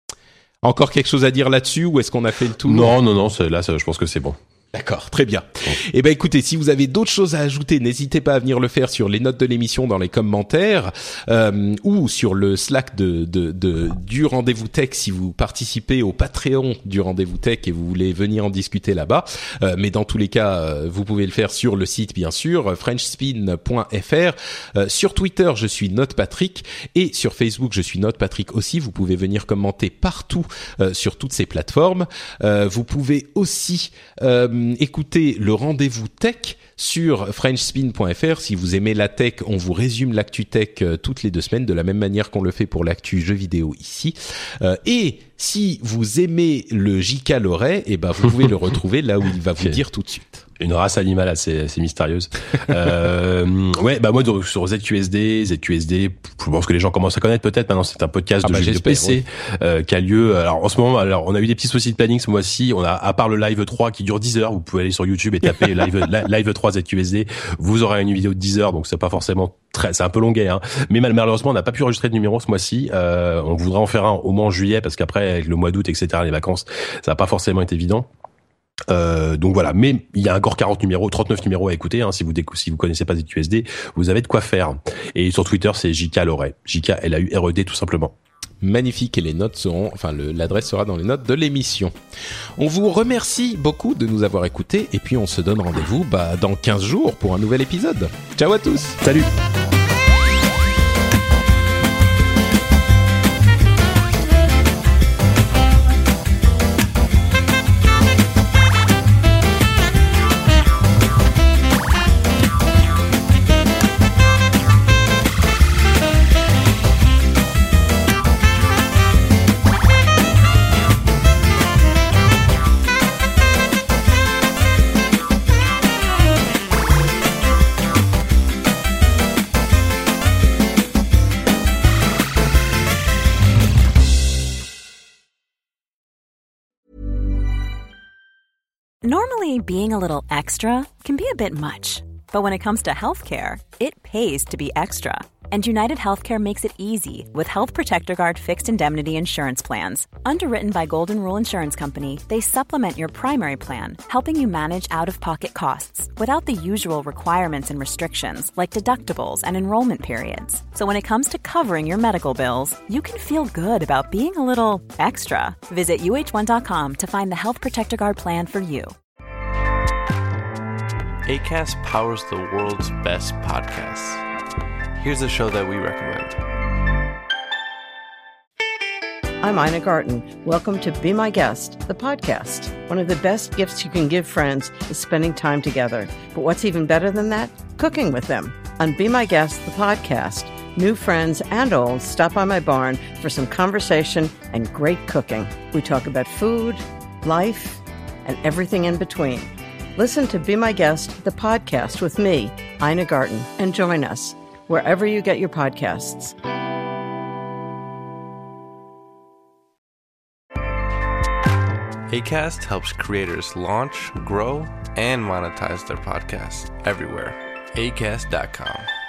Encore quelque chose à dire là-dessus ou est-ce qu'on a fait le tour ? Non, non, non, c'est, là, ça, je pense que c'est bon. D'accord, très bien. Bon. Eh ben écoutez, si vous avez d'autres choses à ajouter, n'hésitez pas à venir le faire sur les notes de l'émission dans les commentaires euh, ou sur le Slack de, de, de du Rendez-vous Tech si vous participez au Patreon du Rendez-vous Tech et vous voulez venir en discuter là-bas. Euh, mais dans tous les cas, euh, vous pouvez le faire sur le site bien sûr, french spin point f r. Euh, sur Twitter, je suis NotePatrick et sur Facebook, je suis NotePatrick aussi. Vous pouvez venir commenter partout euh, sur toutes ces plateformes. Euh, vous pouvez aussi euh, écoutez le Rendez-vous Tech sur french spin point f r. Si vous aimez la tech, on vous résume l'actu tech euh, toutes les deux semaines, de la même manière qu'on le fait pour l'actu jeux vidéo ici. Euh, et si vous aimez le J K Loret, eh ben vous pouvez le retrouver là où il va vous dire tout de suite. Une race animale assez, assez mystérieuse. euh, ouais, bah moi donc, sur Z Q S D, Z Q S D, je pense que les gens commencent à connaître peut-être. Maintenant, c'est un podcast ah de bah jeux de P C oui. euh, qui a lieu. Alors en ce moment, alors on a eu des petits soucis de planning ce mois-ci. On a à part le live trois qui dure dix heures. Vous pouvez aller sur YouTube et taper live live trois Z Q S D. Vous aurez une vidéo de dix heures, donc c'est pas forcément très, c'est un peu longuet, hein. Mais malheureusement, on n'a pas pu enregistrer de numéro ce mois-ci. Euh, on voudrait en faire un au moins en juillet parce qu'après avec le mois d'août, et cetera, les vacances, ça n'a pas forcément été évident. Euh, donc voilà, mais il y a encore quarante numéros, trente-neuf numéros à écouter, hein, si vous décou- si vous connaissez pas Z Q S D, vous avez de quoi faire. Et sur Twitter, c'est J K Loret, J K L A U R E D tout simplement. Magnifique, et les notes seront, enfin le, l'adresse sera dans les notes de l'émission. On vous remercie beaucoup de nous avoir écoutés et puis on se donne rendez-vous bah, dans quinze jours pour un nouvel épisode. Ciao à tous. Salut. Normally, being a little extra can be a bit much, but when it comes to healthcare, it pays to be extra. And United Healthcare makes it easy with Health Protector Guard fixed indemnity insurance plans. Underwritten by Golden Rule Insurance Company, they supplement your primary plan, helping you manage out-of-pocket costs without the usual requirements and restrictions like deductibles and enrollment periods. So when it comes to covering your medical bills, you can feel good about being a little extra. Visit U H one dot com to find the Health Protector Guard plan for you. Acast powers the world's best podcasts. Here's a show that we recommend. I'm Ina Garten. Welcome to Be My Guest, the podcast. One of the best gifts you can give friends is spending time together. But what's even better than that? Cooking with them. On Be My Guest, the podcast, new friends and old stop by my barn for some conversation and great cooking. We talk about food, life, and everything in between. Listen to Be My Guest, the podcast with me, Ina Garten, and join us wherever you get your podcasts. Acast helps creators launch, grow, and monetize their podcasts everywhere. acast dot com.